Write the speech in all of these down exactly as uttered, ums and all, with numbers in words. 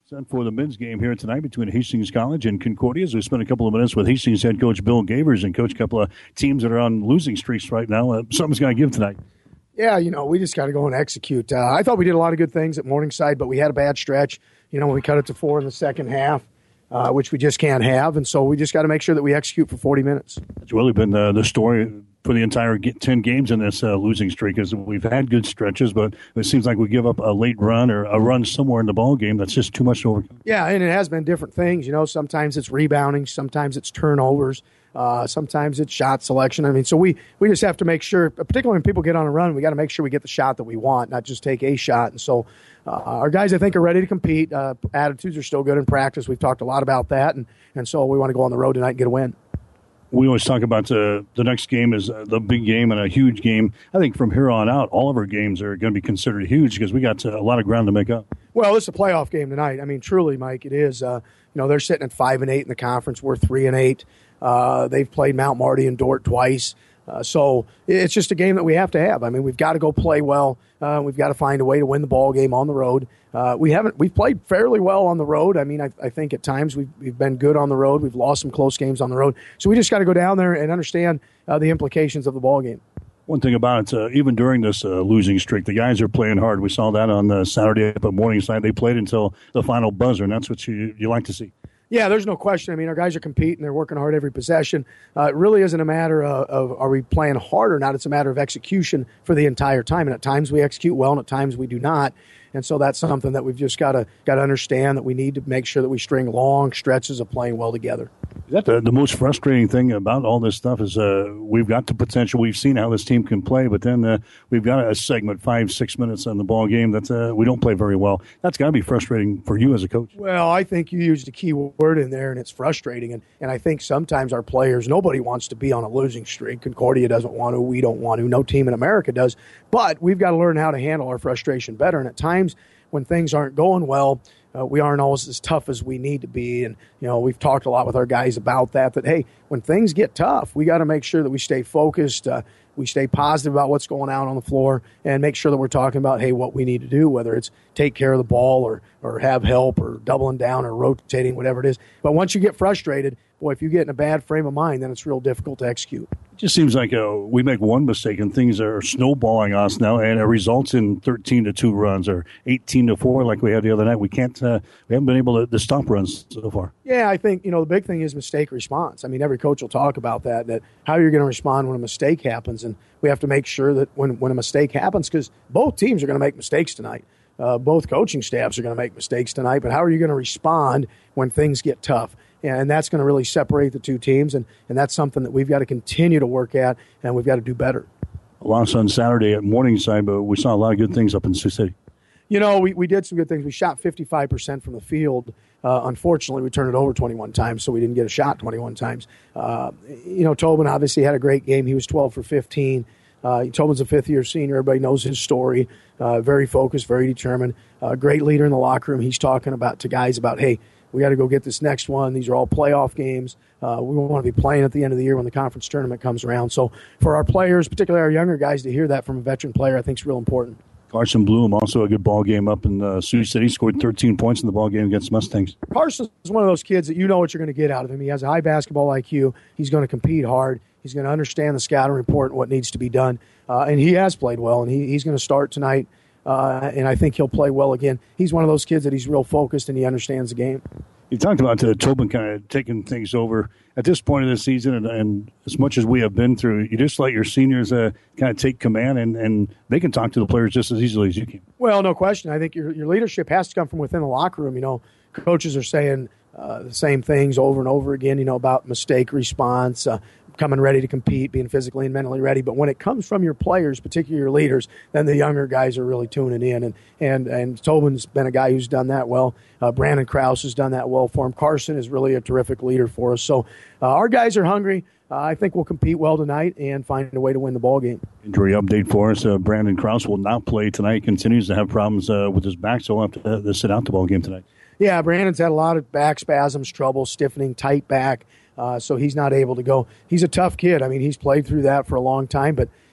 Set for the men's game here tonight between Hastings College and Concordia. As we spent a couple of minutes with Hastings head coach Bill Gavers and coach a couple of teams that are on losing streaks right now. Uh, something's got to give tonight. Yeah, you know, we just got to go and execute. Uh, I thought we did a lot of good things at Morningside, but we had a bad stretch. You know, we cut it to four in the second half, uh, which we just can't have. And so we just got to make sure that we execute for forty minutes. It's really been uh, the story for the entire ten games in this uh, losing streak is we've had good stretches, but it seems like we give up a late run or a run somewhere in the ball game that's just too much to overcome. Yeah, and it has been different things. You know, sometimes it's rebounding, sometimes it's turnovers, uh, sometimes it's shot selection. I mean, so we, we just have to make sure, particularly when people get on a run, we got to make sure we get the shot that we want, not just take a shot. And so uh, our guys, I think, are ready to compete. Uh, attitudes are still good in practice. We've talked a lot about that, and, and so we want to go on the road tonight and get a win. We always talk about uh, the next game is uh, the big game and a huge game. I think from here on out, all of our games are going to be considered huge because we got uh, a lot of ground to make up. Well, it's a playoff game tonight. I mean, truly, Mike, it is. Uh, you know, they're sitting at five and eight in the conference. We're three and eight. Uh, they've played Mount Marty and Dort twice. Uh, so it's just a game that we have to have. I mean, we've got to go play well. Uh, we've got to find a way to win the ball game on the road. Uh, we haven't. We've played fairly well on the road. I mean, I, I think at times we've we've been good on the road. We've lost some close games on the road. So we just got to go down there and understand uh, the implications of the ball game. One thing about it, uh, even during this uh, losing streak, the guys are playing hard. We saw that on uh, Saturday up at Morningside. They played until the final buzzer, and that's what you you like to see. Yeah, there's no question. I mean, our guys are competing. They're working hard every possession. Uh, it really isn't a matter of, of are we playing hard or not. It's a matter of execution for the entire time. And at times we execute well, and at times we do not. And so that's something that we've just got to got to understand, that we need to make sure that we string long stretches of playing well together. Is that the, the most frustrating thing about all this stuff is uh, we've got the potential. We've seen how this team can play, but then uh, we've got a segment, five, six minutes on the ball game that uh, we don't play very well. That's got to be frustrating for you as a coach. Well, I think you used a key word in there, and it's frustrating. And, and I think sometimes our players, nobody wants to be on a losing streak. Concordia doesn't want to. We don't want to. No team in America does. But we've got to learn how to handle our frustration better. And at times when things aren't going well, Uh, we aren't always as tough as we need to be. And, you know, we've talked a lot with our guys about that, that, hey, when things get tough, we got to make sure that we stay focused, uh, we stay positive about what's going on on the floor, and make sure that we're talking about, hey, what we need to do, whether it's take care of the ball or, or have help or doubling down or rotating, whatever it is. But once you get frustrated, boy, if you get in a bad frame of mind, then it's real difficult to execute. It just seems like uh, we make one mistake and things are snowballing us now, and it results in thirteen to two runs or eighteen to four like we had the other night. We can't, uh, we haven't been able to, to stop runs so far. Yeah, I think, you know, the big thing is mistake response. I mean, every coach will talk about that, that how you're going to respond when a mistake happens. And we have to make sure that when, when a mistake happens, because both teams are going to make mistakes tonight. Uh, both coaching staffs are going to make mistakes tonight. But how are you going to respond when things get tough? And that's going to really separate the two teams, and, and that's something that we've got to continue to work at, and we've got to do better. A loss on Saturday at Morningside, but we saw a lot of good things up in Sioux City. You know, we, we did some good things. We shot fifty-five percent from the field. Uh, unfortunately, we turned it over twenty-one times, so we didn't get a shot twenty-one times. Uh, you know, Tobin obviously had a great game. He was twelve for fifteen. Uh, Tobin's a fifth-year senior. Everybody knows his story. Uh, very focused, very determined. Uh, great leader in the locker room. He's talking about to guys about, hey, we got to go get this next one. These are all playoff games. Uh, we want to be playing at the end of the year when the conference tournament comes around. So for our players, particularly our younger guys, to hear that from a veteran player, I think is real important. Carson Bloom, also a good ball game up in uh, Sioux City, scored thirteen points in the ball game against Mustangs. Carson is one of those kids that you know what you're going to get out of him. He has a high basketball I Q. He's going to compete hard. He's going to understand the scouting report and what needs to be done. Uh, and he has played well, and he, he's going to start tonight. Uh, and I think he'll play well again. He's one of those kids that he's real focused and he understands the game. You talked about uh, Tobin kind of taking things over at this point of the season, and, and as much as we have been through, you just let your seniors uh, kind of take command, and, and they can talk to the players just as easily as you can. Well, no question. I think your your leadership has to come from within the locker room. You know, coaches are saying uh, the same things over and over again, you know, about mistake response, uh, coming ready to compete, being physically and mentally ready. But when it comes from your players, particularly your leaders, then the younger guys are really tuning in. And and, and Tobin's been a guy who's done that well. Uh, Brandon Krause has done that well for him. Carson is really a terrific leader for us. So uh, our guys are hungry. Uh, I think we'll compete well tonight and find a way to win the ball game. Injury update for us. Uh, Brandon Krause will not play tonight. He continues to have problems uh, with his back, so he'll have to, uh, to sit out the ball game tonight. Yeah, Brandon's had a lot of back spasms, trouble, stiffening, tight back. Uh, so he's not able to go. He's a tough kid. I mean, he's played through that for a long time, but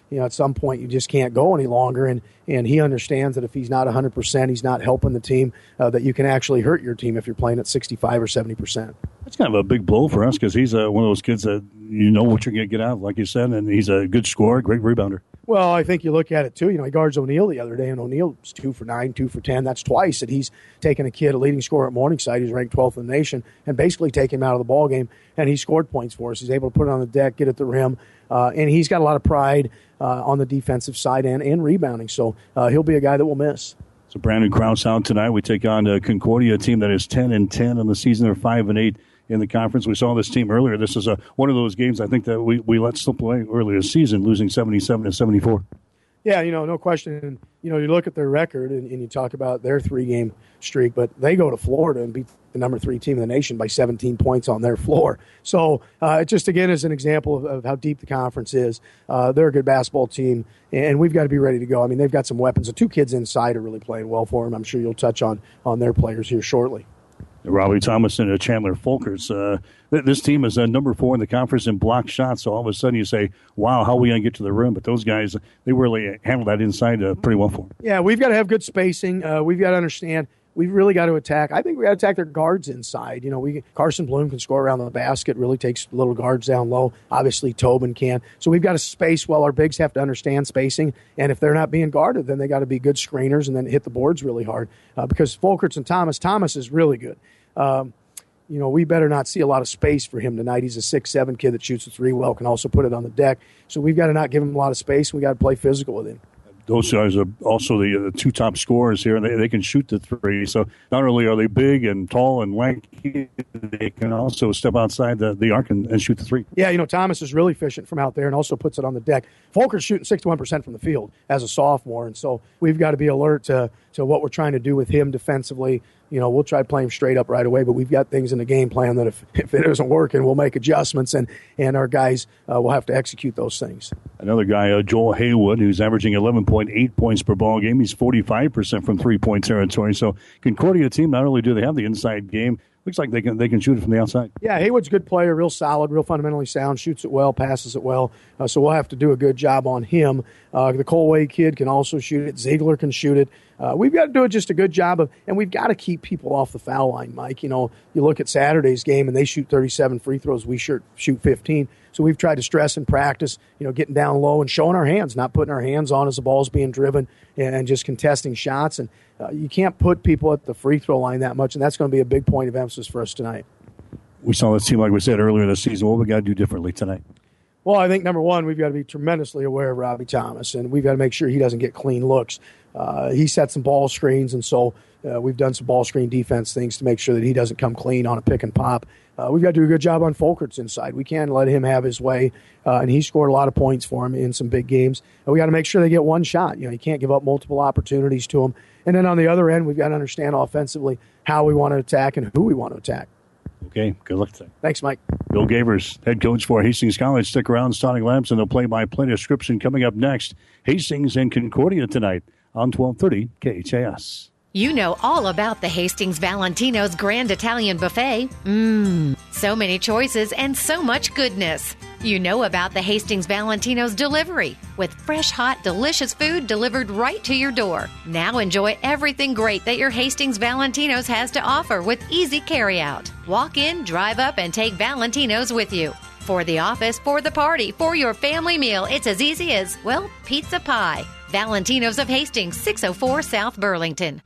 you know, at some point you just can't go any longer. And, and he understands that if he's not one hundred percent, he's not helping the team, uh, that you can actually hurt your team if you're playing at sixty-five or seventy percent. That's kind of a big blow for us because he's uh, one of those kids that you know what you're going to get out of, like you said, and he's a good scorer, great rebounder. Well, I think you look at it, too. You know, he guards O'Neal the other day, and O'Neal was two for nine, two for ten. That's twice that he's taken a kid, a leading scorer at Morningside, who's ranked twelfth in the nation, and basically taken him out of the ball game, and he scored points for us. He's able to put it on the deck, get at the rim, uh, and he's got a lot of pride uh, on the defensive side and, and rebounding, so uh, he'll be a guy that we'll miss. So Brandon Krause out tonight. We take on uh, Concordia, a team that is ten and ten in the season. They're five and eight in the conference. We saw this team earlier. This is a, one of those games I think that we, we let slip away earlier this season, losing seventy-seven to seventy-four. Yeah, you know, no question. You know, you look at their record and, and you talk about their three-game streak, but they go to Florida and beat the number three team in the nation by seventeen points on their floor. So uh, it just, again, is an example of, of how deep the conference is. Uh, they're a good basketball team, and we've got to be ready to go. I mean, they've got some weapons. The two kids inside are really playing well for them. I'm sure you'll touch on, on their players here shortly. Robbie Thomas and Chandler Folkers. Uh, th- this team is uh, number four in the conference in block shots, so all of a sudden you say, wow, how are we going to get to the rim? But those guys, they really handle that inside uh, pretty well for them. Yeah, we've got to have good spacing. Uh, we've got to understand we've really got to attack. I think we got to attack their guards inside. You know, we Carson Bloom can score around the basket, really takes little guards down low. Obviously, Tobin can. So we've got to space well. Our bigs have to understand spacing, and if they're not being guarded, then they got to be good screeners and then hit the boards really hard uh, because Folkers and Thomas, Thomas is really good. Um, you know, we better not see a lot of space for him tonight. He's a six seven kid that shoots a three well, can also put it on the deck. So we've got to not give him a lot of space. We got to play physical with him. Those guys are also the, uh, two top scorers here, and they, they can shoot the three. So not only are they big and tall and lanky, they can also step outside the, the arc and, and shoot the three. Yeah, you know, Thomas is really efficient from out there and also puts it on the deck. Folkers shooting sixty-one percent from the field as a sophomore, and so we've got to be alert to, to what we're trying to do with him defensively. You know, we'll try to play him straight up right away, but we've got things in the game plan that if, if it isn't working, we'll make adjustments, and, and our guys uh, will have to execute those things. Another guy, uh, Joel Haywood, who's averaging eleven point eight points per ball game. He's forty-five percent from three-point territory. So Concordia team, not only do they have the inside game, looks like they can they can shoot it from the outside. Yeah, Haywood's a good player, real solid, real fundamentally sound, shoots it well, passes it well. Uh, so we'll have to do a good job on him. Uh, the Colway kid can also shoot it. Ziegler can shoot it. Uh, we've got to do just a good job of, and we've got to keep people off the foul line, Mike. You know, you look at Saturday's game, and they shoot thirty-seven free throws. We shoot, shoot fifteen. So we've tried to stress in practice, you know, getting down low and showing our hands, not putting our hands on as the ball's being driven and just contesting shots. And uh, you can't put people at the free throw line that much, and that's going to be a big point of emphasis for us tonight. We saw this team, like we said earlier this season. What we got to do differently tonight? Well, I think, number one, we've got to be tremendously aware of Robbie Thomas, and we've got to make sure he doesn't get clean looks. Uh, he sets some ball screens, and so uh, we've done some ball screen defense things to make sure that he doesn't come clean on a pick and pop. Uh, we've got to do a good job on Folkers inside. We can't let him have his way, uh, and he scored a lot of points for him in some big games. And we got to make sure they get one shot. You know, you can't give up multiple opportunities to him. And then on the other end, we've got to understand offensively how we want to attack and who we want to attack. Okay, good luck today. Thanks, Mike. Bill Gavers, head coach for Hastings College. Stick around, Sonic Lamps, and the play-by-play description coming up next. Hastings and Concordia tonight on twelve thirty K H A S. You know all about the Hastings Valentino's Grand Italian Buffet. Mmm, so many choices and so much goodness. You know about the Hastings Valentino's delivery with fresh, hot, delicious food delivered right to your door. Now enjoy everything great that your Hastings Valentino's has to offer with easy carryout. Walk in, drive up, and take Valentino's with you. For the office, for the party, for your family meal, it's as easy as, well, pizza pie. Valentino's of Hastings, six oh four South Burlington.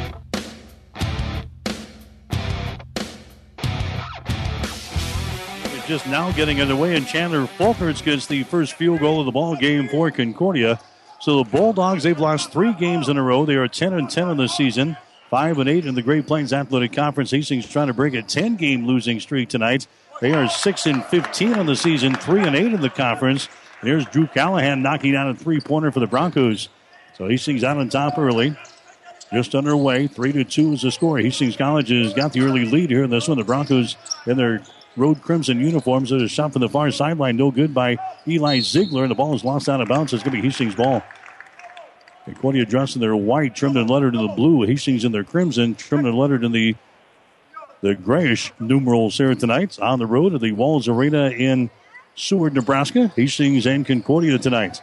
Just now getting underway, and Chandler Folkers gets the first field goal of the ball game for Concordia. So the Bulldogs, they've lost three games in a row. They are ten and ten in the season, five and eight in the Great Plains Athletic Conference. Hastings trying to break a ten-game losing streak tonight. They are six and fifteen in the season, three and eight in the conference. There's Drew Callahan knocking down a three-pointer for the Broncos. So Hastings out on top early. Just underway, three to two is the score. Hastings College has got the early lead here in this one. The Broncos in their Road Crimson uniforms. There's a shot from the far sideline. No good by Eli Ziegler. And the ball is lost out of bounds. It's going to be Hastings' ball. Concordia dressed in their white, trimmed and lettered in the blue. Hastings in their crimson, trimmed and lettered in the the grayish numerals here tonight. On the road at the Walls Arena in Seward, Nebraska. Hastings and Concordia tonight.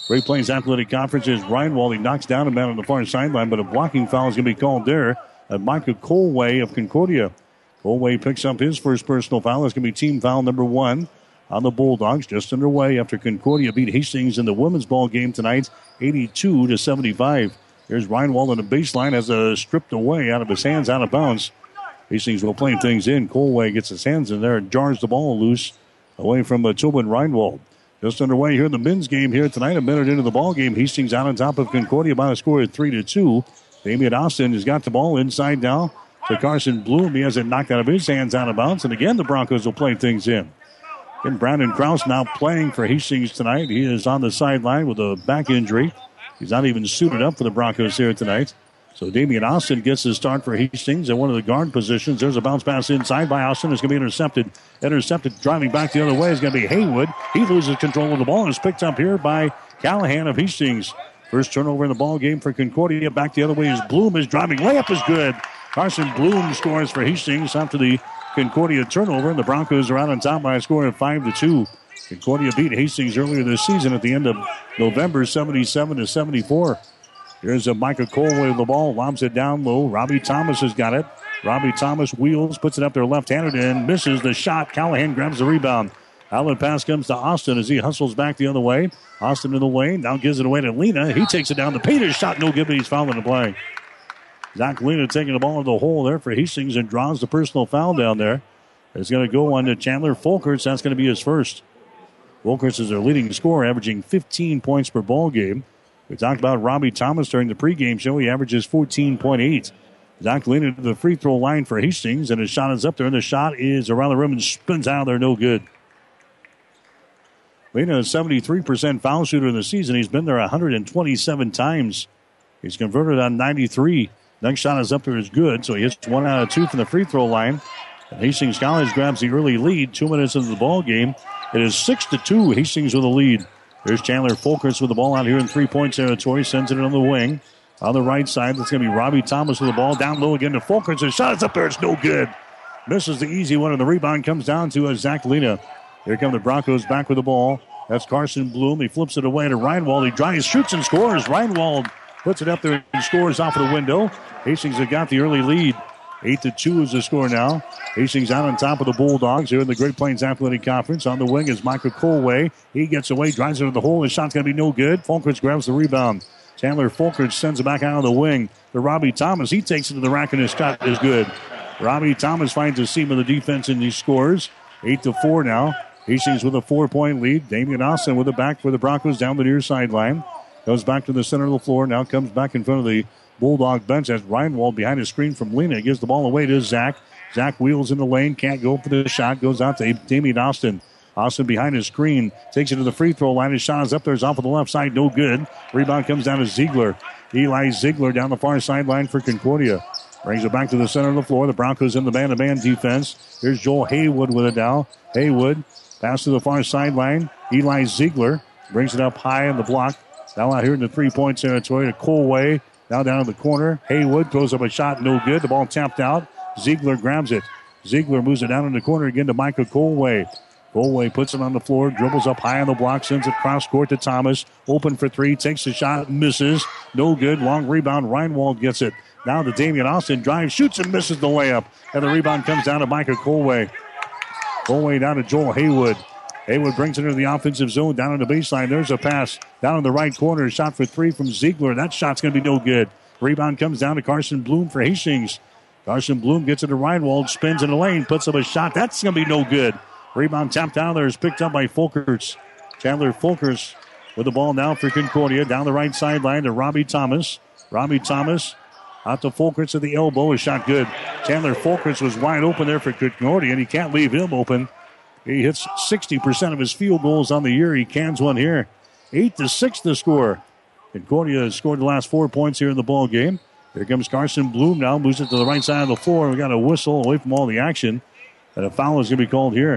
Great Plains Athletic Conference is Reinwald. He knocks down a man on the far sideline, but a blocking foul is going to be called there at Micah Colway of Concordia. Colway picks up his first personal foul. It's going to be team foul number one on the Bulldogs. Just underway after Concordia beat Hastings in the women's ball game tonight, eighty-two to seventy-five. Here's Reinwald on the baseline, has a stripped away out of his hands, out of bounds. Hastings will play things in. Colway gets his hands in there and jars the ball loose away from uh, Tobin Reinwald. Just underway here in the men's game here tonight. A minute into the ball game. Hastings out on top of Concordia by a score of three to two. Damian Austin has got the ball inside now to Carson Bloom. He has it knocked out of his hands, out of bounds. And again, the Broncos will play things in. And Brandon Krause now playing for Hastings tonight. He is on the sideline with a back injury. He's not even suited up for the Broncos here tonight. So Damian Austin gets his start for Hastings at one of the guard positions. There's a bounce pass inside by Austin. It's going to be intercepted. Intercepted, driving back the other way is going to be Haywood. He loses control of the ball and is picked up here by Callahan of Hastings. First turnover in the ball game for Concordia. Back the other way is Bloom. Is driving. Layup is good. Carson Bloom scores for Hastings after the Concordia turnover, and the Broncos are out on top by a score of five to two. Concordia beat Hastings earlier this season at the end of November, seventy-seven to seventy-four. Here's a Micah Colway with the ball, lobs it down low. Robbie Thomas has got it. Robbie Thomas wheels, puts it up there left-handed and misses the shot. Callahan grabs the rebound. Outlet pass comes to Austin as he hustles back the other way. Austin in the lane, now gives it away to Lena. He takes it down the paint. His shot no good, but he's fouling the play. Zach Lena taking the ball into the hole there for Hastings and draws the personal foul down there. It's going to go on to Chandler Folkerts. That's going to be his first. Folkerts is their leading scorer, averaging fifteen points per ball game. We talked about Robbie Thomas during the pregame show. He averages fourteen point eight. Zach Lena to the free throw line for Hastings, and his shot is up there, and the shot is around the rim and spins out of there, no good. Lena is seventy-three percent foul shooter in the season. He's been there one hundred twenty-seven times. He's converted on ninety-three. Next shot is up there, is good, so he hits one out of two from the free throw line. And Hastings College grabs the early lead, two minutes into the ball game. It is six to two, Hastings with a lead. There's Chandler Folkerts with the ball out here in three-point territory, sends it on the wing. On the right side, that's going to be Robbie Thomas with the ball. Down low again to Folkerts. His shot is up there, it's no good. Misses the easy one, and the rebound comes down to uh, Zach Lena. Here come the Broncos back with the ball. That's Carson Bloom. He flips it away to Reinwald. He drives, shoots, and scores. Reinwald puts it up there and scores off of the window. Hastings have got the early lead. eight to two is the score now. Hastings out on top of the Bulldogs here in the Great Plains Athletic Conference. On the wing is Michael Colway. He gets away, drives into the hole. His shot's going to be no good. Folkerts grabs the rebound. Chandler Folkerts sends it back out of the wing to Robbie Thomas. He takes it to the rack, and his shot is good. Robbie Thomas finds a seam of the defense, and he scores. eight to four now. Hastings with a four-point lead. Damian Austin with it back for the Broncos down the near sideline. Goes back to the center of the floor. Now comes back in front of the Bulldog bench as Reinwald behind his screen from Lena. Gives the ball away to Zach. Zach wheels in the lane. Can't go for the shot. Goes out to Damian Austin. Austin behind his screen. Takes it to the free throw line. His shot is up there. It's off of the left side. No good. Rebound comes down to Ziegler. Eli Ziegler down the far sideline for Concordia. Brings it back to the center of the floor. The Broncos in the man-to-man defense. Here's Joel Haywood with it now. Haywood. Pass to the far sideline. Eli Ziegler brings it up high in the block. Now out here in the three-point territory to Colway. Now down in the corner. Haywood throws up a shot. No good. The ball tapped out. Ziegler grabs it. Ziegler moves it down in the corner again to Michael Colway. Colway puts it on the floor. Dribbles up high on the block. Sends it cross court to Thomas. Open for three. Takes the shot. Misses. No good. Long rebound. Reinwald gets it. Now to Damian Austin. Drives. Shoots and misses the layup. And the rebound comes down to Michael Colway. Colway down to Joel Haywood. Haywood brings it into the offensive zone down on the baseline. There's a pass down in the right corner. Shot for three from Ziegler. That shot's going to be no good. Rebound comes down to Carson Bloom for Hastings. Carson Bloom gets it to Reinwald. Spins in the lane. Puts up a shot. That's going to be no good. Rebound tapped down there is picked up by Folkerts. Chandler Folkerts with the ball now for Concordia. Down the right sideline to Robbie Thomas. Robbie Thomas out to Folkerts at the elbow. A shot good. Chandler Folkerts was wide open there for Concordia, and he can't leave him open. He hits sixty percent of his field goals on the year. He cans one here. eight to six the score. Concordia has scored the last four points here in the ball game. Here comes Carson Bloom now. Moves it to the right side of the floor. We got a whistle away from all the action. And a foul is going to be called here.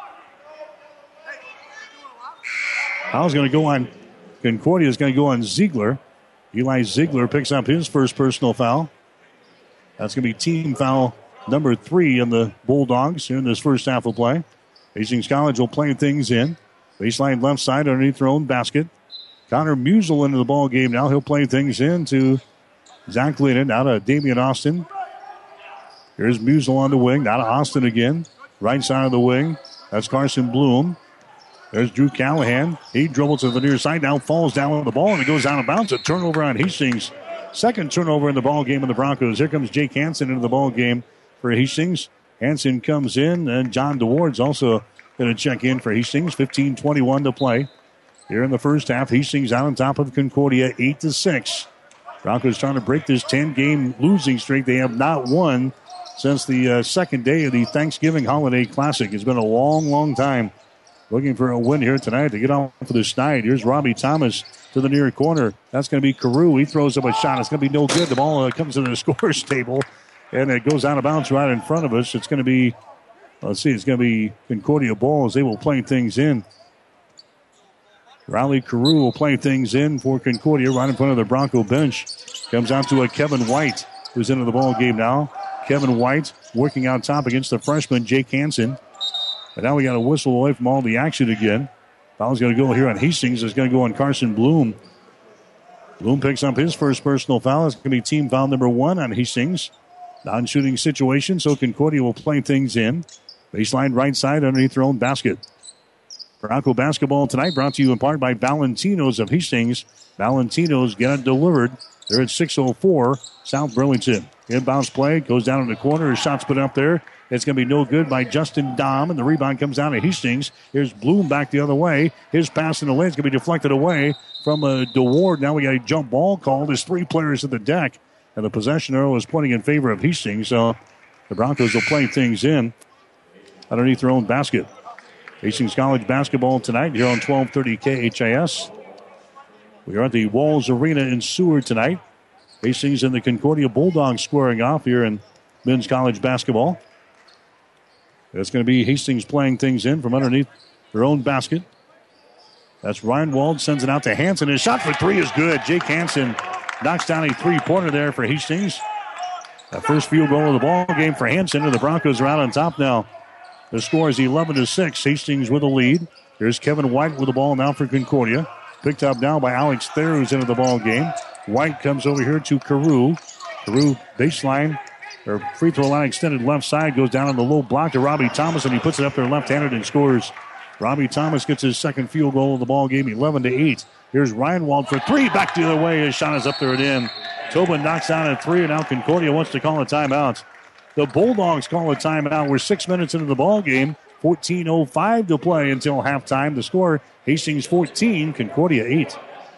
Foul's going to go on. Concordia is going to go on Ziegler. Eli Ziegler picks up his first personal foul. That's going to be team foul number three in the Bulldogs here in this first half of play. Hastings College will play things in. Baseline left side underneath their own basket. Connor Musel into the ball game now. He'll play things into Zach Glennon. Now to Damian Austin. Here's Musel on the wing. Now to Austin again. Right side of the wing. That's Carson Bloom. There's Drew Callahan. He dribbles to the near side. Now falls down on the ball and it goes out of bounds. A turnover on Hastings. Second turnover in the ball game of the Broncos. Here comes Jake Hansen into the ball game for Hastings. Hansen comes in, and John DeWard's also going to check in for Hastings. fifteen twenty-one to play here in the first half. Hastings out on top of Concordia, eight to six. Broncos trying to break this ten-game losing streak. They have not won since the uh, second day of the Thanksgiving Holiday Classic. It's been a long, long time. Looking for a win here tonight to get off for the Schneid. Here's Robbie Thomas to the near corner. That's going to be Carew. He throws up a shot. It's going to be no good. The ball uh, comes to the scores table, and it goes out of bounds right in front of us. It's going to be, let's see, it's going to be Concordia ball as they will play things in. Riley Carew will play things in for Concordia right in front of the Bronco bench. Comes out to a Kevin White, who's into the ball game now. Kevin White working out top against the freshman Jake Hansen. But now we got a whistle away from all the action again. Foul's going to go here on Hastings. It's going to go on Carson Bloom. Bloom picks up his first personal foul. It's going to be team foul number one on Hastings. Non-shooting situation, so Concordia will play things in. Baseline right side underneath their own basket. Bronco basketball tonight brought to you in part by Valentino's of Hastings. Valentino's get it delivered. They're at six oh four South Burlington. Inbounds play, goes down in the corner. His shot's put up there. It's going to be no good by Justin Dahm, and the rebound comes down to Hastings. Here's Bloom back the other way. His pass in the lane is going to be deflected away from uh, DeWard. Now we got a jump ball called. There's three players at the deck, and the possession arrow is pointing in favor of Hastings. So the Broncos will play things in underneath their own basket. Hastings College basketball tonight here on twelve thirty K H A S. We are at the Walls Arena in Seward tonight. Hastings and the Concordia Bulldogs squaring off here in men's college basketball. It's going to be Hastings playing things in from underneath their own basket. That's Ryan Wald, sends it out to Hansen. His shot for three is good. Jake Hansen knocks down a three-pointer there for Hastings. That first field goal of the ball game for Hansen, and the Broncos are out on top now. The score is eleven to six. Hastings with a lead. Here's Kevin White with the ball now for Concordia. Picked up now by Alex Thayer, who's into the ball game. White comes over here to Carew. Carew baseline, or free throw line extended left side, goes down on the low block to Robbie Thomas, and he puts it up there left-handed and scores. Robbie Thomas gets his second field goal of the ball game, eleven to eight. Here's Ryan Wald for three, back the other way. His shot is up there and in. Tobin knocks down at three, and now Concordia wants to call a timeout. The Bulldogs call a timeout. We're six minutes into the ball game. fourteen oh five to play until halftime. The score, Hastings fourteen, Concordia eight.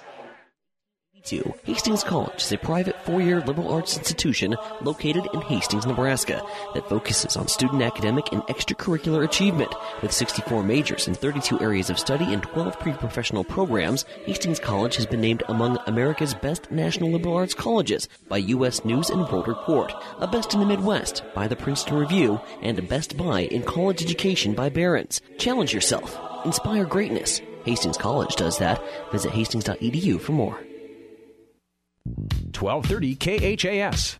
Hastings College is a private four-year liberal arts institution located in Hastings, Nebraska that focuses on student academic and extracurricular achievement. With sixty-four majors in thirty-two areas of study and twelve pre-professional programs, Hastings College has been named among America's best national liberal arts colleges by U S News and World Report, a best in the Midwest by the Princeton Review, and a best buy in college education by Barron's. Challenge yourself. Inspire greatness. Hastings College does that. Visit hastings dot e d u for more. twelve thirty K H A S.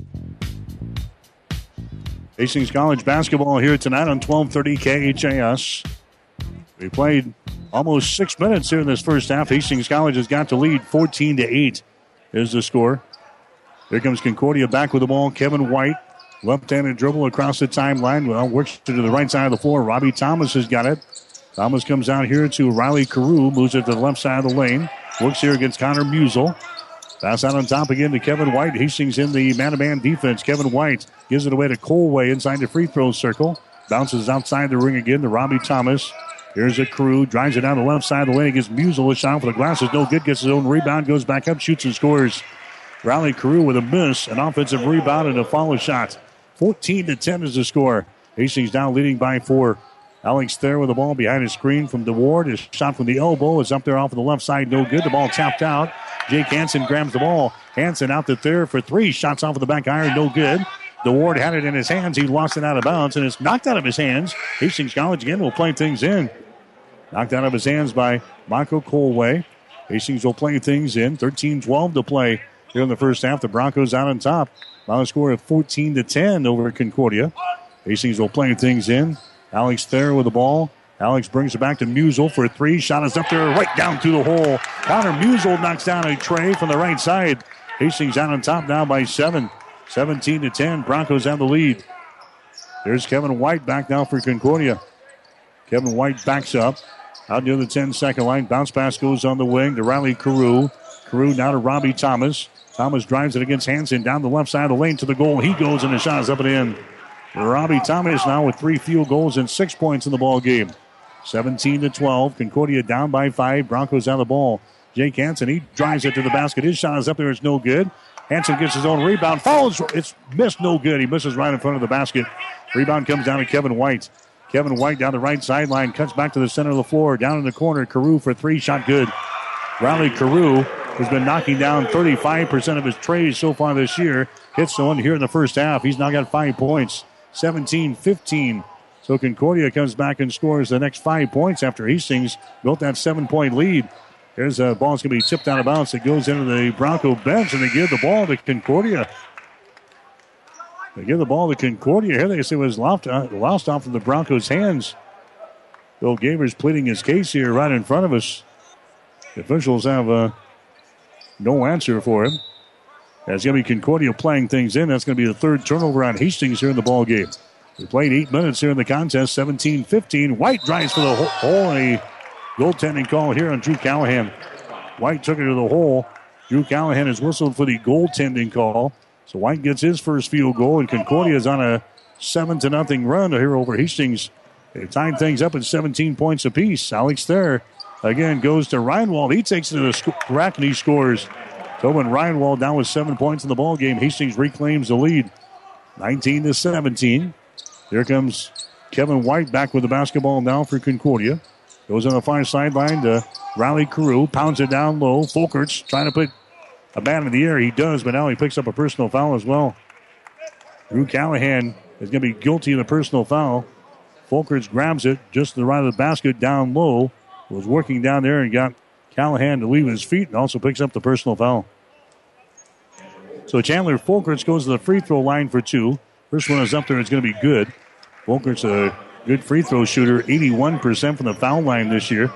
Hastings College basketball here tonight on twelve thirty K H A S. We played almost six minutes here in this first half. Hastings College has got to lead fourteen to eight is the score. Here comes Concordia back with the ball. Kevin White, left-handed dribble across the timeline. Well, works to the right side of the floor. Robbie Thomas has got it. Thomas comes out here to Riley Carew, moves it to the left side of the lane. Works here against Connor Musel. Pass out on top again to Kevin White. Hastings in the man-to-man defense. Kevin White gives it away to Colway inside the free throw circle. Bounces outside the ring again to Robbie Thomas. Here's a Carew. Drives it down the left side of the lane against Musel. A shot for the glass is no good. Gets his own rebound. Goes back up. Shoots and scores. Riley Carew with a miss. An offensive rebound and a follow shot. fourteen to ten is the score. Hastings now leading by four. Alex Thayer with the ball behind his screen from DeWard. His shot from the elbow is up there off of the left side. No good. The ball tapped out. Jake Hansen grabs the ball. Hansen out to Thayer for three. Shots off of the back iron. No good. DeWard had it in his hands. He lost it out of bounds, and it's knocked out of his hands. Hastings College again will play things in. Knocked out of his hands by Michael Colway. Hastings will play things in. thirteen twelve to play here in the first half. The Broncos out on top. Final score of fourteen to ten over Concordia. Hastings will play things in. Alex Thayer with the ball. Alex brings it back to Musial for a three. Shot is up there right down through the hole. Connor Musial knocks down a tray from the right side. Hastings out on top now by seven. seventeen to ten. Broncos have the lead. There's Kevin White back now for Concordia. Kevin White backs up. Out near the ten-second line. Bounce pass goes on the wing to Riley Carew. Carew now to Robbie Thomas. Thomas drives it against Hansen down the left side of the lane to the goal. He goes and the shot is up and in. Robbie Thomas now with three field goals and six points in the ball game. seventeen to twelve. Concordia down by five. Broncos on the ball. Jake Hansen, he drives it to the basket. His shot is up there. It's no good. Hansen gets his own rebound. Falls. It's missed. No good. He misses right in front of the basket. Rebound comes down to Kevin White. Kevin White down the right sideline. Cuts back to the center of the floor. Down in the corner. Carew for three. Shot good. Riley Carew has been knocking down thirty-five percent of his trays so far this year. Hits the one here in the first half. He's now got five points. seventeen fifteen. So Concordia comes back and scores the next five points after Hastings built that seven-point lead. There's a ball that's going to be tipped out of bounds. It goes into the Bronco bench, and they give the ball to Concordia. They give the ball to Concordia. Here they say it was lost, uh, lost off of the Broncos' hands. Bill Gavers pleading his case here right in front of us. The officials have uh, no answer for him. That's going to be Concordia playing things in. That's going to be the third turnover on Hastings here in the ball game. We played eight minutes here in the contest, seventeen fifteen. White drives for the hole, and a goaltending call here on Drew Callahan. White took it to the hole. Drew Callahan is whistled for the goaltending call. So White gets his first field goal, and Concordia is on a seven to nothing run here over Hastings. They tied things up at seventeen points apiece. Alex there again goes to Reinwald. He takes it to the sc- rack and he scores. Tobin Reinwald now with seven points in the ball game. Hastings reclaims the lead, nineteen to seventeen. Here comes Kevin White back with the basketball now for Concordia. Goes on the far sideline to Riley Carew. Pounds it down low. Folkerts trying to put a bat in the air. He does, but now he picks up a personal foul as well. Drew Callahan is going to be guilty of the personal foul. Folkerts grabs it just to the right of the basket down low. Was working down there and got Callahan to leave his feet and also picks up the personal foul. So Chandler Folkerts goes to the free throw line for two. First one is up there. It's going to be good. Folkerts a good free throw shooter, eighty-one percent from the foul line this year.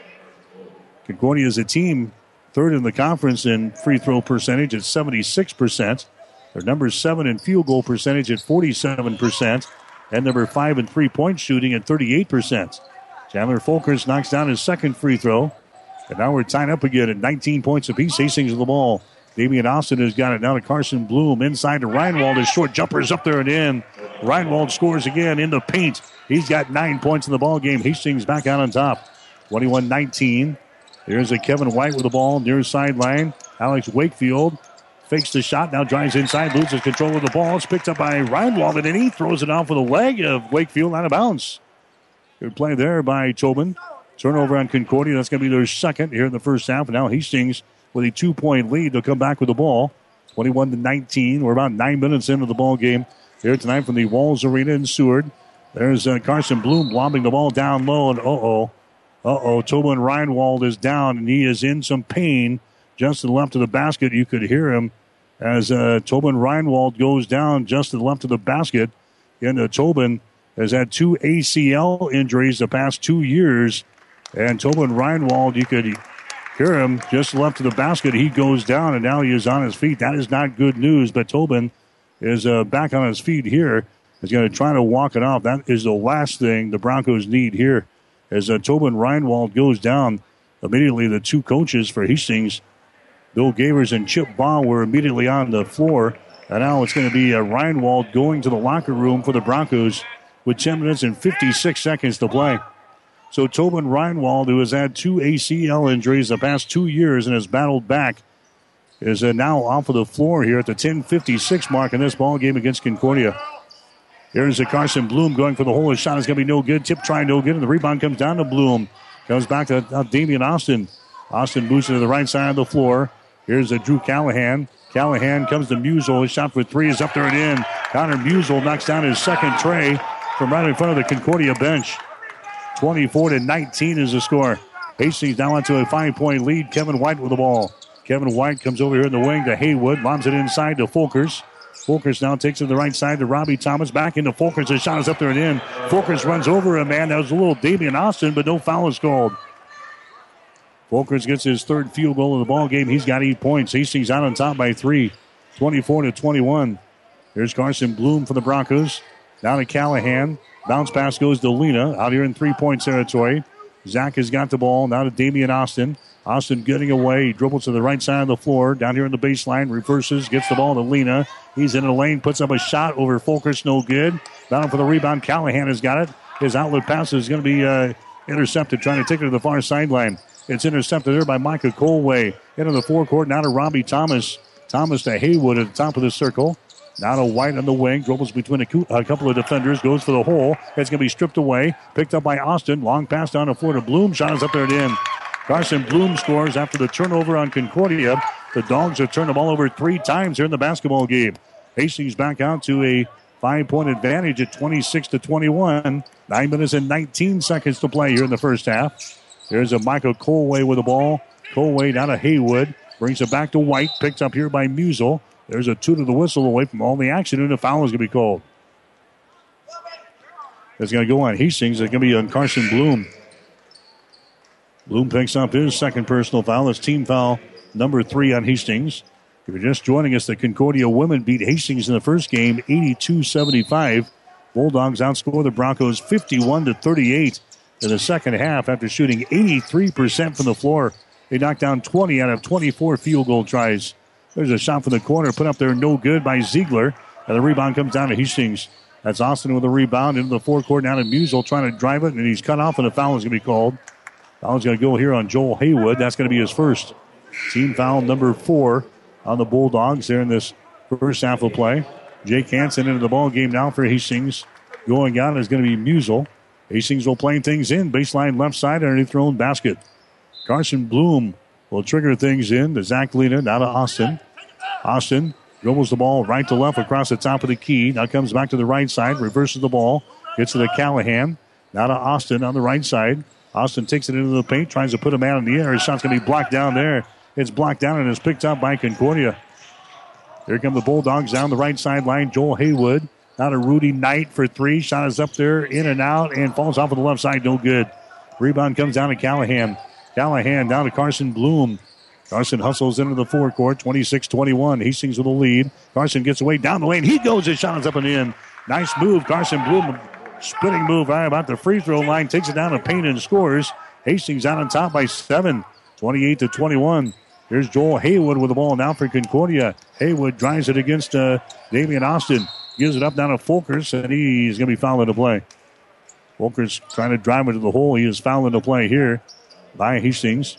Concordia is a team third in the conference in free throw percentage at seventy-six percent. They're number seven in field goal percentage at forty-seven percent. And number five in three-point shooting at thirty-eight percent. Chandler Folkerts knocks down his second free throw. And now we're tied up again at nineteen points apiece. Hastings with the ball. Damian Austin has got it now to Carson Bloom. Inside to Reinwald. His short jumper is up there and in. Reinwald scores again in the paint. He's got nine points in the ball game. Hastings back out on top. twenty-one nineteen. There's a Kevin White with the ball near his sideline. Alex Wakefield fakes the shot. Now drives inside. Loses control of the ball. It's picked up by Reinwald. And then he throws it off with the leg of Wakefield out of bounds. Good play there by Tobin. Turnover on Concordia. That's going to be their second here in the first half. And now Hastings with a two-point lead. They'll come back with the ball. twenty-one to nineteen. We're about nine minutes into the ball game here tonight from the Walls Arena in Seward. There's uh, Carson Bloom lobbing the ball down low. And uh-oh. Uh-oh. Tobin Reinwald is down, and he is in some pain just to the left of the basket. You could hear him as uh, Tobin Reinwald goes down just to the left of the basket. And uh, Tobin has had two A C L injuries the past two years. And Tobin Reinwald, you could hear him just left of the basket. He goes down, and now he is on his feet. That is not good news, but Tobin is uh, back on his feet here. He's going to try to walk it off. That is the last thing the Broncos need here. As uh, Tobin Reinwald goes down, immediately the two coaches for Hastings, Bill Gavers and Chip Baugh, were immediately on the floor. And now it's going to be uh, Reinwald going to the locker room for the Broncos with ten minutes and fifty-six seconds to play. So Tobin Reinwald, who has had two A C L injuries the past two years and has battled back, is uh, now off of the floor here at the ten fifty-six mark in this ball game against Concordia. Here's a Carson Bloom going for the hole. His shot is going to be no good. Tip trying no good, and the rebound comes down to Bloom. Comes back to uh, Damian Austin. Austin moves to the right side of the floor. Here's a Drew Callahan. Callahan comes to Musial. His shot for three is up there and in. Connor Musial knocks down his second tray from right in front of the Concordia bench. twenty-four to nineteen is the score. Hastings now onto a five-point lead. Kevin White with the ball. Kevin White comes over here in the wing to Haywood. Lobs it inside to Folkerts. Folkers now takes it to the right side to Robbie Thomas. Back into Folkers. The shot is up there and in. Folkers runs over a man. That was a little Damian Austin, but no foul is called. Folkers gets his third field goal of the ball game. He's got eight points. Hastings out on top by three, twenty-four to twenty-one. Here's Carson Bloom for the Broncos. Down to Callahan. Bounce pass goes to Lena out here in three-point territory. Zach has got the ball. Now to Damian Austin. Austin getting away. He dribbles to the right side of the floor. Down here in the baseline. Reverses. Gets the ball to Lena. He's in the lane. Puts up a shot over Folkers. No good. Down for the rebound. Callahan has got it. His outlet pass is going to be uh, intercepted. Trying to take it to the far sideline. It's intercepted there by Micah Colway. Into the forecourt. Now to Robbie Thomas. Thomas to Haywood at the top of the circle. Now to White on the wing. Dribbles between a, co- a couple of defenders. Goes for the hole. It's going to be stripped away. Picked up by Austin. Long pass down the floor to Bloom. Shot is up there and in. Carson Bloom scores after the turnover on Concordia. The Dogs have turned the ball over three times here in the basketball game. Hastings back out to a five-point advantage at twenty-six to twenty-one. Nine minutes and nineteen seconds to play here in the first half. There's a Michael Colway with the ball. Colway down to Haywood. Brings it back to White. Picked up here by Musel. There's a toot of the whistle away from all the action, and a foul is going to be called. It's going to go on Hastings. It's going to be on Carson Bloom. Bloom picks up his second personal foul. It's team foul number three on Hastings. If you're just joining us, the Concordia women beat Hastings in the first game, eighty-two seventy-five. Bulldogs outscore the Broncos fifty-one to thirty-eight in the second half after shooting eighty-three percent from the floor. They knocked down twenty out of twenty-four field goal tries. There's a shot from the corner put up there, no good by Ziegler. And the rebound comes down to Hastings. That's Austin with a rebound into the forecourt down to Musel trying to drive it, and he's cut off, and a foul is going to be called. Foul's going to go here on Joel Haywood. That's going to be his first. Team foul number four on the Bulldogs there in this first half of play. Jake Hansen into the ball game now for Hastings. Going out is going to be Musel. Hastings will play things in. Baseline left side underneath their own basket. Carson Bloom will trigger things in to Zach Lena. Now to Austin. Austin dribbles the ball right to left across the top of the key. Now comes back to the right side. Reverses the ball. Gets to the Callahan. Now to Austin on the right side. Austin takes it into the paint. Tries to put a man in the air. His shot's going to be blocked down there. It's blocked down and is picked up by Concordia. Here come the Bulldogs down the right sideline. Joel Haywood. Now to Rudy Knight for three. Shot is up there, in and out, and falls off of the left side. No good. Rebound comes down to Callahan. Callahan down to Carson Bloom. Carson hustles into the forecourt. twenty-six twenty-one. Hastings with the lead. Carson gets away down the lane. He goes. His shot is up and in. Nice move. Carson Bloom, spinning move right about the free throw line. Takes it down to paint and scores. Hastings out on top by seven. twenty-eight to twenty-one. Here's Joel Haywood with the ball now for Concordia. Haywood drives it against uh, Damian Austin. Gives it up down to Folkers, and he's going to be fouled into play. Folkers trying to drive it to the hole. He is fouled into play here by Hastings.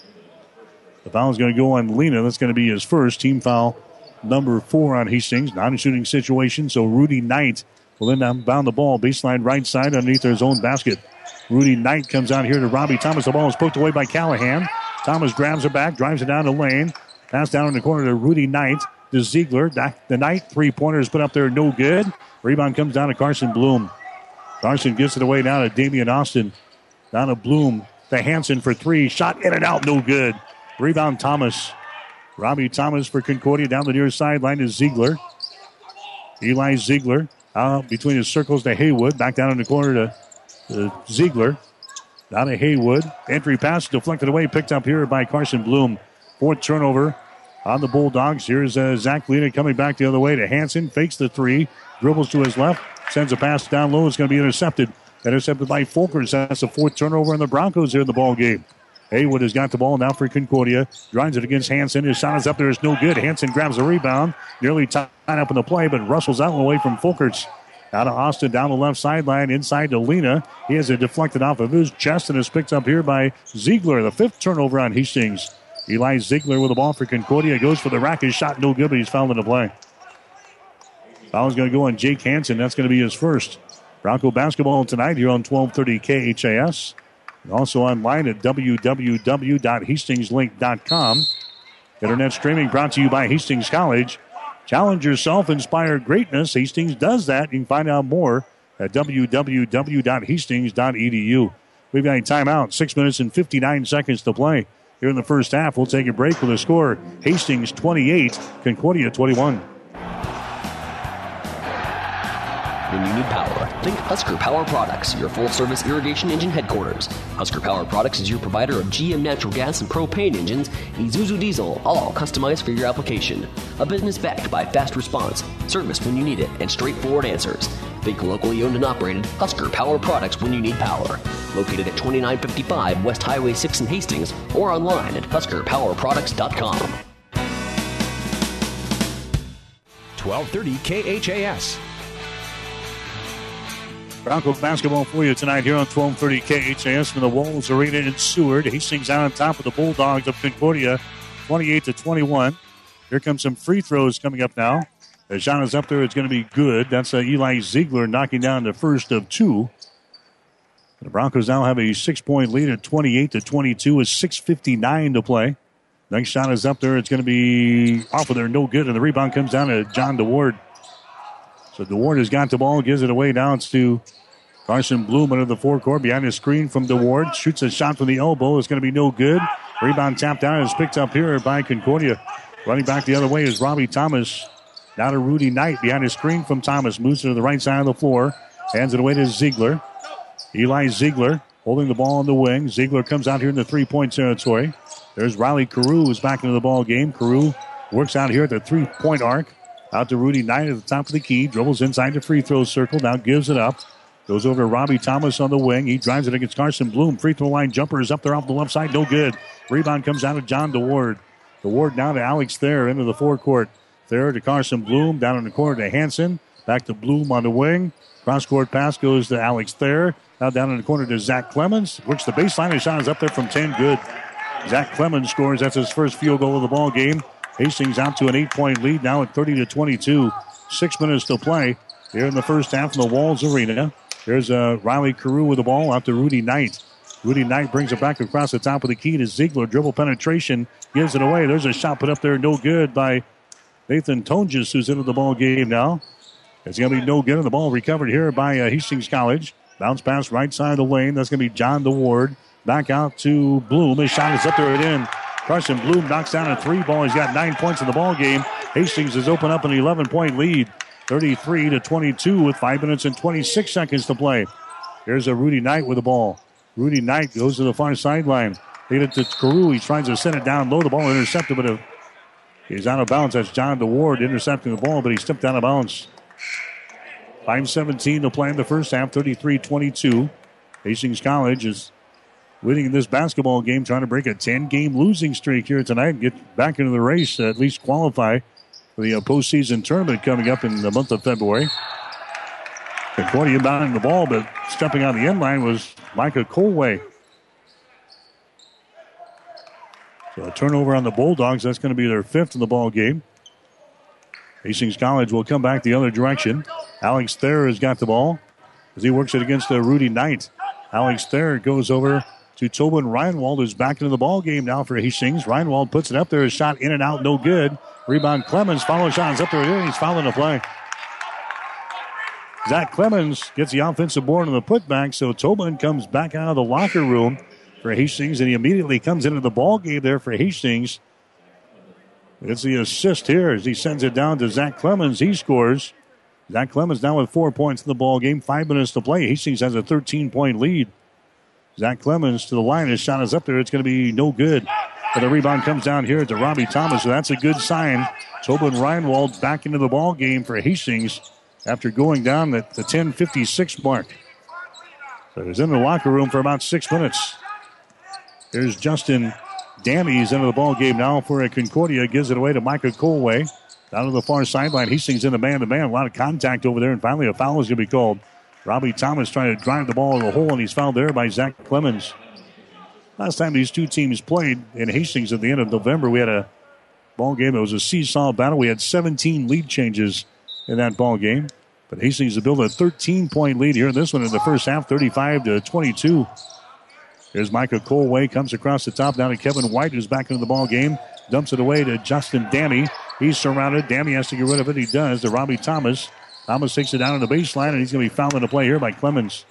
The foul is going to go on Lena. That's going to be his first. Team foul number four on Hastings. Non-shooting situation, so Rudy Knight will then bound the ball. Baseline right side underneath his own basket. Rudy Knight comes out here to Robbie Thomas. The ball is poked away by Callahan. Thomas grabs it back, drives it down the lane. Pass down in the corner to Rudy Knight. To Ziegler. The Knight three-pointer is put up there, no good. Rebound comes down to Carson Bloom. Carson gets it away now to Damian Austin. Down to Bloom. To Hansen for three. Shot in and out, no good. Rebound Thomas. Robbie Thomas for Concordia down the near sideline to Ziegler. Eli Ziegler out between his circles to Haywood. Back down in the corner to, to Ziegler. Down to Haywood. Entry pass deflected away. Picked up here by Carson Bloom. Fourth turnover on the Bulldogs. Here's uh, Zach Lena coming back the other way to Hansen. Fakes the three. Dribbles to his left. Sends a pass down low. It's going to be intercepted. Intercepted by Folkers. That's the fourth turnover in the Broncos here in the ball game. Haywood has got the ball now for Concordia. Drives it against Hansen. His shot is up there. It's no good. Hansen grabs the rebound. Nearly tied up in the play, but Russell's out and away from Folkers. Out of Austin down the left sideline. Inside to Lena. He has it deflected off of his chest and is picked up here by Ziegler. The fifth turnover on Hastings. Eli Ziegler with the ball for Concordia. Goes for the rack. His shot no good, but he's fouled into play. Foul is going to go on Jake Hansen. That's going to be his first. Bronco basketball tonight here on twelve thirty K H A S. And also online at w w w dot hastings link dot com. Internet streaming brought to you by Hastings College. Challenge yourself, inspire greatness. Hastings does that. You can find out more at w w w dot hastings dot e d u. We've got a timeout. Six minutes and fifty-nine seconds to play. Here in the first half, we'll take a break with a score. Hastings twenty-eight, Concordia twenty-one. when you need power. Think Husker Power Products, your full-service irrigation engine headquarters. Husker Power Products is your provider of G M natural gas and propane engines, Isuzu diesel, all customized for your application. A business backed by fast response, service when you need it, and straightforward answers. Think locally owned and operated Husker Power Products when you need power. Located at twenty-nine fifty-five West Highway six in Hastings or online at husker power products dot com. twelve thirty K H A S. Bronco basketball for you tonight here on twelve thirty K H A S from the Walls Arena in Seward. Hastings out on top of the Bulldogs of Concordia, twenty-eight to twenty-one. Here comes some free throws coming up now. The shot is up there. It's going to be good. That's uh, Eli Ziegler knocking down the first of two. The Broncos now have a six-point lead at twenty-eight to twenty-two with six fifty-nine to play. Next shot is up there. It's going to be off of there. No good. And the rebound comes down to John DeWard. So DeWard has got the ball, gives it away. Now it's to Carson Bloom under the forecourt. Behind the screen from DeWard. Shoots a shot from the elbow. It's going to be no good. Rebound tapped down and is picked up here by Concordia. Running back the other way is Robbie Thomas. Now to Rudy Knight behind the screen from Thomas. Moves to the right side of the floor. Hands it away to Ziegler. Eli Ziegler holding the ball on the wing. Ziegler comes out here in the three-point territory. There's Riley Carew who's back into the ball game. Carew works out here at the three-point arc. Out to Rudy Knight at the top of the key. Dribbles inside the free throw circle. Now gives it up. Goes over to Robbie Thomas on the wing. He drives it against Carson Bloom. Free throw line jumper is up there off the left side. No good. Rebound comes out of John DeWard. DeWard now to Alex Thayer into the forecourt. Thayer to Carson Bloom. Down in the corner to Hanson. Back to Bloom on the wing. Cross-court pass goes to Alex Thayer. Now down in the corner to Zach Clemens. Works the baseline. His shot is up there from ten. Good. Zach Clemens scores. That's his first field goal of the ball game. Hastings out to an eight-point lead now at thirty to twenty-two. Six minutes to play here in the first half in the Walls Arena. There's uh, Riley Carew with the ball out to Rudy Knight. Rudy Knight brings it back across the top of the key to Ziegler. Dribble penetration. Gives it away. There's a shot put up there. No good by Nathan Tonjes, who's into the ball game now. It's going to be no good. And the ball recovered here by uh, Hastings College. Bounce pass right side of the lane. That's going to be John DeWard. Back out to Bloom. His shot is up there and in. Carson Bloom knocks down a three ball. He's got nine points in the ball game. Hastings has opened up an eleven-point lead. thirty-three to twenty-two with five minutes and twenty-six seconds to play. Here's a Rudy Knight with the ball. Rudy Knight goes to the far sideline. Lead it to Carew. He tries to send it down low. The ball intercepted, but he's out of bounds. That's John DeWard intercepting the ball, but he stepped out of bounds. five seventeen to play in the first half, thirty-three twenty-two. Hastings College is winning in this basketball game, trying to break a ten-game losing streak here tonight and get back into the race, at least qualify for the uh, postseason tournament coming up in the month of February. Concordia inbounding the ball, but stepping on the end line was Micah Colway. So a turnover on the Bulldogs. That's going to be their fifth in the ball game. Hastings College will come back the other direction. Alex Thayer has got the ball as he works it against uh, Rudy Knight. Alex Thayer goes over to Tobin Reinwald, who's back into the ball game now for Hastings. Reinwald puts it up there. His shot in and out, no good. Rebound Clemens. Follow shot is up there. He's fouling the play. Zach Clemens gets the offensive board on the putback, so Tobin comes back out of the locker room for Hastings, and he immediately comes into the ball game there for Hastings. It's the assist here as he sends it down to Zach Clemens. He scores. Zach Clemens now with four points in the ball game. Five minutes to play. Hastings has a thirteen-point lead. Zach Clemens to the line. His shot is up there. It's going to be no good. But the rebound comes down here to Robbie Thomas, so that's a good sign. Tobin Reinwald back into the ball game for Hastings after going down at the ten fifty-six mark. So he was in the locker room for about six minutes. Here's Justin Dammy. He's into the ball game now for a Concordia. Gives it away to Micah Colway. Down to the far sideline. Hastings in the man-to-man. A lot of contact over there, and finally a foul is going to be called. Robbie Thomas trying to drive the ball in the hole, and he's fouled there by Zach Clemens. Last time these two teams played in Hastings at the end of November, we had a ball game. It was a seesaw battle. We had seventeen lead changes in that ball game. But Hastings has built a thirteen-point lead here in this one in the first half, thirty-five to twenty-two. Here's Micah Colway, comes across the top down to Kevin White, who's back into the ball game. Dumps it away to Justin Dammy. He's surrounded. Dammy has to get rid of it. He does to Robbie Thomas. Thomas takes it down on the baseline, and he's going to be fouling the play here by Clemens.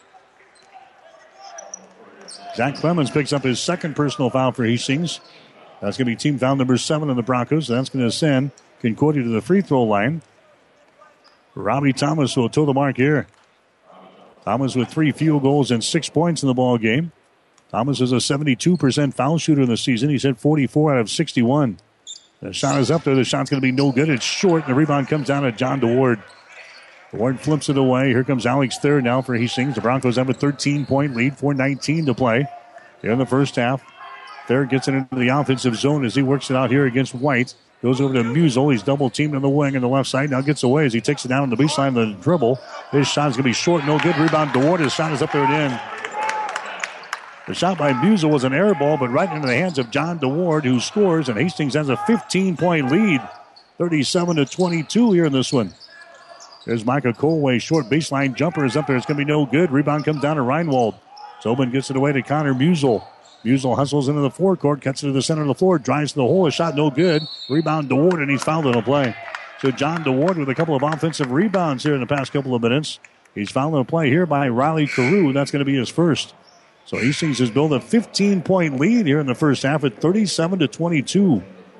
Zach Clemens picks up his second personal foul for Hastings. That's going to be team foul number seven in the Broncos. So that's going to send Concordia to the free throw line. Robbie Thomas will toe the mark here. Thomas with three field goals and six points in the ball game. Thomas is a seventy-two percent foul shooter in the season. He's hit forty-four out of sixty-one. The shot is up there. The shot's going to be no good. It's short. The rebound comes down to John DeWard. DeWard flips it away. Here comes Alex Thayer now for Hastings. The Broncos have a thirteen-point lead, four nineteen to play here in the first half. Thayer gets it into the offensive zone as he works it out here against White. Goes over to Musial. He's double-teamed on the wing on the left side. Now gets away as he takes it down on the baseline of the dribble. His shot is going to be short. No good. Rebound DeWard. His shot is up there and in. The shot by Musial was an air ball, but right into the hands of John DeWard, who scores, and Hastings has a fifteen-point lead, thirty-seven to twenty-two here in this one. There's Micah Colway. Short baseline jumper is up there. It's going to be no good. Rebound comes down to Reinwald. Tobin gets it away to Connor Musial. Musial hustles into the forecourt, cuts it to the center of the floor, drives to the hole. A shot no good. Rebound DeWard, and he's fouled in the play. So John DeWard with a couple of offensive rebounds here in the past couple of minutes. He's fouled in the play here by Riley Carew. That's going to be his first. So Hastings has built a fifteen-point lead here in the first half at thirty-seven to twenty-two.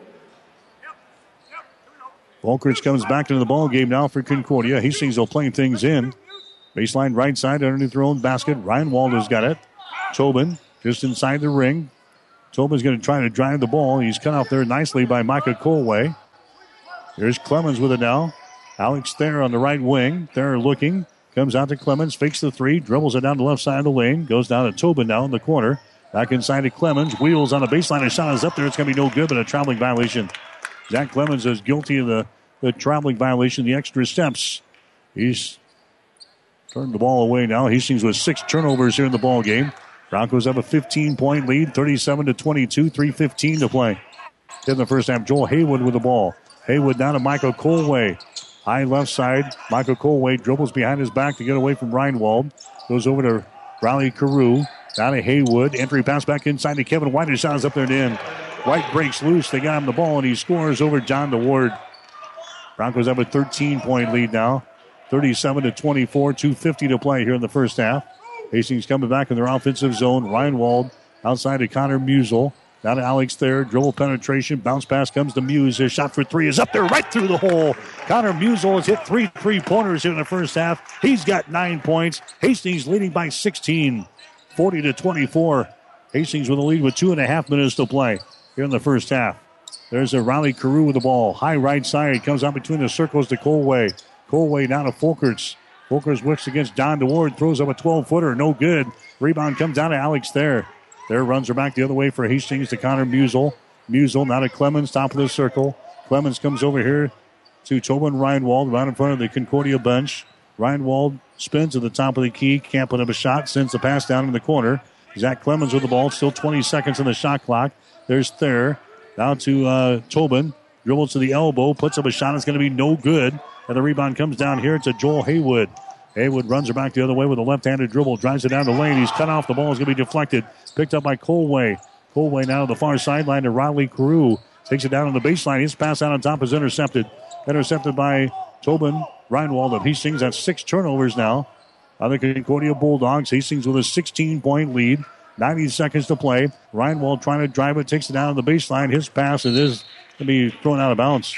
Volkridge comes back into the ball game now for Concordia. Hastings will play things in. Baseline right side underneath their own basket. Ryan Walder's got it. Tobin just inside the ring. Tobin's going to try to drive the ball. He's cut off there nicely by Micah Colway. Here's Clemens with it now. Alex Thayer on the right wing. Thayer looking. Comes out to Clemens, fakes the three, dribbles it down the left side of the lane, goes down to Tobin now in the corner. Back inside to Clemens, wheels on the baseline, a shot is up there, it's going to be no good, but a traveling violation. Zach Clemens is guilty of the, the traveling violation, the extra steps. He's turned the ball away now. Hastings with six turnovers here in the ball game. Broncos have a fifteen-point lead, thirty-seven to twenty-two, three fifteen to play. In the first half, Joel Haywood with the ball. Haywood down to Michael Colway. High left side, Michael Colway dribbles behind his back to get away from Reinwald. Goes over to Riley Carew. Down to Haywood. Entry pass back inside to Kevin White. His shot is up there and in. White breaks loose. They got him the ball, and he scores over John DeWard. Broncos have a thirteen-point lead now. thirty-seven to twenty-four, two fifty to play here in the first half. Hastings coming back in their offensive zone. Reinwald outside to Connor Musial. Down to Alex Thayer. Dribble penetration. Bounce pass comes to Muse. His shot for three is up there right through the hole. Connor Musial has hit three three-pointers here in the first half. He's got nine points. Hastings leading by sixteen. forty to twenty-four. Hastings with a lead with two and a half minutes to play here in the first half. There's a Riley Carew with the ball. High right side. Comes out between the circles to Colway. Colway down to Folkerts. Folkerts works against John DeWard. Throws up a twelve-footer. No good. Rebound comes down to Alex Thayer. There runs her back the other way for Hastings to Connor Musial. Musial now to Clemens, top of the circle. Clemens comes over here to Tobin Reinwald, right in front of the Concordia bench. Reinwald spins at the top of the key, can't put up a shot, sends the pass down in the corner. Zach Clemens with the ball, still twenty seconds on the shot clock. There's Thayer, down to uh, Tobin, dribbles to the elbow, puts up a shot, it's going to be no good. And the rebound comes down here to Joel Haywood. Haywood runs her back the other way with a left-handed dribble, drives it down the lane. He's cut off. The ball is going to be deflected. Picked up by Colway. Colway now to the far sideline to Riley Carew. Takes it down on the baseline. His pass out on top is intercepted. Intercepted by Tobin Reinwald of Hastings. That's six turnovers now on the Concordia Bulldogs. Hastings with a sixteen-point lead. ninety seconds to play. Reinwald trying to drive it. Takes it down on the baseline. His pass it is going to be thrown out of bounds.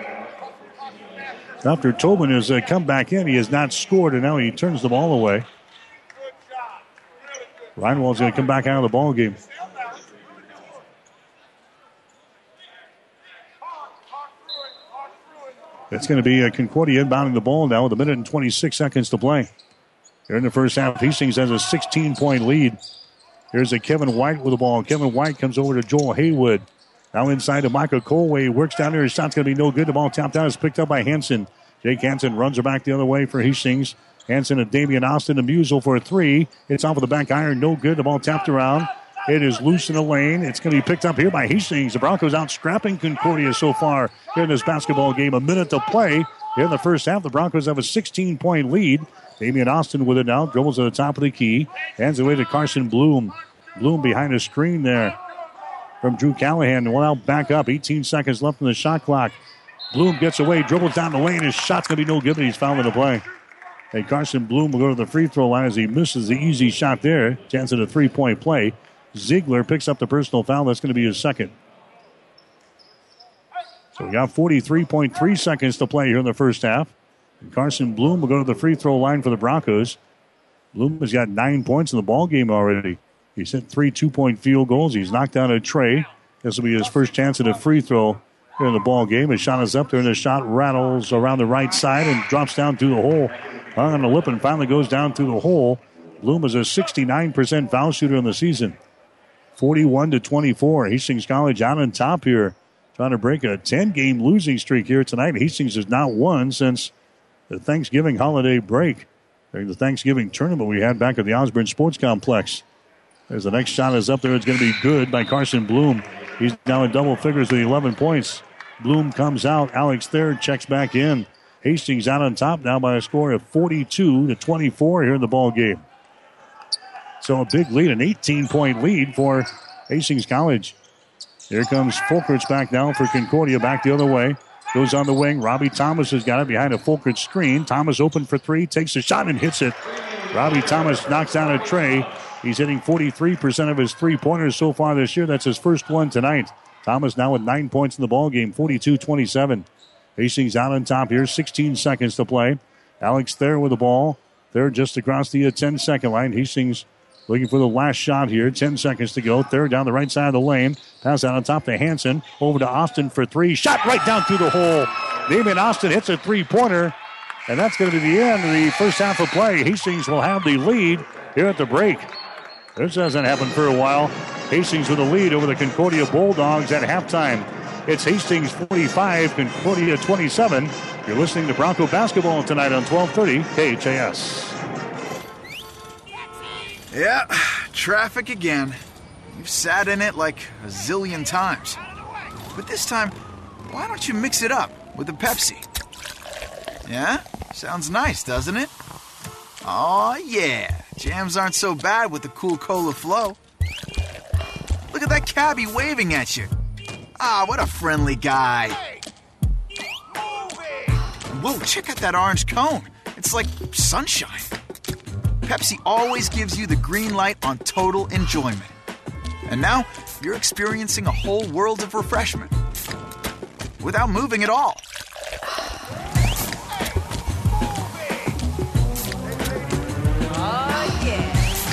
After Tobin has uh, come back in, he has not scored, and now he turns the ball away. Reinwald's going to come back out of the ball game. It's going to be uh, Concordia inbounding the ball now with a minute and twenty-six seconds to play. Here in the first half, Hastings has a sixteen-point lead. Here's a Kevin White with the ball. Kevin White comes over to Joel Haywood. Now inside to Michael Colway. He works down there. His shot's going to be no good. The ball tapped out. Is picked up by Hansen. Jake Hansen runs her back the other way for Hastings. Hansen and Damian Austin to Musial for a three. It's off of the back iron. No good. The ball tapped around. It is loose in the lane. It's going to be picked up here by Hastings. The Broncos out scrapping Concordia so far here in this basketball game. A minute to play here in the first half. The Broncos have a sixteen-point lead. Damian Austin with it now. Dribbles to the top of the key. Hands away to Carson Bloom. Bloom behind the screen there from Drew Callahan. One out back up. eighteen seconds left in the shot clock. Bloom gets away, dribbles down the lane. His shot's going to be no good, but he's fouled in the play. Hey, Carson Bloom will go to the free throw line as he misses the easy shot there. Chance at a three-point play. Ziegler picks up the personal foul. That's going to be his second. So we got forty-three point three seconds to play here in the first half. Carson Bloom will go to the free throw line for the Broncos. Bloom has got nine points in the ball game already. He's hit three two-point field goals. He's knocked down a tray. This will be his first chance at a free throw here in the ball game. His shot is up there, and the shot rattles around the right side and drops down through the hole. Hung on the lip and finally goes down through the hole. Bloom is a sixty-nine percent foul shooter in the season. forty-one to twenty-four. Hastings College out on top here, trying to break a ten-game losing streak here tonight. Hastings has not won since the Thanksgiving holiday break, during the Thanksgiving tournament we had back at the Osborne Sports Complex. There's the next shot is up there. It's going to be good by Carson Bloom. He's now in double figures with eleven points. Bloom comes out. Alex Thayer checks back in. Hastings out on top now by a score of forty-two to twenty-four here in the ball game. So a big lead, an eighteen-point lead for Hastings College. Here comes Fulkerts back now for Concordia, back the other way. Goes on the wing. Robbie Thomas has got it behind a Fulkerts screen. Thomas open for three, takes a shot and hits it. Robbie Thomas knocks down a tray. He's hitting forty-three percent of his three-pointers so far this year. That's his first one tonight. Thomas now with nine points in the ball game, forty-two twenty-seven. Hastings out on top here, sixteen seconds to play. Alex Thayer with the ball. Thayer just across the ten-second line. Hastings looking for the last shot here. Ten seconds to go. Thayer down the right side of the lane. Pass out on top to Hansen. Over to Austin for three. Shot right down through the hole. Damian Austin hits a three-pointer. And that's going to be the end of the first half of play. Hastings will have the lead here at the break. This hasn't happened for a while. Hastings with a lead over the Concordia Bulldogs at halftime. It's Hastings forty-five, Concordia twenty-seven. You're listening to Bronco basketball tonight on twelve thirty K H A S. Yeah, traffic again. You've sat in it like a zillion times. But this time, why don't you mix it up with a Pepsi? Yeah? Sounds nice, doesn't it? Aw, yeah. Jams aren't so bad with the cool cola flow. Look at that cabbie waving at you. Ah, what a friendly guy. Whoa, check out that orange cone. It's like sunshine. Pepsi always gives you the green light on total enjoyment. And now, you're experiencing a whole world of refreshment without moving at all. Oh, yeah.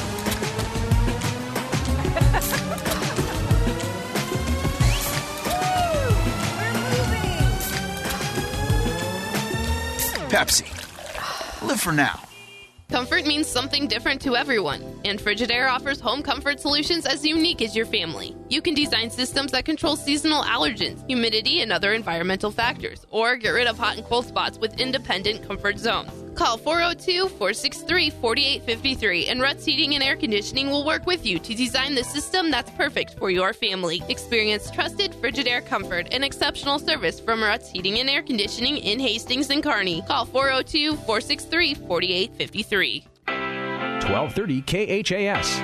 Pepsi. Live for now. Comfort means something different to everyone, and Frigidaire offers home comfort solutions as unique as your family. You can design systems that control seasonal allergens, humidity, and other environmental factors, or get rid of hot and cold spots with independent comfort zones. Call four oh two, four six three, four eight five three, and Ruts Heating and Air Conditioning will work with you to design the system that's perfect for your family. Experience trusted Frigidaire comfort and exceptional service from Ruts Heating and Air Conditioning in Hastings and Kearney. Call four oh two, four six three, four eight five three. twelve thirty K H A S.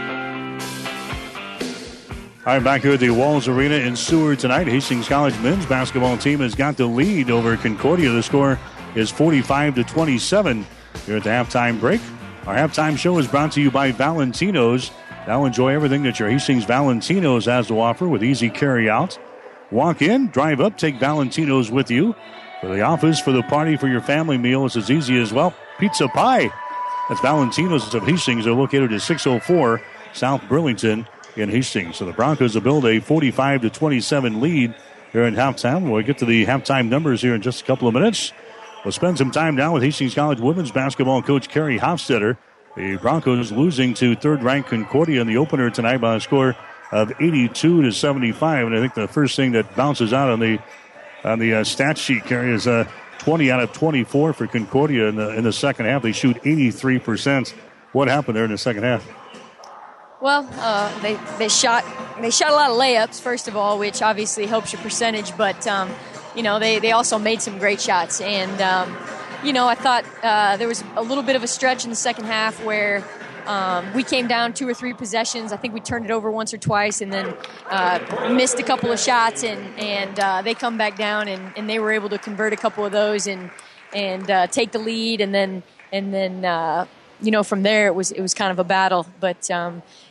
All right, back here at the Walls Arena in Seward tonight. Hastings College men's basketball team has got the lead over Concordia. The score is forty-five to twenty-seven here at the halftime break. Our halftime show is brought to you by Valentino's. Now enjoy everything that your Hastings Valentino's has to offer with easy carry out. Walk in, drive up, take Valentino's with you. For the office, for the party, for your family meal, it's as easy as, well, pizza pie. That's Valentino's of Hastings. They're located at six oh four South Burlington in Hastings. So the Broncos will build a forty-five to twenty-seven lead here at halftime. We'll get to the halftime numbers here in just a couple of minutes. We'll spend some time now with Hastings College women's basketball coach Kerry Hofstetter. The Broncos losing to third-ranked Concordia in the opener tonight by a score of eighty-two to seventy-five. And I think the first thing that bounces out on the on the uh, stat sheet, Kerry, is uh, twenty out of twenty-four for Concordia in the in the second half. They shoot eighty-three percent. What happened there in the second half? Well, uh, they they shot they shot a lot of layups, first of all, which obviously helps your percentage. But um, you know, they, they also made some great shots, and um, you know, I thought uh, there was a little bit of a stretch in the second half where um, we came down two or three possessions. I think we turned it over once or twice, and then uh, missed a couple of shots, and and uh, they come back down, and, and they were able to convert a couple of those and and uh, take the lead, and then and then uh, you know, from there it was it was kind of a battle, but. Um,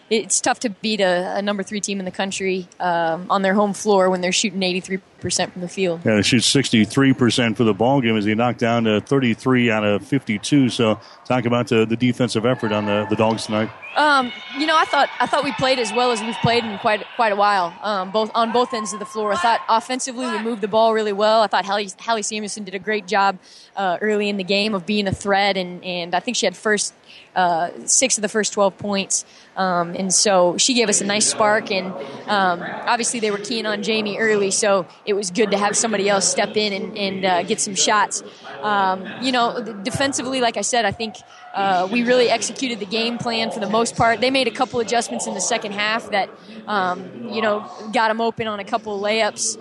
it's tough to beat a, a number three team in the country um, on their home floor when they're shooting eighty-three percent from the field. Yeah, they shoot sixty-three percent for the ball game as they knocked down to thirty-three out of fifty-two. So talk about the, the defensive effort on the, the Dogs tonight. Um, you know, I thought I thought we played as well as we've played in quite quite a while, um, both on both ends of the floor. I thought offensively we moved the ball really well. I thought Hallie, Hallie Samuelson did a great job uh, early in the game of being a threat, and, and I think she had first uh, six of the first twelve points. Um, and so she gave us a nice spark, and um, obviously they were keying on Jamie early, so it was good to have somebody else step in and, and uh, get some shots. Um, you know, defensively, like I said, I think uh, we really executed the game plan for the most part. They made a couple adjustments in the second half that, um, you know, got them open on a couple of layups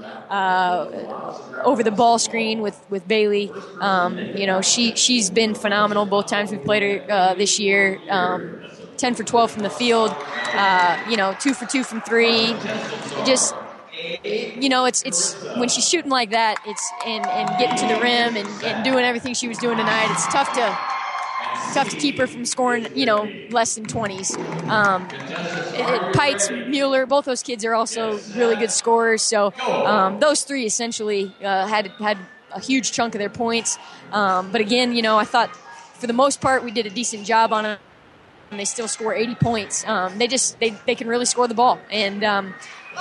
uh, over the ball screen with, with Bailey. Um, you know, she, she's been phenomenal both times we've played her uh, this year. Um, ten for twelve from the field, uh, you know, two for two from three. Just, you know, it's it's when she's shooting like that, it's and, and getting to the rim and, and doing everything she was doing tonight. It's tough to tough to keep her from scoring, you know, less than twenties. Um, it, Pites, Mueller, both those kids are also really good scorers. So um, those three essentially uh, had had a huge chunk of their points. Um, but again, you know, I thought for the most part we did a decent job on it. And they still score eighty points. Um, they just they, they can really score the ball. And um,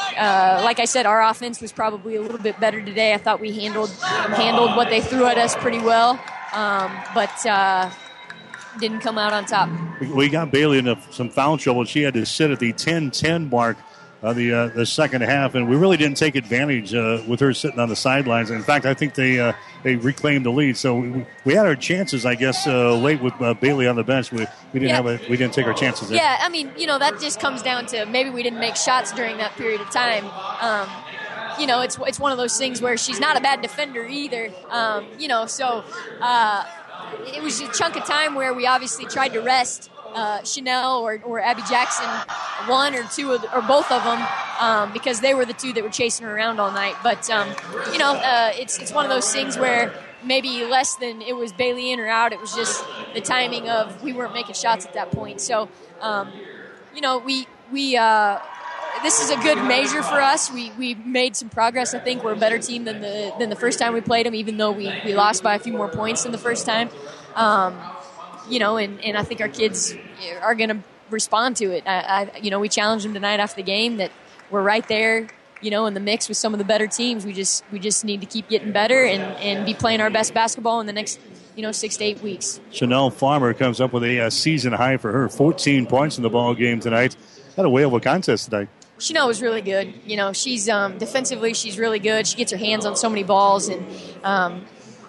uh, like I said, our offense was probably a little bit better today. I thought we handled handled what they threw at us pretty well, um, but uh, didn't come out on top. We got Bailey into some foul trouble. She had to sit at the ten ten mark of the uh, the second half, and we really didn't take advantage uh, with her sitting on the sidelines. In fact, I think they uh, they reclaimed the lead. So we, we had our chances, I guess, uh, late with uh, Bailey on the bench. We we didn't yeah. have a, we didn't take our chances. There. Yeah, I mean, you know, that just comes down to maybe we didn't make shots during that period of time. Um, you know, it's it's one of those things where she's not a bad defender either. Um, you know, so uh, it was a chunk of time where we obviously tried to rest Uh, Chanel or, or Abby Jackson, one or two of the, or both of them, um, because they were the two that were chasing her around all night. But um, you know, uh, it's it's one of those things where maybe less than it was Bailey in or out. It was just the timing of we weren't making shots at that point. So um, you know, we we uh, this is a good measure for us. We we made some progress. I think we're a better team than the than the first time we played them, even though we, we lost by a few more points than the first time. Um, You know, and, and I think our kids are going to respond to it. I, I, you know, we challenged them tonight after the game that we're right there, you know, in the mix with some of the better teams. We just we just need to keep getting better and, and be playing our best basketball in the next, you know, six to eight weeks. Chanel Farmer comes up with a, a season high for her, fourteen points in the ball game tonight. Had a whale of a contest tonight. Chanel was really good. You know, she's um, defensively, she's really good. She gets her hands on so many balls, and um,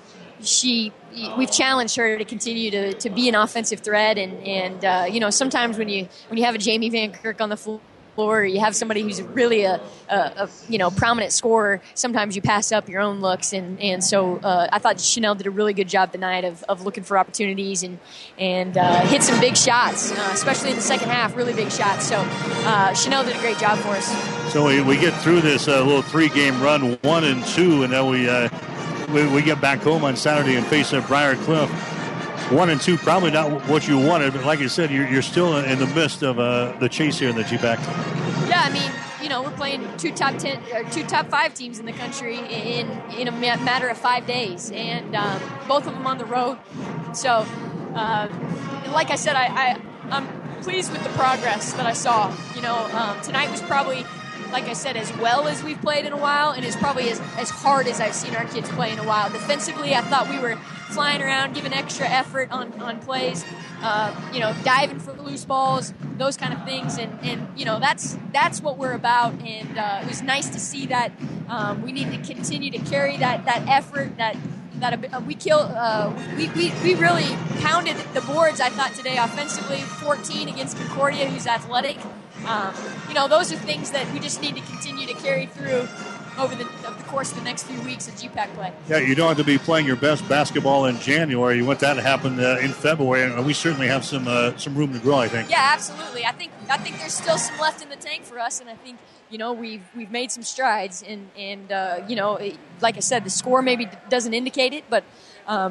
she. We've challenged her to continue to, to be an offensive threat, and and uh, you know, sometimes when you when you have a Jamie Van Kirk on the floor, or you have somebody who's really a, a, a you know prominent scorer, sometimes you pass up your own looks, and and so uh, I thought Chanel did a really good job tonight of, of looking for opportunities and and uh, hit some big shots, uh, especially in the second half, really big shots. So uh, Chanel did a great job for us. So we, we get through this uh, little three game run, one and two, and then we. Uh, We, we get back home on Saturday and face uh, Briar Cliff. One and two, probably not what you wanted, but like I said, you're, you're still in the midst of uh, the chase here in the G PAC. Yeah, I mean, you know, we're playing two top ten or two top five teams in the country in in a matter of five days, and um, both of them on the road. So, uh, like I said, I, I I'm pleased with the progress that I saw. You know, um, tonight was probably. Like I said, as well as we've played in a while, and it's probably as, as hard as I've seen our kids play in a while. Defensively, I thought we were flying around, giving extra effort on, on plays, uh, you know, diving for loose balls, those kind of things. And, and you know, that's that's what we're about, and uh, it was nice to see that. Um, we need to continue to carry that, that effort, that that uh, we kill. Uh, we, we, we really pounded the boards, I thought, today offensively, fourteen against Concordia, who's athletic. Um, you know, those are things that we just need to continue to carry through over the, over the course of the next few weeks of G PAC play. Yeah, you don't have to be playing your best basketball in January. You want that to happen uh, in February, and we certainly have some uh, some room to grow, I think. Yeah, absolutely. I think I think there's still some left in the tank for us, and I think you know we've we've made some strides, and and uh, you know, it, like I said, the score maybe doesn't indicate it, but. Um,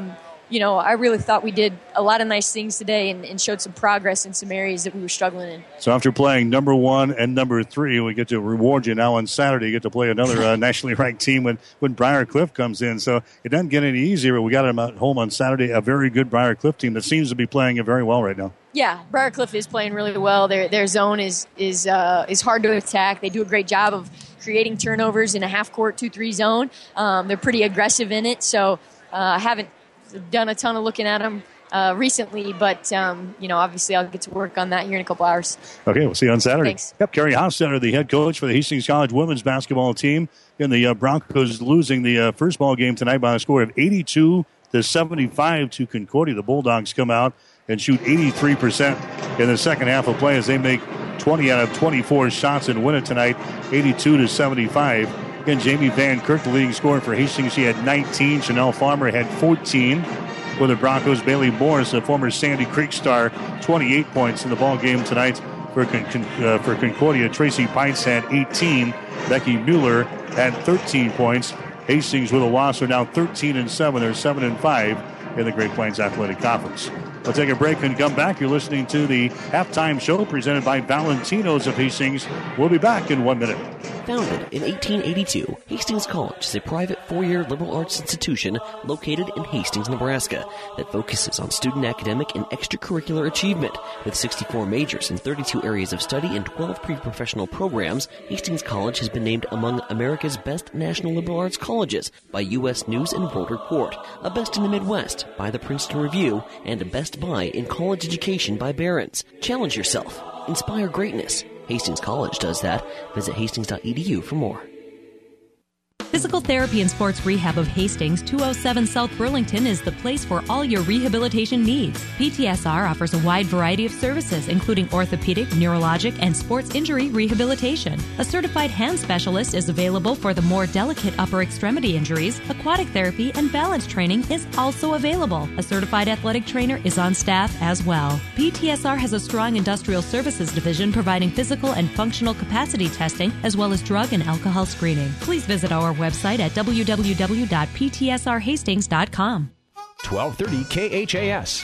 you know, I really thought we did a lot of nice things today and, and showed some progress in some areas that we were struggling in. So after playing number one and number three, we get to reward you now on Saturday. You get to play another uh, nationally ranked team when, when Briar Cliff comes in. So it doesn't get any easier. We got them at home on Saturday, a very good Briar Cliff team that seems to be playing it very well right now. Yeah, Briar Cliff is playing really well. Their their zone is is uh, is hard to attack. They do a great job of creating turnovers in a half-court two three zone. Um, they're pretty aggressive in it. So uh, I haven't done a ton of looking at them uh, recently, but, um, you know, obviously I'll get to work on that here in a couple hours. Okay, we'll see you on Saturday. Thanks. Yep, Carrie Hofstetter, the head coach for the Hastings College women's basketball team. And the uh, Broncos losing the uh, first ball game tonight by a score of eighty-two to seventy-five to Concordia. The Bulldogs come out and shoot eighty-three percent in the second half of play as they make twenty out of twenty-four shots and win it tonight, eighty-two to seventy-five. Again, Jamie Van Kirk, the leading scorer for Hastings, she had nineteen. Chanel Farmer had fourteen. For the Broncos, Bailey Morris, the former Sandy Creek star, twenty-eight points in the ball game tonight for Con- uh, for Concordia. Tracy Pites had eighteen. Becky Mueller had thirteen points. Hastings with a loss are now thirteen and seven. They're seven and five in the Great Plains Athletic Conference. We'll take a break and come back. You're listening to the halftime show presented by Valentino's of Hastings. We'll be back in one minute. Founded in eighteen eighty-two, Hastings College is a private four-year liberal arts institution located in Hastings, Nebraska that focuses on student academic and extracurricular achievement. With sixty-four majors in thirty-two areas of study and twelve pre-professional programs, Hastings College has been named among America's best national liberal arts colleges by U S News and World Report, a best in the Midwest by the Princeton Review, and a best buy in college education by Barron's. Challenge yourself. Inspire greatness. Hastings College does that. Visit hastings dot e d u for more. Physical Therapy and Sports Rehab of Hastings, two oh seven South Burlington, is the place for all your rehabilitation needs. P T S R offers a wide variety of services, including orthopedic, neurologic, and sports injury rehabilitation. A certified hand specialist is available for the more delicate upper extremity injuries. Aquatic therapy and balance training is also available. A certified athletic trainer is on staff as well. P T S R has a strong industrial services division providing physical and functional capacity testing, as well as drug and alcohol screening. Please visit our website at w w w dot p t s r hastings dot com. twelve thirty K H A S.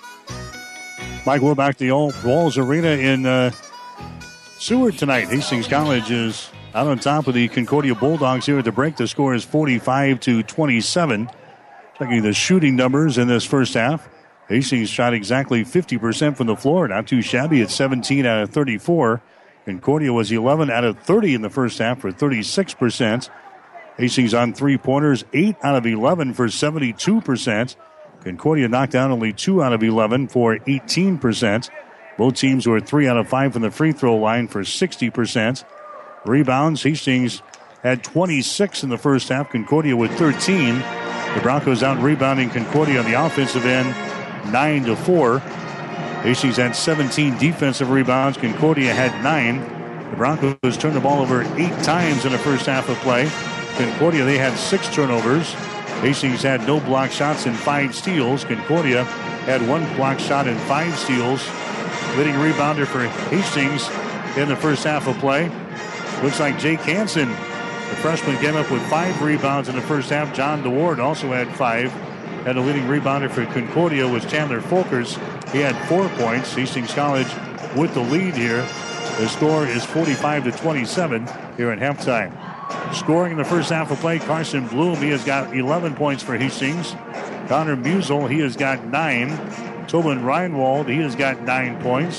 Mike, we're back to the old Walls Arena in uh, Seward tonight. Hastings College is out on top of the Concordia Bulldogs here at the break. The score is forty-five to twenty-seven. Checking the shooting numbers in this first half. Hastings shot exactly fifty percent from the floor. Not too shabby at seventeen out of thirty-four. Concordia was eleven out of thirty in the first half for thirty-six percent. Hastings on three-pointers, eight out of eleven for seventy-two percent. Concordia knocked down only two out of eleven for eighteen percent. Both teams were three out of five from the free throw line for sixty percent. Rebounds, Hastings had twenty-six in the first half, Concordia with thirteen. The Broncos out-rebounding Concordia on the offensive end, nine to four. Hastings had seventeen defensive rebounds, Concordia had nine. The Broncos turned the ball over eight times in the first half of play. Concordia, they had six turnovers. Hastings had no block shots and five steals. Concordia had one block shot and five steals. Leading rebounder for Hastings in the first half of play. Looks like Jake Hansen, the freshman, came up with five rebounds in the first half. John DeWard also had five. And the leading rebounder for Concordia was Chandler Folkers. He had four points. Hastings College with the lead here. The score is forty-five to twenty-seven here at halftime. Scoring in the first half of play, Carson Bloom, he has got eleven points for Hastings. Connor Musel, he has got nine. Tobin Reinwald, he has got nine points.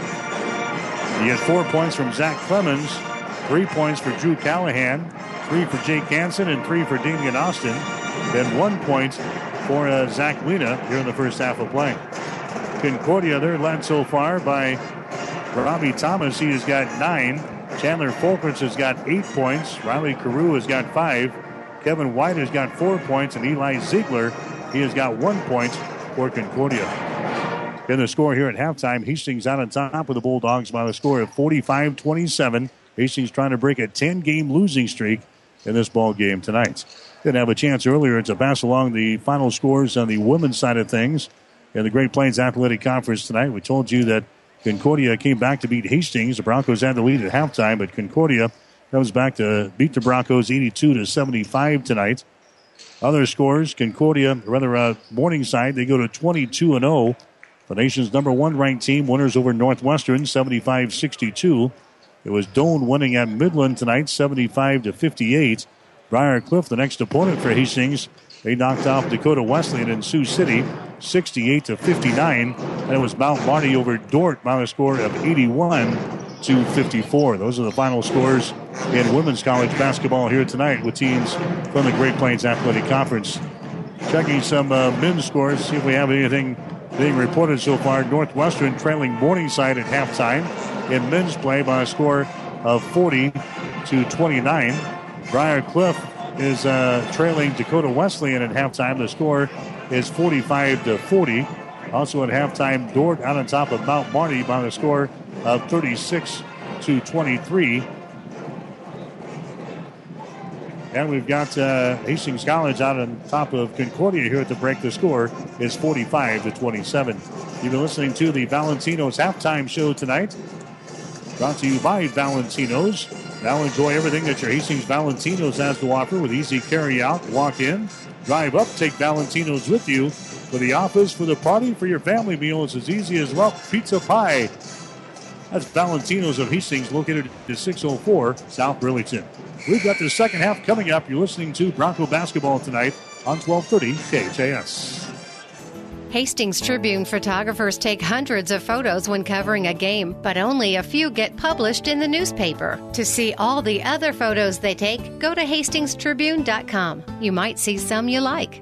He had four points from Zach Clemens, three points for Drew Callahan, three for Jake Hansen, and three for Damian Austin. Then one point for uh, Zach Lena here in the first half of play. Concordia, they're led so far by Robbie Thomas. He has got nine. Chandler Folkers has got eight points. Riley Carew has got five. Kevin White has got four points. And Eli Ziegler, he has got one point for Concordia. In the score here at halftime, Hastings out on top of the Bulldogs by the score of forty-five twenty-seven. Hastings trying to break a ten-game losing streak in this ball game tonight. Didn't have a chance earlier to pass along the final scores on the women's side of things in the Great Plains Athletic Conference tonight. We told you that Concordia came back to beat Hastings. The Broncos had the lead at halftime, but Concordia comes back to beat the Broncos eighty-two to seventy-five tonight. Other scores, Concordia, rather uh, Morningside, they go to twenty-two and oh. The nation's number one ranked team, winners over Northwestern, seventy-five sixty-two. It was Doane winning at Midland tonight, seventy-five to fifty-eight. Briar Cliff, the next opponent for Hastings, they knocked off Dakota Wesleyan in Sioux City, sixty-eight to fifty-nine. And it was Mount Marty over Dordt by a score of eighty-one to fifty-four. Those are the final scores in women's college basketball here tonight with teams from the Great Plains Athletic Conference. Checking some uh, men's scores, see if we have anything being reported so far. Northwestern trailing Morningside at halftime in men's play by a score of forty to twenty-nine. Briar Cliff is uh, trailing Dakota Wesleyan at halftime. The score is forty-five to forty. Also at halftime, Dordt out on top of Mount Marty by the score of thirty-six to twenty-three. And we've got uh, Hastings College out on top of Concordia here at the break. The score is forty-five to twenty-seven. You've been listening to the Valentino's halftime show tonight. Brought to you by Valentino's. Now enjoy everything that your Hastings Valentino's has to offer with easy carry out, walk in, drive up, take Valentino's with you for the office, for the party, for your family meal. It's as easy as, well, pizza pie. That's Valentino's of Hastings, located at six oh four South Burlington. We've got the second half coming up. You're listening to Bronco Basketball tonight on twelve thirty K H A S. Hastings Tribune photographers take hundreds of photos when covering a game, but only a few get published in the newspaper. To see all the other photos they take, go to hastings tribune dot com. You might see some you like.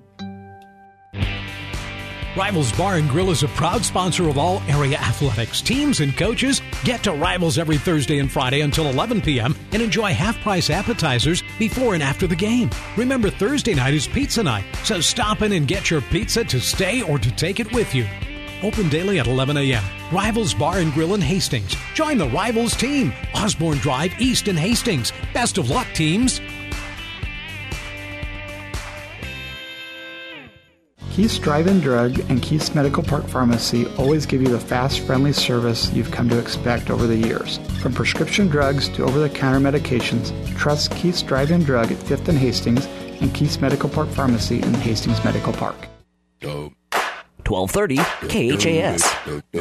Rivals Bar and Grill is a proud sponsor of all area athletics. Teams and coaches get to Rivals every Thursday and Friday until eleven p.m. and enjoy half-price appetizers before and after the game. Remember, Thursday night is pizza night, so stop in and get your pizza to stay or to take it with you. Open daily at eleven a.m. Rivals Bar and Grill in Hastings. Join the Rivals team. Osborne Drive East in Hastings. Best of luck, teams. Keith's Drive-In Drug and Keith's Medical Park Pharmacy always give you the fast, friendly service you've come to expect over the years. From prescription drugs to over-the-counter medications, trust Keith's Drive-In Drug at fifth and Hastings and Keith's Medical Park Pharmacy in Hastings Medical Park. twelve thirty K H A S.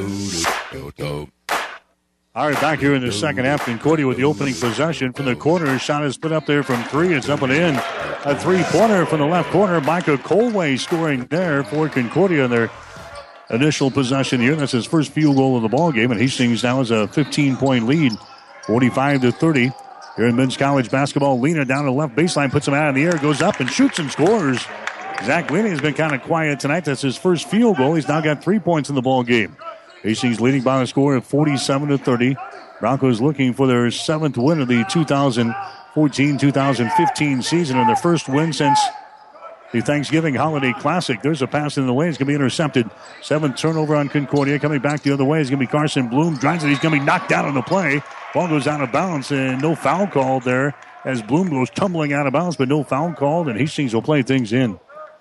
All right, back here in the second half, Concordia with the opening possession from the corner. Shot is put up there from three. It's up and in. A three-pointer from the left corner. Micah Colway scoring there for Concordia in their initial possession here. That's his first field goal of the ball game, and Hastings now has a fifteen-point lead, forty-five to thirty. Here in men's college basketball, Lena down the left baseline, puts him out in the air, goes up and shoots and scores. Zach Lena has been kind of quiet tonight. That's his first field goal. He's now got three points in the ball game. Hastings leading by a score of forty-seven to thirty. Broncos looking for their seventh win of the two thousand fourteen two thousand fifteen season and their first win since the Thanksgiving Holiday Classic. There's a pass in the way. It's going to be intercepted. Seventh turnover on Concordia. Coming back the other way is going to be Carson Bloom. Drives it. He's going to be knocked down on the play. Ball goes out of bounds and no foul called there as Bloom goes tumbling out of bounds, but no foul called, and Hastings will play things in.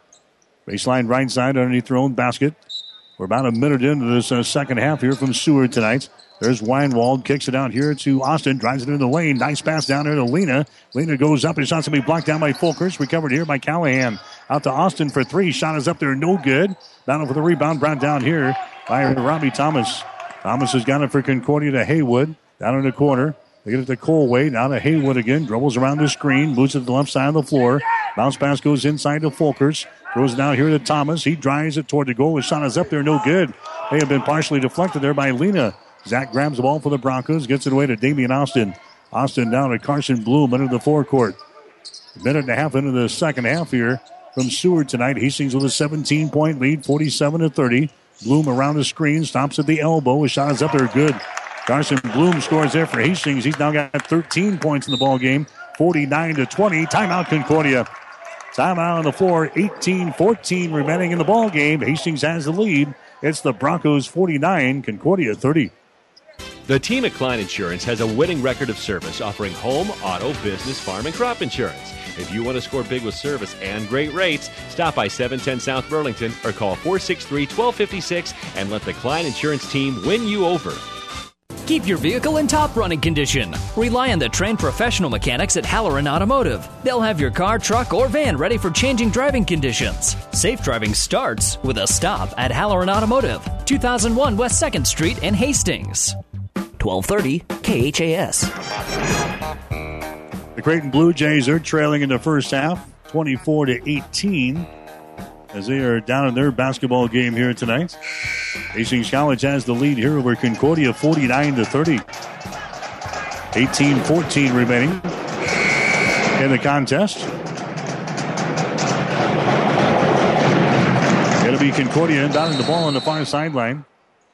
Baseline right side underneath their own basket. We're about a minute into this uh, second half here from Seward tonight. There's Weinwald, kicks it out here to Austin, drives it into the lane. Nice pass down there to Lena. Lena goes up, and shot's going to be blocked down by Folkers. Recovered here by Callahan. Out to Austin for three. Shot is up there, no good. Battle for the rebound, brought down here by Robbie Thomas. Thomas has got it for Concordia to Haywood. Down in the corner. They get it to Colway. Now to Haywood again. Dribbles around the screen. Moves it to the left side of the floor. Bounce pass goes inside to Folkers. Throws it down here to Thomas. He drives it toward the goal. His shot is up there. No good. They have been partially deflected there by Lena. Zach grabs the ball for the Broncos. Gets it away to Damian Austin. Austin down to Carson Bloom into the forecourt. A minute and a half into the second half here from Seward tonight. Hastings with a seventeen-point lead, forty-seven to thirty. Bloom around the screen. Stops at the elbow. His shot is up there. Good. Carson Bloom scores there for Hastings. He's now got thirteen points in the ball game, forty-nine to twenty. Timeout Concordia. Timeout on the floor, eighteen fourteen remaining in the ball game. Hastings has the lead. It's the Broncos forty-nine, Concordia thirty. The team at Klein Insurance has a winning record of service, offering home, auto, business, farm, and crop insurance. If you want to score big with service and great rates, stop by seven ten South Burlington or call four six three, one two five six and let the Klein Insurance team win you over. Keep your vehicle in top running condition. Rely on the trained professional mechanics at Halloran Automotive. They'll have your car, truck, or van ready for changing driving conditions. Safe driving starts with a stop at Halloran Automotive, two thousand one West second Street in Hastings. twelve thirty K H A S. The Creighton Blue Jays are trailing in the first half, twenty-four to eighteen, as they are down in their basketball game here tonight. Hastings College has the lead here over Concordia, forty-nine to thirty. eighteen fourteen remaining in the contest. It'll be Concordia inbounding the ball on the far sideline.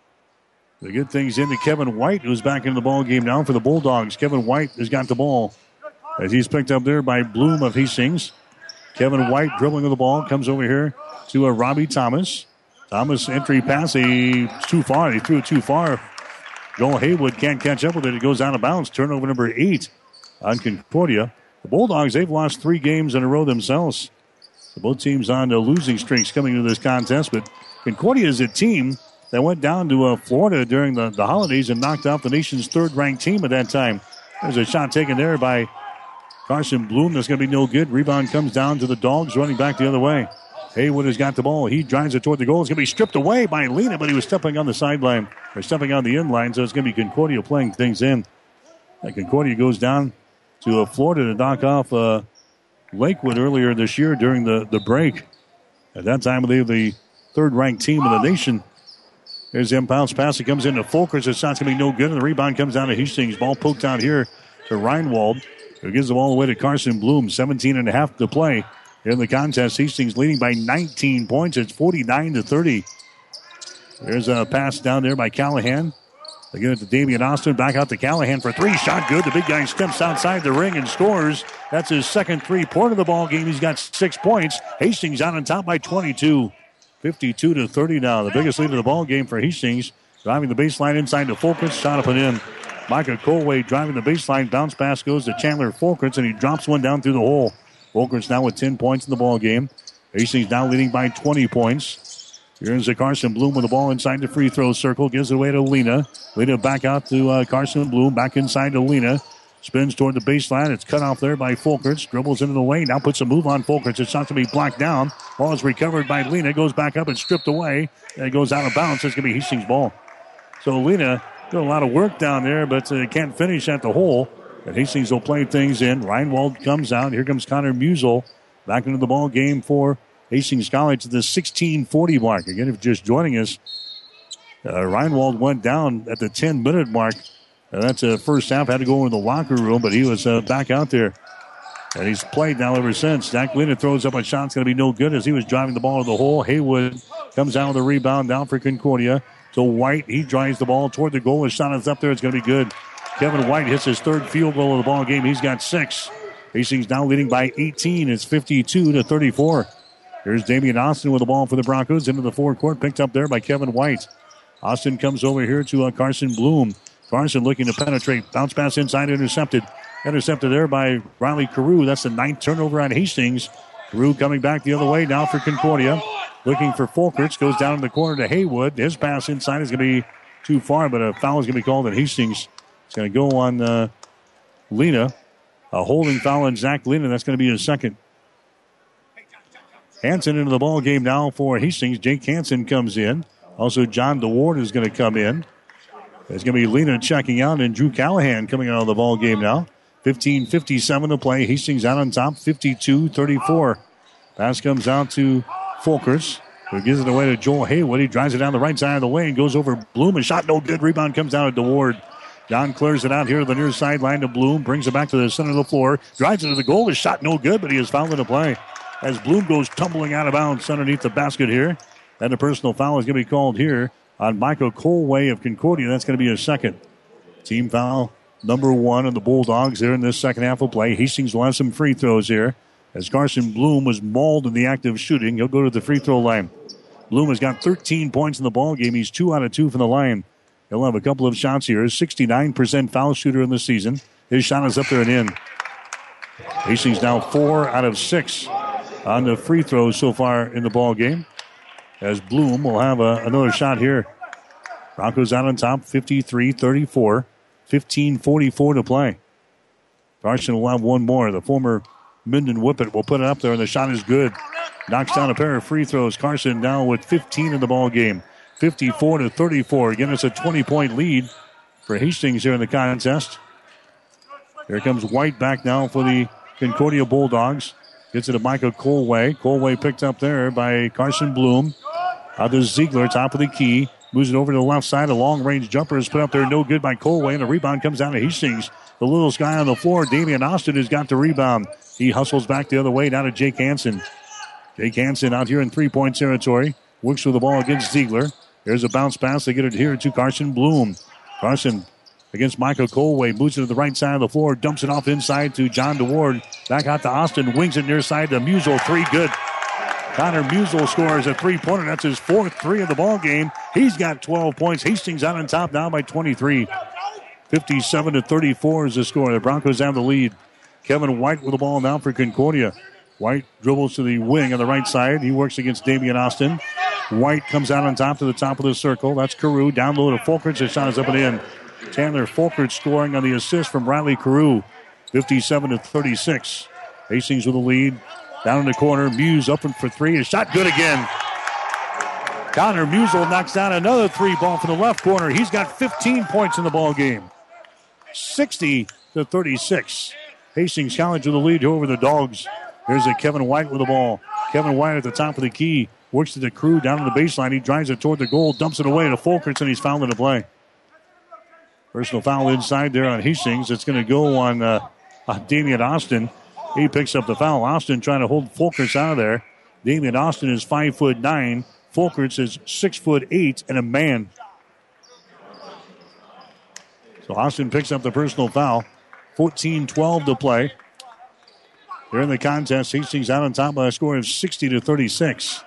The good things into Kevin White, who's back in the ball game now for the Bulldogs. Kevin White has got the ball as he's picked up there by Bloom of Hastings. Kevin White dribbling with the ball, comes over here to a Robbie Thomas. Thomas entry pass, he too far. He threw it too far. Joel Haywood can't catch up with it. It goes out of bounds. Turnover number eight on Concordia. The Bulldogs, they've lost three games in a row themselves. So both teams on the losing streaks coming into this contest. But Concordia is a team that went down to uh, Florida during the, the holidays and knocked out the nation's third-ranked team at that time. There's a shot taken there by Carson Bloom. That's going to be no good. Rebound comes down to the Dogs, running back the other way. Haywood has got the ball. He drives it toward the goal. It's going to be stripped away by Lena, but he was stepping on the sideline, or stepping on the end line, so it's going to be Concordia playing things in. And Concordia goes down to uh, Florida to knock off uh, Lakewood earlier this year during the, the break. At that time, they were the third-ranked team in the nation. There's the inbounds pass. It comes into Folkers. The shot's going to be no good, and the rebound comes down to Hastings. Ball poked out here to Reinwald, who gives the ball away to Carson Bloom. seventeen and a half to play in the contest. Hastings leading by nineteen points. It's forty-nine to thirty. There's a pass down there by Callahan. They get it to Damian Austin. Back out to Callahan for three. Shot good. The big guy steps outside the ring and scores. That's his second three-pointer of the ball game. He's got six points. Hastings out on top by twenty-two. fifty-two to thirty now. The biggest lead of the ball game for Hastings. Driving the baseline inside to Folkers. Shot up and in. Micah Colway driving the baseline. Bounce pass goes to Chandler Folkers, and he drops one down through the hole. Folkers now with ten points in the ball game. Hastings now leading by twenty points. Here's a Carson Bloom with the ball inside the free throw circle. Gives it away to Lena. Lena back out to uh, Carson Bloom. Back inside to Lena. Spins toward the baseline. It's cut off there by Folkers. Dribbles into the lane. Now puts a move on Folkers. It's not to be blocked down. Ball is recovered by Lena. Goes back up and stripped away. And it goes out of bounds. It's going to be Hastings' ball. So Lena doing a lot of work down there, but uh, can't finish at the hole. And Hastings will play things in. Reinwald comes out. Here comes Connor Musel back into the ball game for Hastings College at the sixteen forty mark. Again, if you're just joining us, uh, Reinwald went down at the ten-minute mark. Uh, that's the uh, first half. Had to go into the locker room, but he was uh, back out there. And he's played now ever since. Zach Lena throws up a shot. It's going to be no good as he was driving the ball to the hole. Haywood comes out with a rebound down for Concordia. So White, he drives the ball toward the goal. His shot is up there. It's going to be good. Kevin White hits his third field goal of the ball game. He's got six. Hastings now leading by eighteen. It's fifty-two to thirty-four. Here's Damian Austin with the ball for the Broncos into the forecourt. Picked up there by Kevin White. Austin comes over here to uh, Carson Bloom. Carson looking to penetrate. Bounce pass inside, intercepted. Intercepted there by Riley Carew. That's the ninth turnover on Hastings. Carew coming back the other way now for Concordia. Looking for Folkers. Goes down in the corner to Haywood. His pass inside is going to be too far, but a foul is going to be called at Hastings. It's going to go on uh, Lena. A holding foul on Zach Lena. That's going to be his second. Hanson into the ball game now for Hastings. Jake Hanson comes in. Also, John DeWard is going to come in. It's going to be Lena checking out, and Drew Callahan coming out of the ball game now. fifteen fifty-seven to play. Hastings out on top, fifty-two thirty-four. Pass comes out to Folkers, who gives it away to Joel Haywood. He drives it down the right side of the lane, goes over Bloom, and shot no good. Rebound comes down to DeWard. John clears it out here to the near sideline to Bloom, brings it back to the center of the floor, drives it to the goal. His shot no good, but he is fouled in the play as Bloom goes tumbling out of bounds underneath the basket here. And the personal foul is going to be called here on Michael Colway of Concordia. That's going to be his second. Team foul number one of the Bulldogs there in this second half of play. Hastings will have some free throws here as Carson Bloom was mauled in the act of shooting. He'll go to the free throw line. Bloom has got thirteen points in the ball game. He's two out of two from the line. He'll have a couple of shots here. sixty-nine percent foul shooter in the season. His shot is up there and in. Hastings now four out of six on the free throws so far in the ball game. As Bloom will have a, another shot here Broncos out on top, fifty-three thirty-four. fifteen forty-four to play. Carson will have one more. The former Minden Whippet will put it up there, and the shot is good. Knocks down a pair of free throws. Carson now with fifteen in the ball game. fifty-four to thirty-four. Again, it's a twenty-point lead for Hastings here in the contest. Here comes White back now for the Concordia Bulldogs. Gets it to Micah Colway. Colway picked up there by Carson Bloom. Out to Ziegler, top of the key. Moves it over to the left side. A long-range jumper is put up there. No good by Colway. And the rebound comes down to Hastings. The littlest guy on the floor, Damian Austin, has got the rebound. He hustles back the other way down to Jake Hansen. Jake Hansen out here in three-point territory. Works with the ball against Ziegler. There's a bounce pass. They get it here to Carson Bloom. Carson against Michael Colway. Moves it to the right side of the floor. Dumps it off inside to John DeWard. Back out to Austin. Wings it near side to Musel. Three good. Connor Musel scores a three-pointer. That's his fourth three of the ball game. He's got twelve points. Hastings out on top now by twenty-three. fifty-seven to thirty-four is the score. The Broncos have the lead. Kevin White with the ball now for Concordia. White dribbles to the wing on the right side. He works against Damian Austin. White comes out on top to the top of the circle. That's Carew. Down low to Folkerts. His shot is up and in. Chandler Folkerts scoring on the assist from Riley Carew. fifty-seven to thirty-six. Hastings with the lead. Down in the corner. Muse open for three. His shot good again. Connor Musel knocks down another three ball from the left corner. He's got fifteen points in the ball game. sixty to thirty-six. Hastings College with the lead over the Dogs. There's a Kevin White with the ball. Kevin White at the top of the key. Works to the Crew down to the baseline. He drives it toward the goal. Dumps it away to Folkerts, and he's fouled in the play. Personal foul inside there on Hastings. It's going to go on, uh, on Damian Austin. He picks up the foul. Austin trying to hold Folkerts out of there. Damian Austin is five foot nine. Folkerts is six foot eight and a man. So Austin picks up the personal foul. fourteen twelve to play. They're in the contest. Hastings out on top by a score of sixty to thirty-six.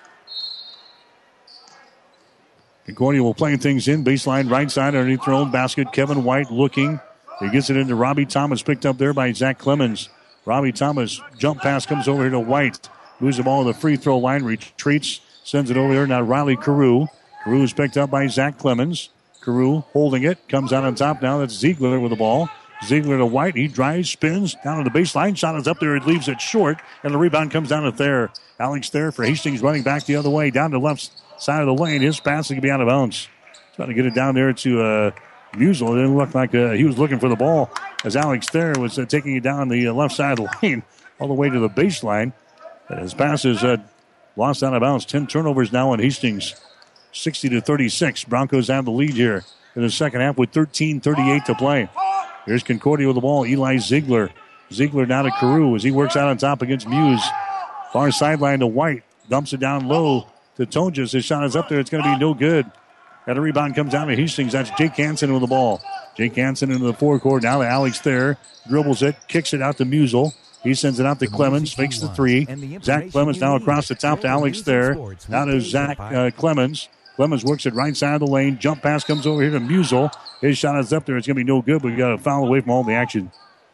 Concordia will play things in. Baseline right side underneath their own basket. Kevin White looking. He gets it into Robbie Thomas. Picked up there by Zach Clemens. Robbie Thomas, jump pass comes over here to White. Moves the ball to the free throw line. Retreats. Sends it over there. Now Riley Carew. Carew is picked up by Zach Clemens. Carew holding it. Comes out on top now. That's Ziegler with the ball. Ziegler to White. He drives, spins down to the baseline. Shot is up there. It leaves it short. And the rebound comes down to Thayer. Alex Thayer for Hastings running back the other way. Down to the left side of the lane. His pass is going to be out of bounds. Trying to get it down there to uh, Musel. It didn't look like uh, he was looking for the ball as Alex Thayer was uh, taking it down the uh, left side of the lane all the way to the baseline. And his pass is uh, lost out of bounds. Ten turnovers now on Hastings. sixty to thirty-six. Broncos have the lead here in the second half with thirteen thirty-eight to play. Here's Concordia with the ball. Eli Ziegler. Ziegler now to Carew as he works out on top against Muse. Far sideline to White. Dumps it down low to Tonjes. His shot is up there. It's going to be no good. And a rebound comes down to Hastings. That's Jake Hansen with the ball. Jake Hansen into the forecourt. Now to Alex Thayer. Dribbles it. Kicks it out to Musel. He sends it out to Clemens. Fakes the three. Zach Clemens now across the top to Alex Thayer. Now to Zach uh, Clemens. Clemens works it right side of the lane. Jump pass comes over here to Musel. His shot is up there. It's going to be no good, but we got a foul away from all the action.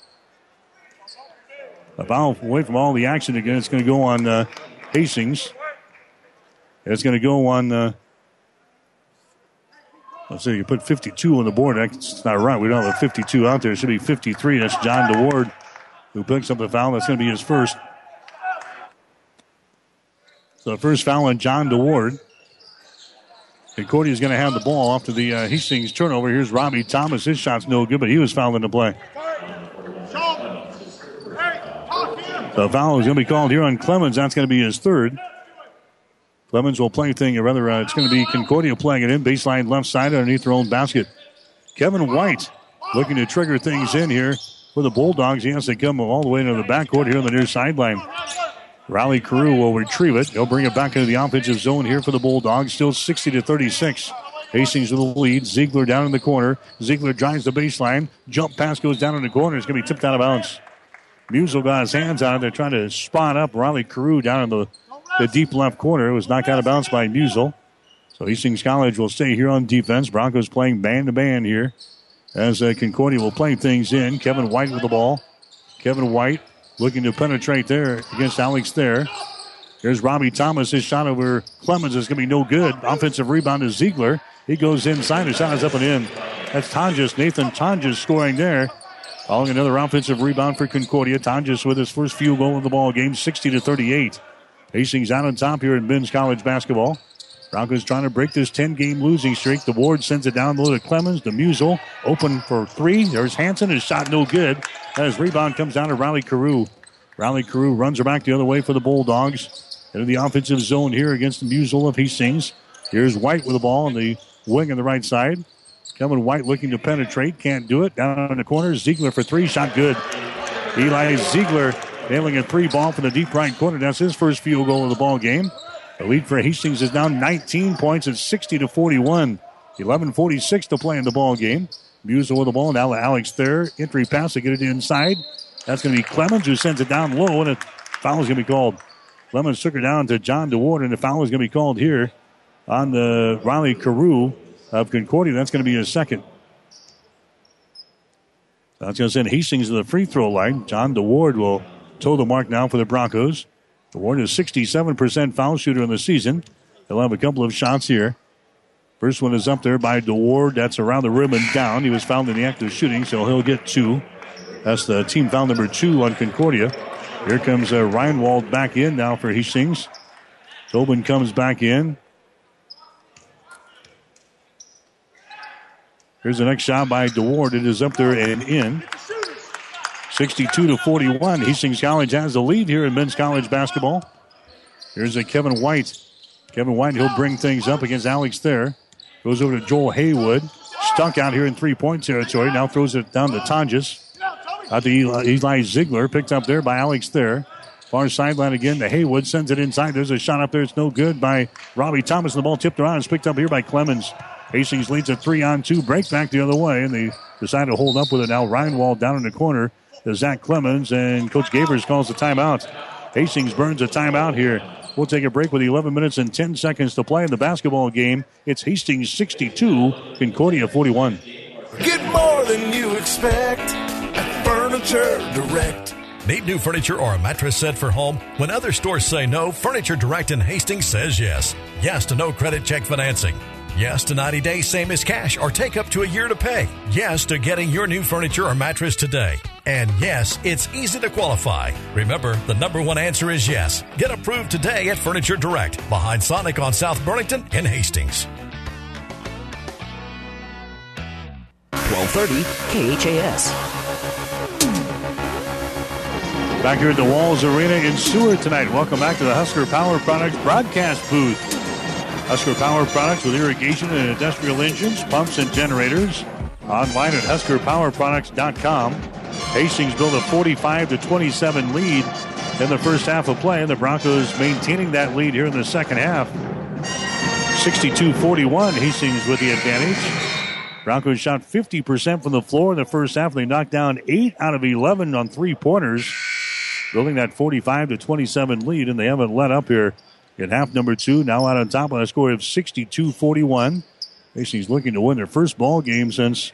A foul away from all the action again. It's going to go on uh, Hastings. It's going to go on... Uh, let's see, you put fifty-two on the board. That's not right. We don't have a fifty-two out there. It should be fifty-three. That's John DeWard who picks up the foul. That's going to be his first. So the first foul on John DeWard. Concordia is going to have the ball after the uh, Hastings turnover. Here's Robbie Thomas. His shot's no good, but he was fouled into play. The foul is going to be called here on Clemens. That's going to be his third. Clemens will play thing, or rather, uh, it's going to be Concordia playing it in. Baseline left side underneath their own basket. Kevin White looking to trigger things in here for the Bulldogs. He has to come all the way into the backcourt here on the near sideline. Riley Carew will retrieve it. He'll bring it back into the offensive zone here for the Bulldogs. Still sixty to thirty-six. Hastings with the lead. Ziegler down in the corner. Ziegler drives the baseline. Jump pass goes down in the corner. It's going to be tipped out of bounds. Musel got his hands on it. They're trying to spot up Riley Carew down in the, the deep left corner. It was knocked out of bounds by Musel. So Hastings College will stay here on defense. Broncos playing man-to-man here as uh, Concordia will play things in. Kevin White with the ball. Kevin White looking to penetrate there against Alex Thayer. Here's Robbie Thomas. His shot over Clemens is going to be no good. Offensive rebound to Ziegler. He goes inside. His shot is up and in. That's Tonjes. Nathan Tonjes scoring there. Following another offensive rebound for Concordia. Tonjes with his first field goal of the ball game, sixty to thirty-eight. Hastings out on top here in men's college basketball. Broncos trying to break this ten-game losing streak. The Ward sends it down low to Clemens. The Musel open for three. There's Hanson. His shot no good. As rebound comes down to Riley Carew. Riley Carew runs her back the other way for the Bulldogs. Into the offensive zone here against the Musel of Hastings. Here's White with the ball on the wing on the right side. Kevin White looking to penetrate. Can't do it. Down in the corner. Ziegler for three. Shot good. Eli Ziegler nailing a three ball from the deep right corner. That's his first field goal of the ball game. The lead for Hastings is now nineteen points at sixty to forty-one. eleven forty-six to play in the ball game. Musel with the ball. Now Alex there. Entry pass to get it inside. That's going to be Clemens who sends it down low, and a foul is going to be called. Clemens took her down to John DeWard, and the foul is going to be called here on the Riley Carew of Concordia. That's going to be his second. That's going to send Hastings to the free throw line. John DeWard will toe the mark now for the Broncos. DeWard is sixty-seven percent foul shooter in the season. He'll have a couple of shots here. First one is up there by DeWard. That's around the rim and down. He was fouled in the act of shooting, so he'll get two. That's the team foul number two on Concordia. Here comes uh, Reinwald back in now for Hastings. Tobin comes back in. Here's the next shot by DeWard. It is up there and in. sixty-two to forty-one. Hastings College has the lead here in men's college basketball. Here's a Kevin White. Kevin White, he'll bring things up against Alex there. Goes over to Joel Haywood. Stuck out here in three-point territory. Now throws it down to Tonjes. Out to Eli, Eli Ziegler. Picked up there by Alex there. Far sideline again to Haywood. Sends it inside. There's a shot up there. It's no good by Robbie Thomas. The ball tipped around. It's picked up here by Clemens. Hastings leads a three-on-two. Break back the other way, and they decide to hold up with it now. Reinwald down in the corner to Zach Clemens, and Coach Gavers calls the timeout. Hastings burns a timeout here. We'll take a break with eleven minutes and ten seconds to play in the basketball game. It's Hastings sixty-two, Concordia forty-one. Get more than you expect at Furniture Direct. Need new furniture or a mattress set for home? When other stores say no, Furniture Direct in Hastings says yes. Yes to no credit check financing. Yes to ninety days same as cash or take up to a year to pay. Yes to getting your new furniture or mattress today. And yes, it's easy to qualify. Remember, the number one answer is yes. Get approved today at Furniture Direct, behind Sonic on South Burlington in Hastings. twelve thirty K H A S. Back here at the Walls Arena in Seward tonight. Welcome back to the Husker Power Products broadcast booth. Husker Power Products with irrigation and industrial engines, pumps, and generators. Online at husker power products dot com. Hastings built a forty-five to twenty-seven lead in the first half of play, and the Broncos maintaining that lead here in the second half. sixty-two forty-one, Hastings with the advantage. Broncos shot fifty percent from the floor in the first half. They knocked down eight out of eleven on three-pointers, building that forty-five to twenty-seven lead, and they haven't let up here in half number two. Now out on top on a score of sixty-two forty-one. Hastings looking to win their first ball game since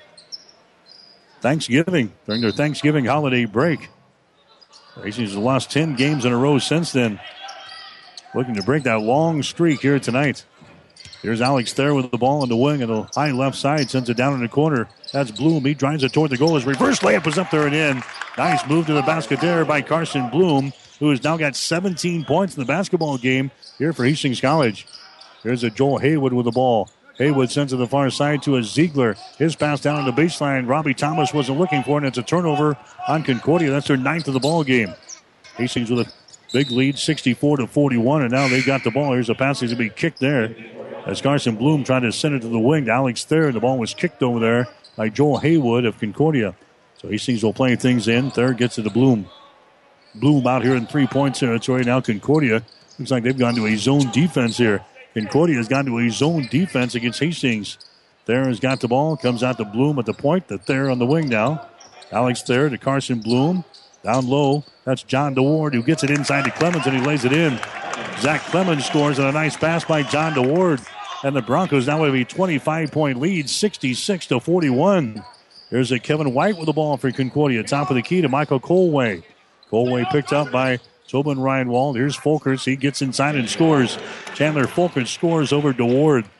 Thanksgiving, during their Thanksgiving holiday break. Hastings has lost ten games in a row since then. Looking to break that long streak here tonight. Here's Alex there with the ball on the wing on the high left side. Sends it down in the corner. That's Bloom. He drives it toward the goal. His reverse layup is up there and in. Nice move to the basket there by Carson Bloom, who has now got seventeen points in the basketball game here for Hastings College. Here's a Joel Haywood with the ball. Haywood sends it to the far side to a Ziegler. His pass down on the baseline. Robbie Thomas wasn't looking for it, and it's a turnover on Concordia. That's their ninth of the ball game. Hastings with a big lead, sixty-four to forty-one, and now they got the ball. Here's a pass that's going to be kicked there as Carson Bloom tried to send it to the wing to Alex Thayer. The ball was kicked over there by Joel Haywood of Concordia. So Hastings will play things in. Thayer gets it to Bloom. Bloom out here in three-point territory. Now Concordia looks like they've gone to a zone defense here. Concordia has gone to a zone defense against Hastings. Thayer has got the ball. Comes out to Bloom at the point. The Thayer on the wing now. Alex Thayer to Carson Bloom. Down low. That's John DeWard who gets it inside to Clemens, and he lays it in. Zach Clemens scores on a nice pass by John DeWard. And the Broncos now have a twenty-five point lead, sixty-six to forty-one. Here's a Kevin White with the ball for Concordia. Top of the key to Michael Colway. Colway picked up by Tobin Reinwald. Here's Folkers. He gets inside and scores. Chandler Folkers scores over DeWard.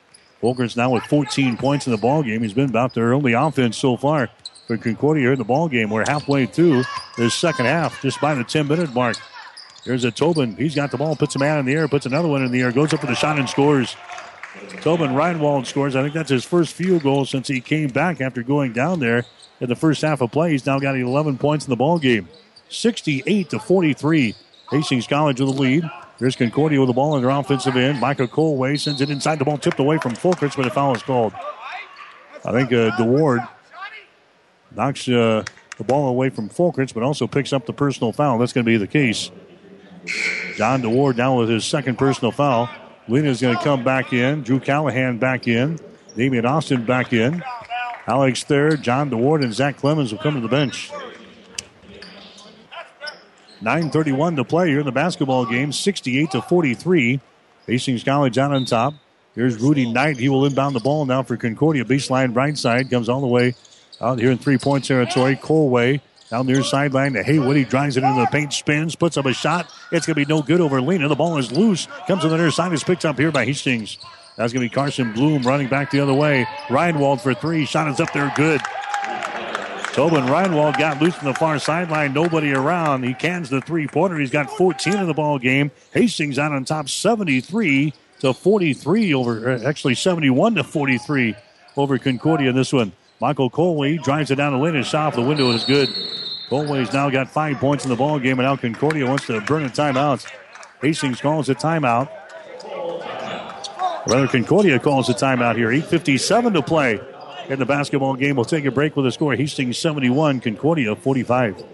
Folkerts now with fourteen points in the ball game. He's been about their only offense so far for Concordia here in the ball game. We're halfway through this second half, just by the ten-minute mark. Here's a Tobin. He's got the ball, puts a man in the air, puts another one in the air, goes up for the shot and scores. Tobin Reinwald scores. I think that's his first field goal since he came back after going down there in the first half of play. He's now got eleven points in the ball game. sixty-eight to forty-three. Hastings College with the lead. Here's Concordia with the ball in their offensive end. Micah Colway sends it inside. The ball tipped away from Folkerts, but a foul is called. I think uh, DeWard knocks uh, the ball away from Folkerts, but also picks up the personal foul. That's going to be the case. John DeWard now with his second personal foul. Lena's going to come back in. Drew Callahan back in. Damian Austin back in. Alex third. John DeWard and Zach Clemens will come to the bench. nine thirty-one to play here in the basketball game. sixty-eight to forty-three. Hastings College out on top. Here's Rudy Knight. He will inbound the ball now for Concordia. Baseline right side. Comes all the way out here in three-point territory. Colway down near sideline to Haywood. He drives it into the paint, spins, puts up a shot. It's going to be no good over Lena. The ball is loose. Comes to the near side. Is picked up here by Hastings. That's going to be Carson Bloom running back the other way. Reinwald for three. Shot is up there. Good. Tobin Reinwald got loose from the far sideline. Nobody around. He cans the three-pointer. He's got fourteen in the ball game. Hastings out on top seventy-three to forty-three over, actually seventy-one to forty-three over Concordia in this one. Michael Colway drives it down the lane. His shot off the window is good. Colway's now got five points in the ball game, and now Concordia wants to burn a timeout. Hastings calls a timeout. Rather, Concordia calls a timeout here. eight fifty-seven to play in the basketball game. We'll take a break with a score. Hastings seventy-one, Concordia forty-five.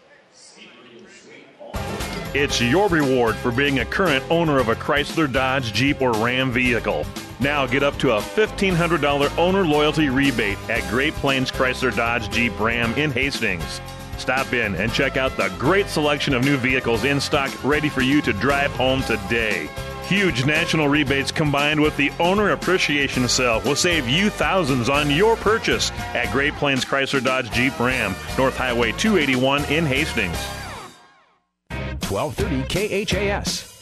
It's your reward for being a current owner of a Chrysler, Dodge, Jeep, or Ram vehicle. Now get up to a fifteen hundred dollars owner loyalty rebate at Great Plains Chrysler, Dodge, Jeep, Ram in Hastings. Stop in and check out the great selection of new vehicles in stock ready for you to drive home today. Huge national rebates combined with the owner appreciation sale will save you thousands on your purchase at Great Plains Chrysler, Dodge, Jeep, Ram, North Highway two eighty-one in Hastings. twelve thirty K H A S.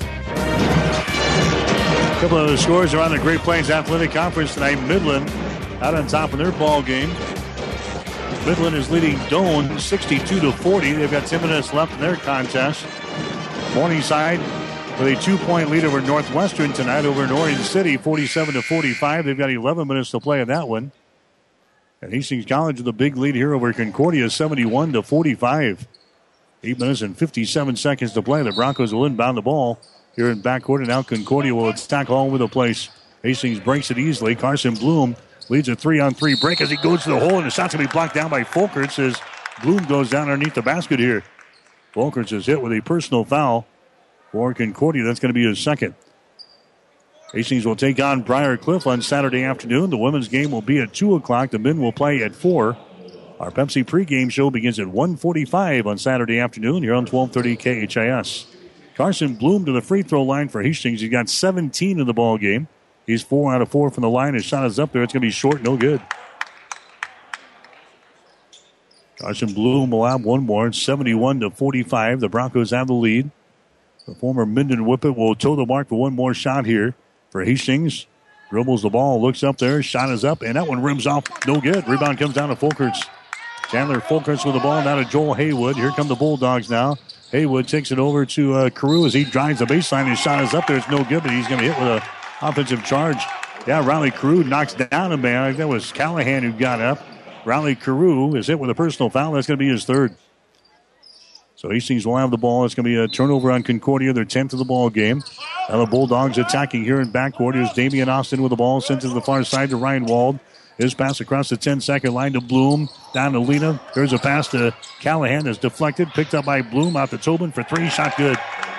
A couple of the scores are on the Great Plains Athletic Conference tonight. Midland out on top of their ball game. Midland is leading Doane sixty-two to forty. They've got ten minutes left in their contest. Morningside with a two-point lead over Northwestern tonight over in Orange City, forty-seven to forty-five. They've got eleven minutes to play in that one. And Hastings College with a big lead here over Concordia, seventy-one to forty-five. Eight minutes and fifty-seven seconds to play. The Broncos will inbound the ball here in backcourt, and now Concordia will attack all over the place. Hastings breaks it easily. Carson Bloom leads a three-on-three break as he goes to the hole, and the shot's going to be blocked down by Folkerts as Bloom goes down underneath the basket here. Folkerts is hit with a personal foul for Concordia. That's going to be his second. Hastings will take on Briar Cliff on Saturday afternoon. The women's game will be at two o'clock. The men will play at four. Our Pepsi pregame show begins at one forty-five on Saturday afternoon here on twelve thirty K H I S. Carson Bloom to the free throw line for Hastings. He's got seventeen in the ball game. He's four out of four from the line. His shot is up there. It's going to be short, no good. Carson Bloom will have one more. It's seventy-one to forty-five. The Broncos have the lead. The former Minden Whippet will toe the mark for one more shot here for Hastings. Dribbles the ball, looks up there. Shot is up, and that one rims off. No good. Rebound comes down to Folkerts. Chandler Folkerts with the ball down to Joel Haywood. Here come the Bulldogs now. Haywood takes it over to uh, Carew as he drives the baseline. His shot is up there. It's no good, but he's going to hit with an offensive charge. Yeah, Riley Carew knocks down a man. I think that was Callahan who got up. Riley Carew is hit with a personal foul. That's going to be his third. So Hastings will have the ball. It's going to be a turnover on Concordia, their tenth of the ball game. Now the Bulldogs attacking here in backcourt. Here's Damian Austin with the ball. Sent to the far side to Reinwald. His pass across the ten-second line to Bloom. Down to Lena. There's a pass to Callahan that's deflected. Picked up by Bloom out to Tobin for three. Shot good.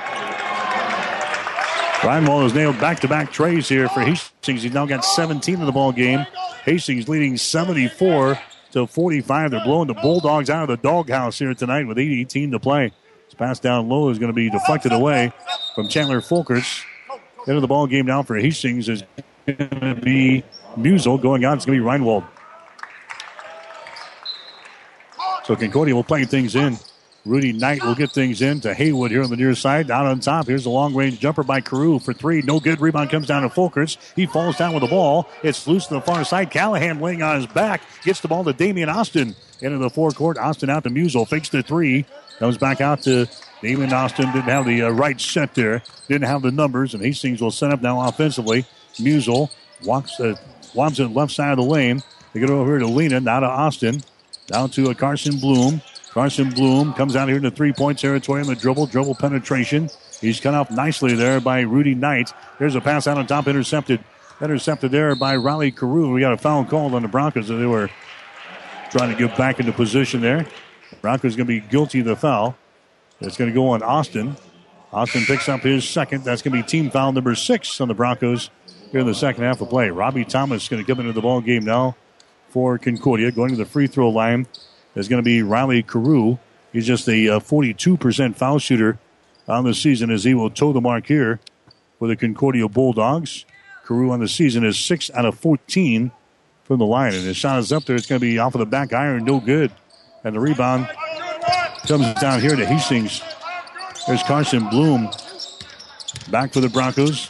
Reinwald has nailed back-to-back trays here for Hastings. He's now got seventeen in the ball game. Hastings leading seventy-four to forty-five. They're blowing the Bulldogs out of the doghouse here tonight with eight eighteen to play. This pass down low is going to be deflected away from Chandler Folkerts. Into the ball game now for Hastings is going to be Musel. Going out, it's going to be Reinwald. So Concordia will play things in. Rudy Knight will get things in to Haywood here on the near side. Down on top, here's a long-range jumper by Carew for three. No good. Rebound comes down to Fulkerts. He falls down with the ball. It's loose to the far side. Callahan laying on his back. Gets the ball to Damian Austin. Into the forecourt. Austin out to Musial. Fakes the three. Comes back out to Damian Austin. Didn't have the uh, right set there. Didn't have the numbers. And Hastings will set up now offensively. Musial walks, uh, wobs it left side of the lane. They get over here to Lena. Now to Austin. Down to a Carson Bloom. Carson Bloom comes out here into three-point territory on the dribble. Dribble penetration. He's cut off nicely there by Rudy Knight. There's a pass out on top, intercepted. Intercepted there by Riley Carew. We got a foul called on the Broncos. They were trying to get back into position there. Broncos going to be guilty of the foul. It's going to go on Austin. Austin picks up his second. That's going to be team foul number six on the Broncos here in the second half of play. Robbie Thomas is going to come into the ball game now for Concordia. Going to the free throw line is going to be Riley Carew. He's just a uh, forty-two percent foul shooter on the season as he will toe the mark here for the Concordia Bulldogs. Carew on the season is six out of fourteen from the line. And his shot is up there. It's going to be off of the back iron. No good. And the rebound comes down here to Hastings. There's Carson Bloom back for the Broncos.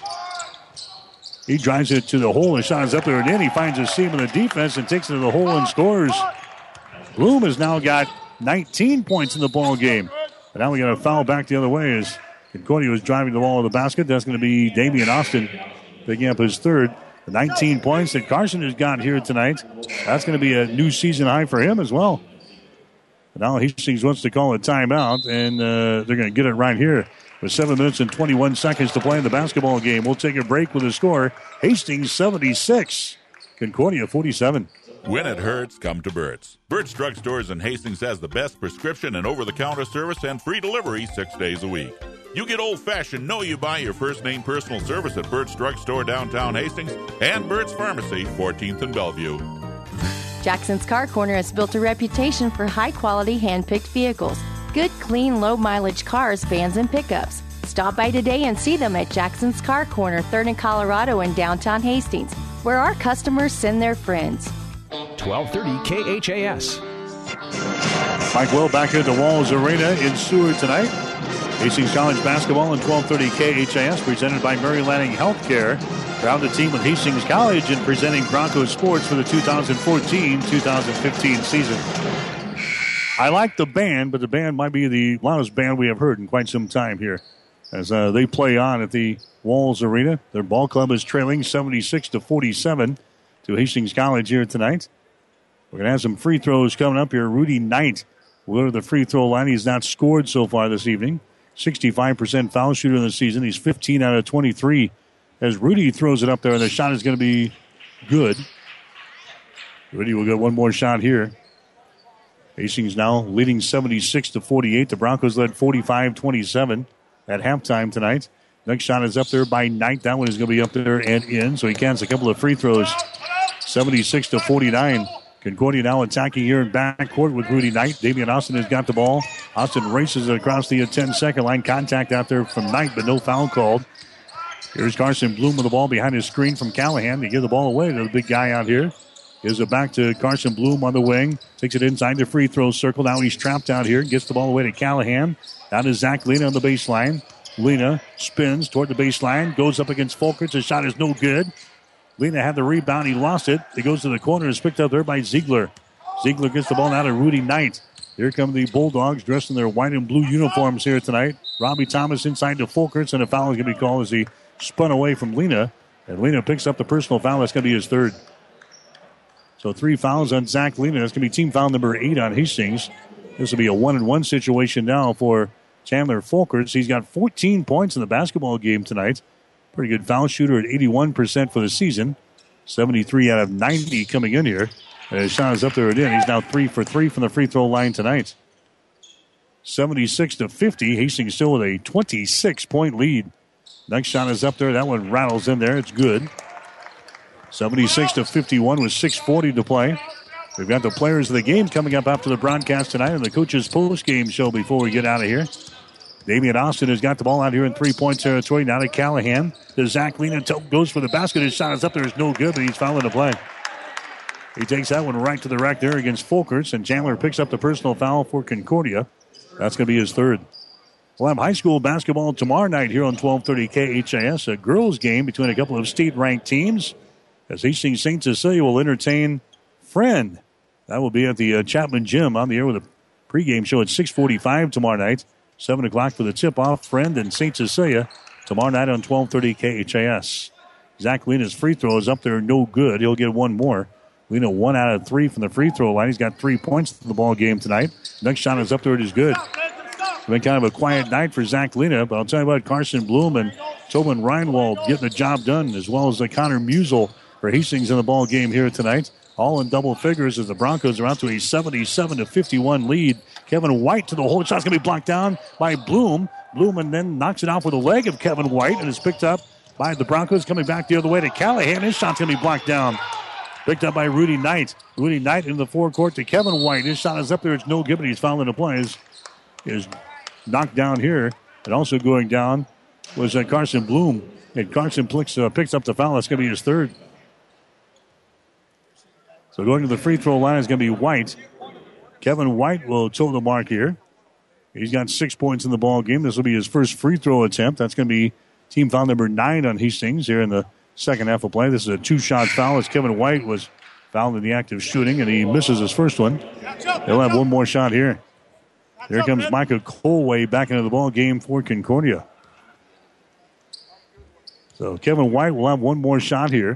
He drives it to the hole. His shot is up there and in. He finds a seam in the defense and takes it to the hole and scores. Bloom has now got nineteen points in the ball game. And now we got a foul back the other way as Concordia was driving the ball to the basket. That's going to be Damian Austin picking up his third. The nineteen points that Carson has got here tonight. That's going to be a new season high for him as well. And now Hastings wants to call a timeout, and uh, they're going to get it right here. With seven minutes and twenty-one seconds to play in the basketball game. We'll take a break with a score. Hastings seventy-six, Concordia forty-seven. When it hurts, come to Burt's. Burt's Drug Stores in Hastings has the best prescription and over-the-counter service and free delivery six days a week. You get old-fashioned, know you buy your first name personal service at Burt's Drug Store downtown Hastings and Burt's Pharmacy, fourteenth and Bellevue. Jackson's Car Corner has built a reputation for high-quality hand-picked vehicles. Good, clean, low-mileage cars, vans, and pickups. Stop by today and see them at Jackson's Car Corner, third and Colorado in downtown Hastings, where our customers send their friends. twelve thirty K H A S. Mike Will back here at the Walls Arena in Seward tonight. Hastings College basketball and twelve thirty K H A S presented by Mary Lanning Healthcare. Proud the team with Hastings College in presenting Broncos sports for the two thousand fourteen two thousand fifteen season. I like the band, but the band might be the loudest band we have heard in quite some time here as uh, they play on at the Walls Arena. Their ball club is trailing seventy-six to forty-seven to Hastings College here tonight. We're going to have some free throws coming up here. Rudy Knight will go to the free throw line. He's not scored so far this evening. sixty-five percent foul shooter in the season. He's fifteen out of twenty-three as Rudy throws it up there, and the shot is going to be good. Rudy will get one more shot here. Hastings now leading seventy-six to forty-eight. The Broncos led forty-five twenty-seven at halftime tonight. Next shot is up there by Knight. That one is going to be up there and in, so he counts a couple of free throws. seventy-six to forty-nine. Concordia now attacking here in backcourt with Rudy Knight. Damian Austin has got the ball. Austin races it across the ten-second line. Contact out there from Knight, but no foul called. Here's Carson Bloom with the ball behind his screen from Callahan to give the ball away to the big guy out here. Gives it back to Carson Bloom on the wing. Takes it inside the free throw circle. Now he's trapped out here. Gets the ball away to Callahan. Down to Zach Lena on the baseline. Lena spins toward the baseline. Goes up against Fulkerts. His shot is no good. Lena had the rebound. He lost it. It goes to the corner. It's picked up there by Ziegler. Ziegler gets the ball now to Rudy Knight. Here come the Bulldogs dressed in their white and blue uniforms here tonight. Robbie Thomas inside to Fulkerts, and a foul is going to be called as he spun away from Lena. And Lena picks up the personal foul. That's going to be his third. So three fouls on Zach Lena. That's going to be team foul number eight on Hastings. This will be a one-and-one situation now for Chandler Fulkerts. He's got fourteen points in the basketball game tonight. Pretty good foul shooter at eighty-one percent for the season. seventy-three out of ninety coming in here. And his shot is up there and in. He's now three for three from the free throw line tonight. seventy-six to fifty. Hastings still with a twenty-six point lead. Next shot is up there. That one rattles in there. It's good. seventy-six to fifty-one with six forty to play. We've got the players of the game coming up after the broadcast tonight and the coaches post-game show before we get out of here. Damian Austin has got the ball out here in three-point territory. Now to Callahan. To Zach Lena. Goes for the basket. His shot is up there. It's no good, but he's fouling the play. He takes that one right to the rack there against Fulkerts, and Chandler picks up the personal foul for Concordia. That's going to be his third. We'll have high school basketball tomorrow night here on twelve thirty K H A S, a girls game between a couple of state-ranked teams, as Hastings Saint Cecilia will entertain Friend. That will be at the uh, Chapman Gym on the air with a pregame show at six forty-five tomorrow night. seven o'clock for the tip-off. Friend and Saint Cecilia tomorrow night on twelve thirty K H A S. Zach Lena's free throw is up there, no good. He'll get one more. Lena one out of three from the free throw line. He's got three points in the ball game tonight. Next shot is up there. It is good. It's been kind of a quiet night for Zach Lena, but I'll tell you what, Carson Bloom and Tobin Reinwald getting the job done, as well as uh, Connor Musel for Hastings in the ball game here tonight. All in double figures as the Broncos are out to a seventy-seven to fifty-one lead. Kevin White to the hole. Shot's going to be blocked down by Bloom. Bloom and then knocks it off with a leg of Kevin White and is picked up by the Broncos. Coming back the other way to Callahan. His shot's going to be blocked down. Picked up by Rudy Knight. Rudy Knight in the forecourt to Kevin White. His shot is up there. It's no good, but he's fouling the play. Is, is knocked down here. And also going down was uh, Carson Bloom. And Carson picks, uh, picks up the foul. That's going to be his third. So going to the free throw line is going to be White. Kevin White will toe the mark here. He's got six points in the ball game. This will be his first free throw attempt. That's going to be team foul number nine on Hastings here in the second half of play. This is a two-shot foul as Kevin White was fouled in the act of shooting, and he misses his first one. He'll have one more shot here. Here comes Micah Colway back into the ball game for Concordia. So Kevin White will have one more shot here.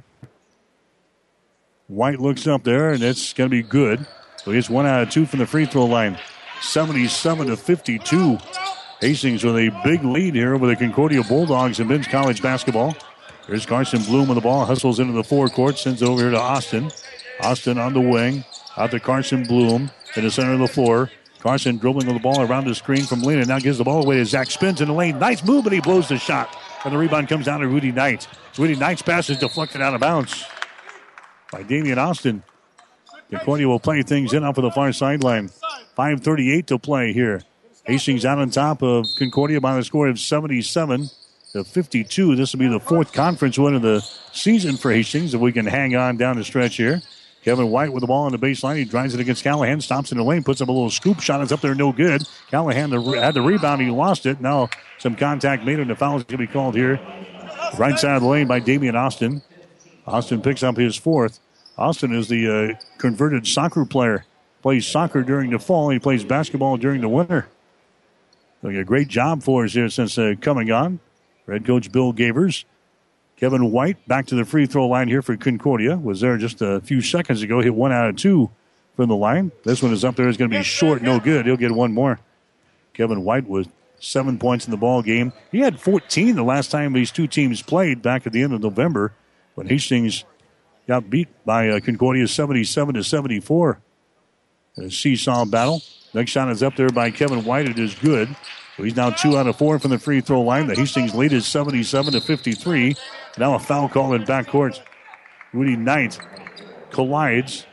White looks up there, and it's going to be good. So he's one out of two from the free throw line. seventy-seven to fifty-two. Hastings with a big lead here over the Concordia Bulldogs in men's college basketball. There's Carson Bloom with the ball, hustles into the forecourt, sends it over here to Austin. Austin on the wing, out to Carson Bloom in the center of the floor. Carson dribbling with the ball around the screen from Lena. Now gives the ball away to Zach Spins in the lane. Nice move, but he blows the shot. And the rebound comes down to Rudy Knight. Rudy Knight's pass is deflected out of bounds by Damian Austin. Concordia will play things in off of the far sideline. five thirty-eight to play here. Hastings out on top of Concordia by the score of seventy-seven to fifty-two. This will be the fourth conference win of the season for Hastings if we can hang on down the stretch here. Kevin White with the ball on the baseline. He drives it against Callahan, stops in the lane, puts up a little scoop shot. It's up there, no good. Callahan had the rebound. He lost it. Now some contact made, and the foul is going to be called here. Right side of the lane by Damian Austin. Austin picks up his fourth. Austin is the uh, converted soccer player. Plays soccer during the fall. He plays basketball during the winter. Doing a great job for us here since uh, coming on. Head coach Bill Gavers. Kevin White back to the free throw line here for Concordia. Was there just a few seconds ago. Hit one out of two from the line. This one is up there. It's going to be short. No good. He'll get one more. Kevin White was seven points in the ball game. He had fourteen the last time these two teams played back at the end of November when Hastings got beat by uh, Concordia seventy-seven to seventy-four. A seesaw battle. Next shot is up there by Kevin White. It is good. So he's now two out of four from the free throw line. The Hastings lead is seventy-seven to fifty-three. Now a foul call in backcourt. Rudy Knight collides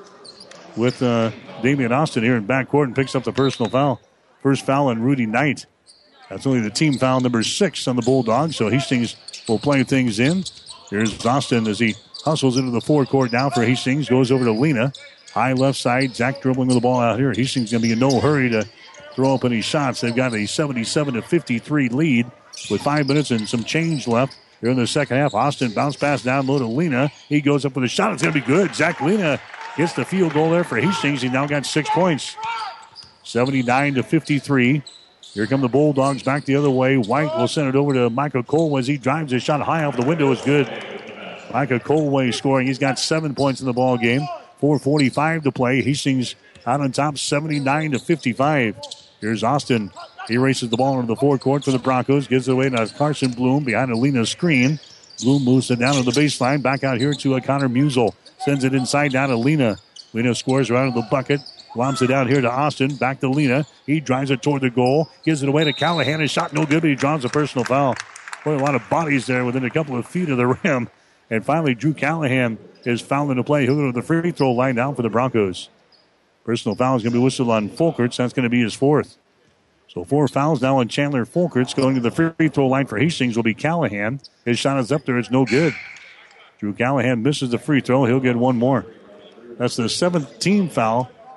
with uh, Damian Austin here in backcourt and picks up the personal foul. First foul on Rudy Knight. That's only the team foul number six on the Bulldogs. So Hastings will play things in. Here's Austin as he hustles into the forecourt now for Hastings. Goes over to Lena. High left side. Zach dribbling with the ball out here. Hastings going to be in no hurry to throw up any shots. They've got a seventy-seven to fifty-three lead with five minutes and some change left here in the second half. Austin bounce pass down low to Lena. He goes up with a shot. It's going to be good. Zach Lena gets the field goal there for Hastings. He now got six points. seventy-nine to fifty-three. Here come the Bulldogs back the other way. White will send it over to Micah Colway as he drives his shot high off the window. Is good. Micah Colway scoring. He's got seven points in the ball game. four forty-five to play. Hastings out on top, seventy-nine to fifty-five. Here's Austin. He races the ball into the forecourt for the Broncos. Gives it away to Carson Bloom behind Alina's screen. Bloom moves it down to the baseline. Back out here to Connor Musel. Sends it inside down to Lena. Lena scores right out of the bucket. Lobs it down here to Austin. Back to Lena. He drives it toward the goal. Gives it away to Callahan. His shot no good, but he draws a personal foul. Boy, a lot of bodies there within a couple of feet of the rim. And finally, Drew Callahan is fouled into play. He'll go to the free throw line down for the Broncos. Personal foul is going to be whistled on Folkerts. That's going to be his fourth. So four fouls now on Chandler Folkerts. Going to the free throw line for Hastings will be Callahan. His shot is up there. It's no good. Drew Callahan misses the free throw. He'll get one more. That's the seventh team foul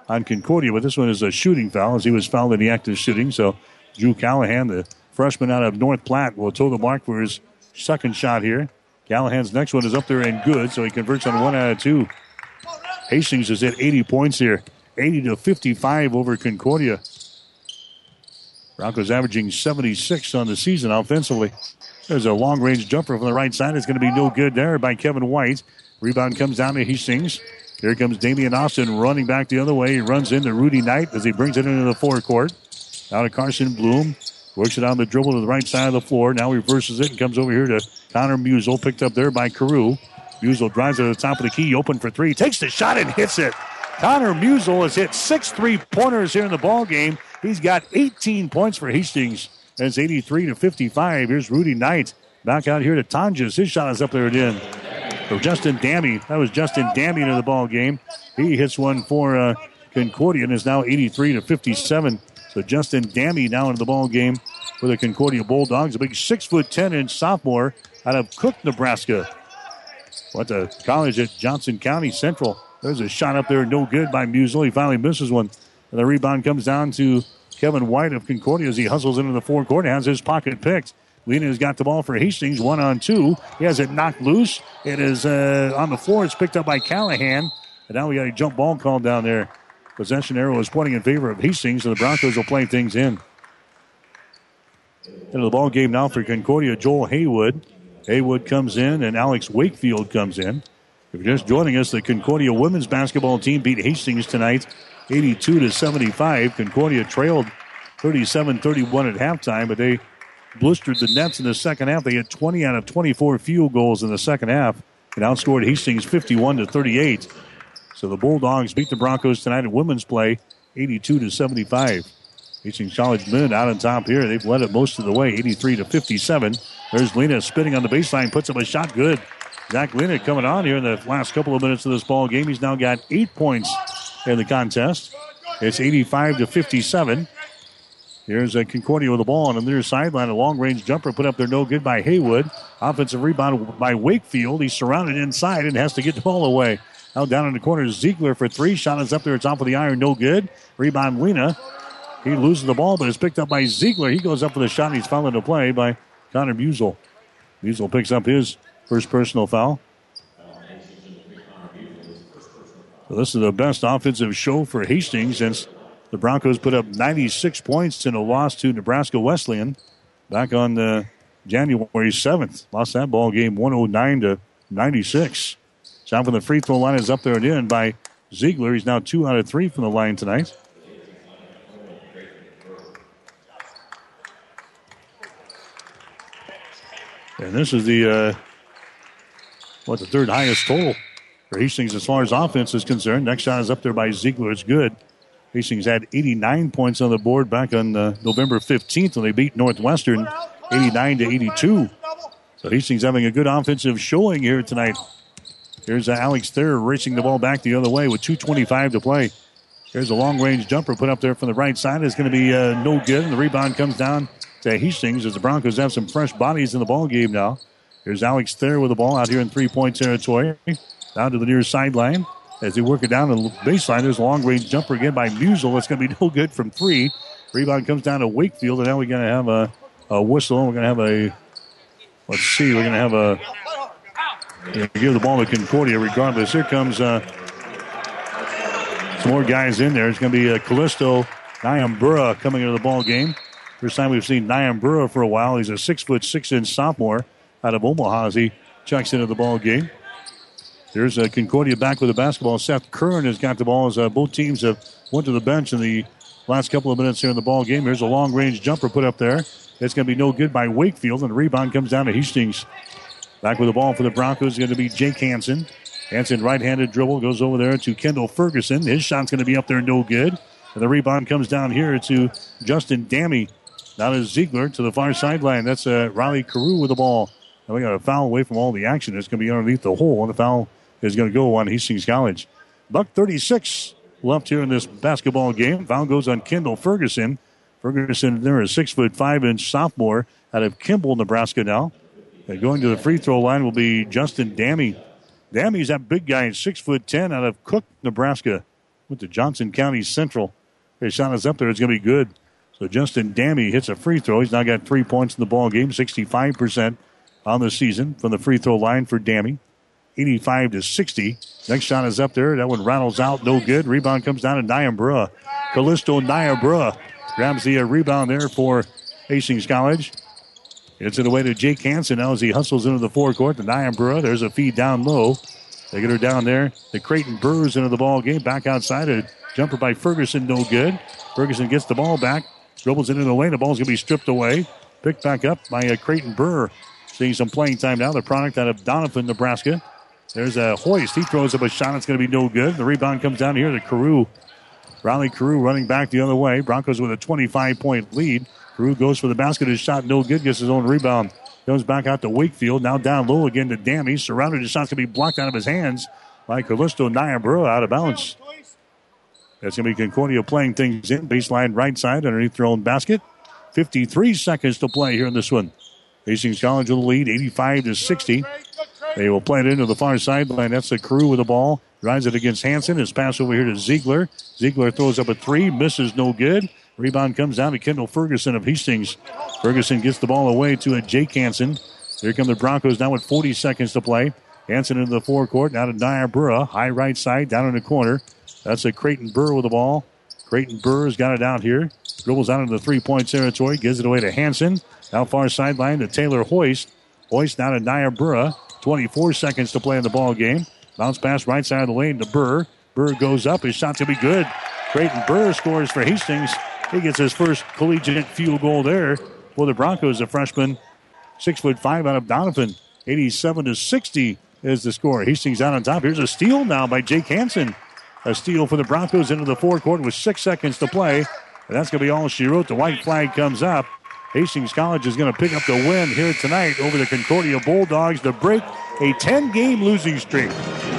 on Concordia, but this one is a shooting foul as he was fouled in the act of shooting. So Drew Callahan, the freshman out of North Platte, will toe the mark for his second shot here. Callahan's next one is up there and good, so he converts on one out of two. Hastings is at eighty points here, eighty to fifty-five over Concordia. Broncos averaging seventy-six on the season offensively. There's a long-range jumper from the right side. It's going to be no good there by Kevin White. Rebound comes down to Hastings. Here comes Damian Austin running back the other way. He runs into Rudy Knight as he brings it into the forecourt. Now to Carson Bloom. Works it on the dribble to the right side of the floor. Now reverses it and comes over here to Connor Musel. Picked up there by Carew. Musel drives to the top of the key. Open for three. Takes the shot and hits it. Connor Musel has hit six three-pointers here in the ball game. He's got eighteen points for Hastings. And it's eighty-three to fifty-five. Here's Rudy Knight. Back out here to Tonjes. His shot is up there again. For Justin Dammy. That was Justin Dammy into the ball game. He hits one for uh, Concordia and is now eighty-three to fifty-seven. So Justin Dammy now into the ball game for the Concordia Bulldogs. A big six foot ten inch sophomore out of Cook, Nebraska. Went to college at Johnson County Central. There's a shot up there, no good by Musel. He finally misses one. And the rebound comes down to Kevin White of Concordia as he hustles into the forecourt and has his pocket picked. Lena has got the ball for Hastings, one on two. He has it knocked loose. It is uh, on the floor. It's picked up by Callahan. And now we got a jump ball called down there. Possession arrow is pointing in favor of Hastings, so the Broncos will play things in. Into the ball game now for Concordia, Joel Haywood. Haywood comes in, and Alex Wakefield comes in. If you're just joining us, the Concordia women's basketball team beat Hastings tonight, eighty-two to seventy-five. Concordia trailed thirty-seven thirty-one at halftime, but they blistered the nets in the second half. They had twenty out of twenty-four field goals in the second half and outscored Hastings fifty-one to thirty-eight. So the Bulldogs beat the Broncos tonight in women's play, eighty-two to seventy-five. Hastings College men out on top here. They've led it most of the way, eighty-three to fifty-seven. There's Lena spinning on the baseline, puts up a shot good. Zach Lena coming on here in the last couple of minutes of this ball game. He's now got eight points in the contest. It's eighty-five to fifty-seven. Here's a Concordia with the ball on the near sideline. A long-range jumper put up there, no good by Haywood. Offensive rebound by Wakefield. He's surrounded inside and has to get the ball away. Now down in the corner, Ziegler for three. Shot is up there, top of the iron, no good. Rebound, Lena. He loses the ball, but it's picked up by Ziegler. He goes up for the shot, and he's fouled into play by Connor Musel. Musel picks up his first personal foul. So this is the best offensive show for Hastings since the Broncos put up ninety-six points in a loss to Nebraska Wesleyan back on uh, January seventh. Lost that ball game one oh nine to ninety-six. Shot from the free throw line is up there and in by Ziegler. He's now two out of three from the line tonight. And this is the, uh, what, the third highest total for Hastings as far as offense is concerned. Next shot is up there by Ziegler. It's good. Hastings had eighty-nine points on the board back on uh, November fifteenth when they beat Northwestern eighty-nine to eighty-two. So Hastings having a good offensive showing here tonight. Here's uh, Alex Thayer racing the ball back the other way with two twenty-five to play. Here's a long-range jumper put up there from the right side. It's going to be uh, no good, and the rebound comes down to Hastings as the Broncos have some fresh bodies in the ball game now. Here's Alex Thayer with the ball out here in three-point territory. Down to the near sideline. As they work it down the baseline, there's a long-range jumper again by Musel. It's going to be no good from three. Rebound comes down to Wakefield, and now we're going to have a, a whistle. We're going to have a, let's see, we're going to have a, give the ball to Concordia regardless. Here comes uh, some more guys in there. It's going to be uh, Callisto Nyambura coming into the ball game. First time we've seen Nyambura for a while. He's a six foot six inch sophomore out of Omaha as he checks into the ball game. There's uh, Concordia back with the basketball. Seth Kern has got the ball as uh, both teams have went to the bench in the last couple of minutes here in the ball game. Here's a long-range jumper put up there. It's going to be no good by Wakefield, and the rebound comes down to Hastings. Back with the ball for the Broncos is going to be Jake Hansen. Hansen right-handed dribble goes over there to Kendall Ferguson. His shot's going to be up there, no good. And the rebound comes down here to Justin Dammy. Now to Ziegler to the far sideline. That's uh, Riley Carew with the ball. And we got a foul away from all the action. It's going to be underneath the hole, and the foul is going to go on Hastings College. Buck thirty-six left here in this basketball game. Foul goes on Kendall Ferguson. Ferguson, they're a six foot five inch sophomore out of Kimball, Nebraska now. And going to the free throw line will be Justin Dammy. Dammy's that big guy, six foot ten out of Cook, Nebraska. Went to Johnson County Central. His shot is up there. It's going to be good. So Justin Dammy hits a free throw. He's now got three points in the ball game, sixty-five percent on the season from the free throw line for Dammy. eighty-five to sixty. Next shot is up there. That one rattles out. No good. Rebound comes down to Niobrara. Callisto Niobrara grabs the uh, rebound there for Hastings College. Gets it away to Jake Hansen now as he hustles into the forecourt. The Niobrara. There's a feed down low. They get her down there. The Creighton Burrs into the ball game. Back outside. A jumper by Ferguson. No good. Ferguson gets the ball back. Dribbles it into the lane. The ball's going to be stripped away. Picked back up by a Creighton Burr. Seeing some playing time now. The product out of Doniphan, Nebraska. There's a Hoist. He throws up a shot. It's going to be no good. The rebound comes down here to Carew. Riley Carew running back the other way. Broncos with a twenty-five point lead. Carew goes for the basket. His shot no good. Gets his own rebound. Goes back out to Wakefield. Now down low again to Dammy. Surrounded. His shot's going to be blocked out of his hands by Callisto Niobrara out of bounds. That's going to be Concordia playing things in. Baseline right side underneath their own basket. fifty-three seconds to play here in this one. Hastings College with the lead, eighty-five to sixty. They will play it into the far sideline. That's the Carew with the ball. Drives it against Hansen. His pass over here to Ziegler. Ziegler throws up a three. Misses no good. Rebound comes down to Kendall Ferguson of Hastings. Ferguson gets the ball away to a Jake Hansen. Here come the Broncos now with forty seconds to play. Hansen into the forecourt. Now to Niobrara. High right side. Down in the corner. That's a Creighton Burr with the ball. Creighton Burr's got it out here. Dribbles out into the three-point territory. Gives it away to Hansen. Now far sideline to Taylor Hoist. Hoist now to Niobrara. twenty-four seconds to play in the ball game. Bounce pass right side of the lane to Burr. Burr goes up. His shot's going to be good. Creighton Burr scores for Hastings. He gets his first collegiate field goal there for the Broncos. A freshman, six foot five out of Doniphan. eighty-seven to sixty is the score. Hastings out on top. Here's a steal now by Jake Hansen. A steal for the Broncos into the forecourt with six seconds to play. And that's going to be all she wrote. The white flag comes up. Hastings College is going to pick up the win here tonight over the Concordia Bulldogs to break a ten-game losing streak.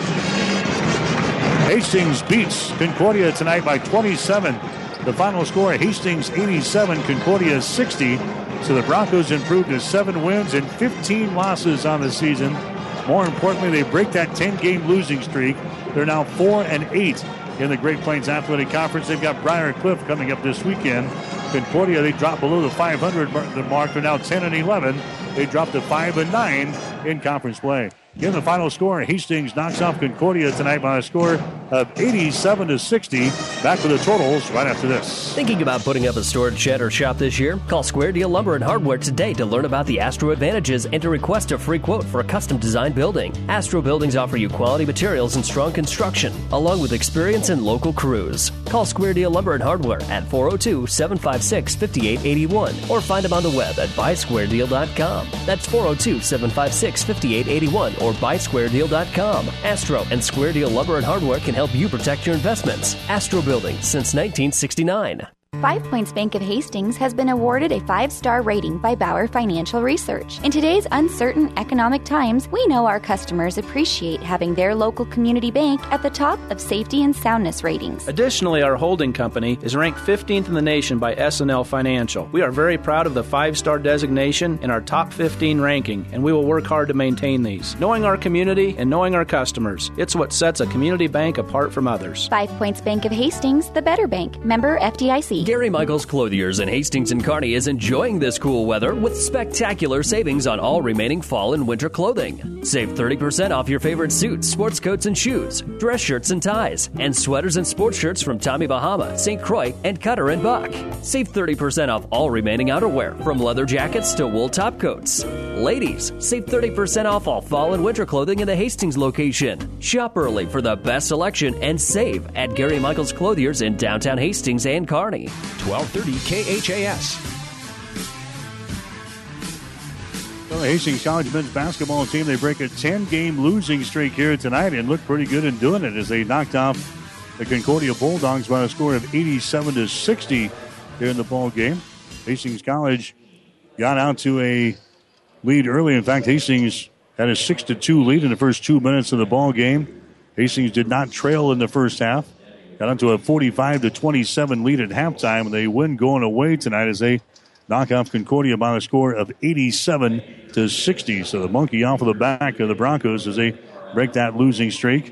Hastings beats Concordia tonight by twenty-seven. The final score, Hastings eighty-seven, Concordia sixty. So the Broncos improved to seven wins and fifteen losses on the season. More importantly, they break that ten-game losing streak. They're now four and eight in the Great Plains Athletic Conference. They've got Briar Cliff coming up this weekend. Concordia, they dropped below the five hundred mark. They're now ten and eleven. They dropped to five and nine in conference play. Again, the final score, Hastings knocks off Concordia tonight by a score of eighty-seven to sixty. Back with the totals right after this. Thinking about putting up a storage shed or shop this year? Call Square Deal Lumber and Hardware today to learn about the Astro Advantages and to request a free quote for a custom designed building. Astro Buildings offer you quality materials and strong construction, along with experience and local crews. Call Square Deal Lumber and Hardware at four oh two, seven five six, five eight eight one or find them on the web at buy square deal dot com. That's four oh two, seven five six, five eight eight one or buy square deal dot com. Astro and Square Deal Lumber and Hardware can help you protect your investments. Astro Building since nineteen sixty-nine. Five Points Bank of Hastings has been awarded a five-star rating by Bauer Financial Research. In today's uncertain economic times, we know our customers appreciate having their local community bank at the top of safety and soundness ratings. Additionally, our holding company is ranked fifteenth in the nation by S and L Financial. We are very proud of the five-star designation in our top fifteen ranking, and we will work hard to maintain these. Knowing our community and knowing our customers, it's what sets a community bank apart from others. Five Points Bank of Hastings, the better bank. Member F D I C. Gary Michaels Clothiers in Hastings and Kearney is enjoying this cool weather with spectacular savings on all remaining fall and winter clothing. Save thirty percent off your favorite suits, sports coats and shoes, dress shirts and ties, and sweaters and sports shirts from Tommy Bahama, Saint Croix, and Cutter and Buck. Save thirty percent off all remaining outerwear, from leather jackets to wool top coats. Ladies, save thirty percent off all fall and winter clothing in the Hastings location. Shop early for the best selection and save at Gary Michaels Clothiers in downtown Hastings and Kearney. twelve thirty K H A S. Well, the Hastings College men's basketball team, they break a ten-game losing streak here tonight and look pretty good in doing it as they knocked off the Concordia Bulldogs by a score of eighty-seven to sixty here in the ball game. Hastings College got out to a lead early. In fact, Hastings had a six to two lead in the first two minutes of the ball game. Hastings did not trail in the first half. Got into a forty-five to twenty-seven lead at halftime, and they win going away tonight as they knock off Concordia by a score of eighty-seven to sixty. So the monkey off of the back of the Broncos as they break that losing streak.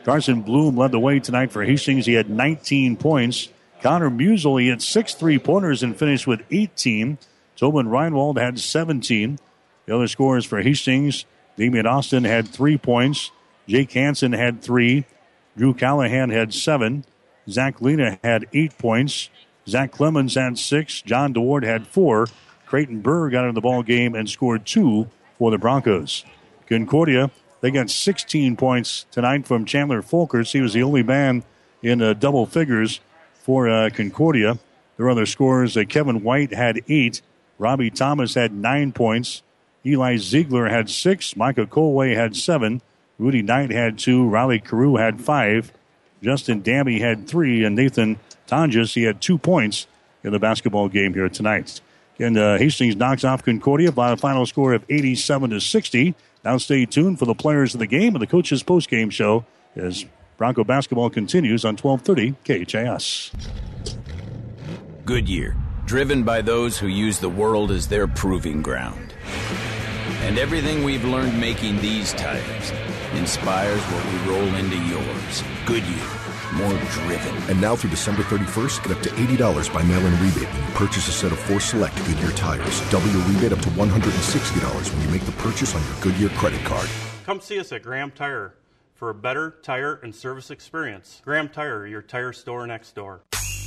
Carson Bloom led the way tonight for Hastings. He had nineteen points. Connor Musel, he had six three-pointers and finished with eighteen. Tobin Reinwald had seventeen. The other scorers for Hastings, Damian Austin had three points. Jake Hansen had three. Drew Callahan had seven. Zach Lena had eight points. Zach Clemens had six. John DeWard had four. Creighton Burr got into the ball game and scored two for the Broncos. Concordia, they got sixteen points tonight from Chandler Folkers. He was the only man in uh, double figures for uh, Concordia. Their other scorers, uh, Kevin White had eight. Robbie Thomas had nine points. Eli Ziegler had six. Micah Colway had seven. Rudy Knight had two. Riley Carew had five. Justin Damby had three. And Nathan Tonjes, he had two points in the basketball game here tonight. And uh, Hastings knocks off Concordia by a final score of eighty-seven to sixty. Now stay tuned for the players of the game and the coaches' post-game show as Bronco basketball continues on twelve thirty K H A S. Goodyear, driven by those who use the world as their proving ground. And everything we've learned making these tires inspires what we roll into yours. Goodyear. More driven. And now through December thirty-first, get up to eighty dollars by mail-in rebate when you purchase a set of four select Goodyear tires. Double your rebate up to one hundred sixty dollars when you make the purchase on your Goodyear credit card. Come see us at Graham Tire for a better tire and service experience. Graham Tire, your tire store next door.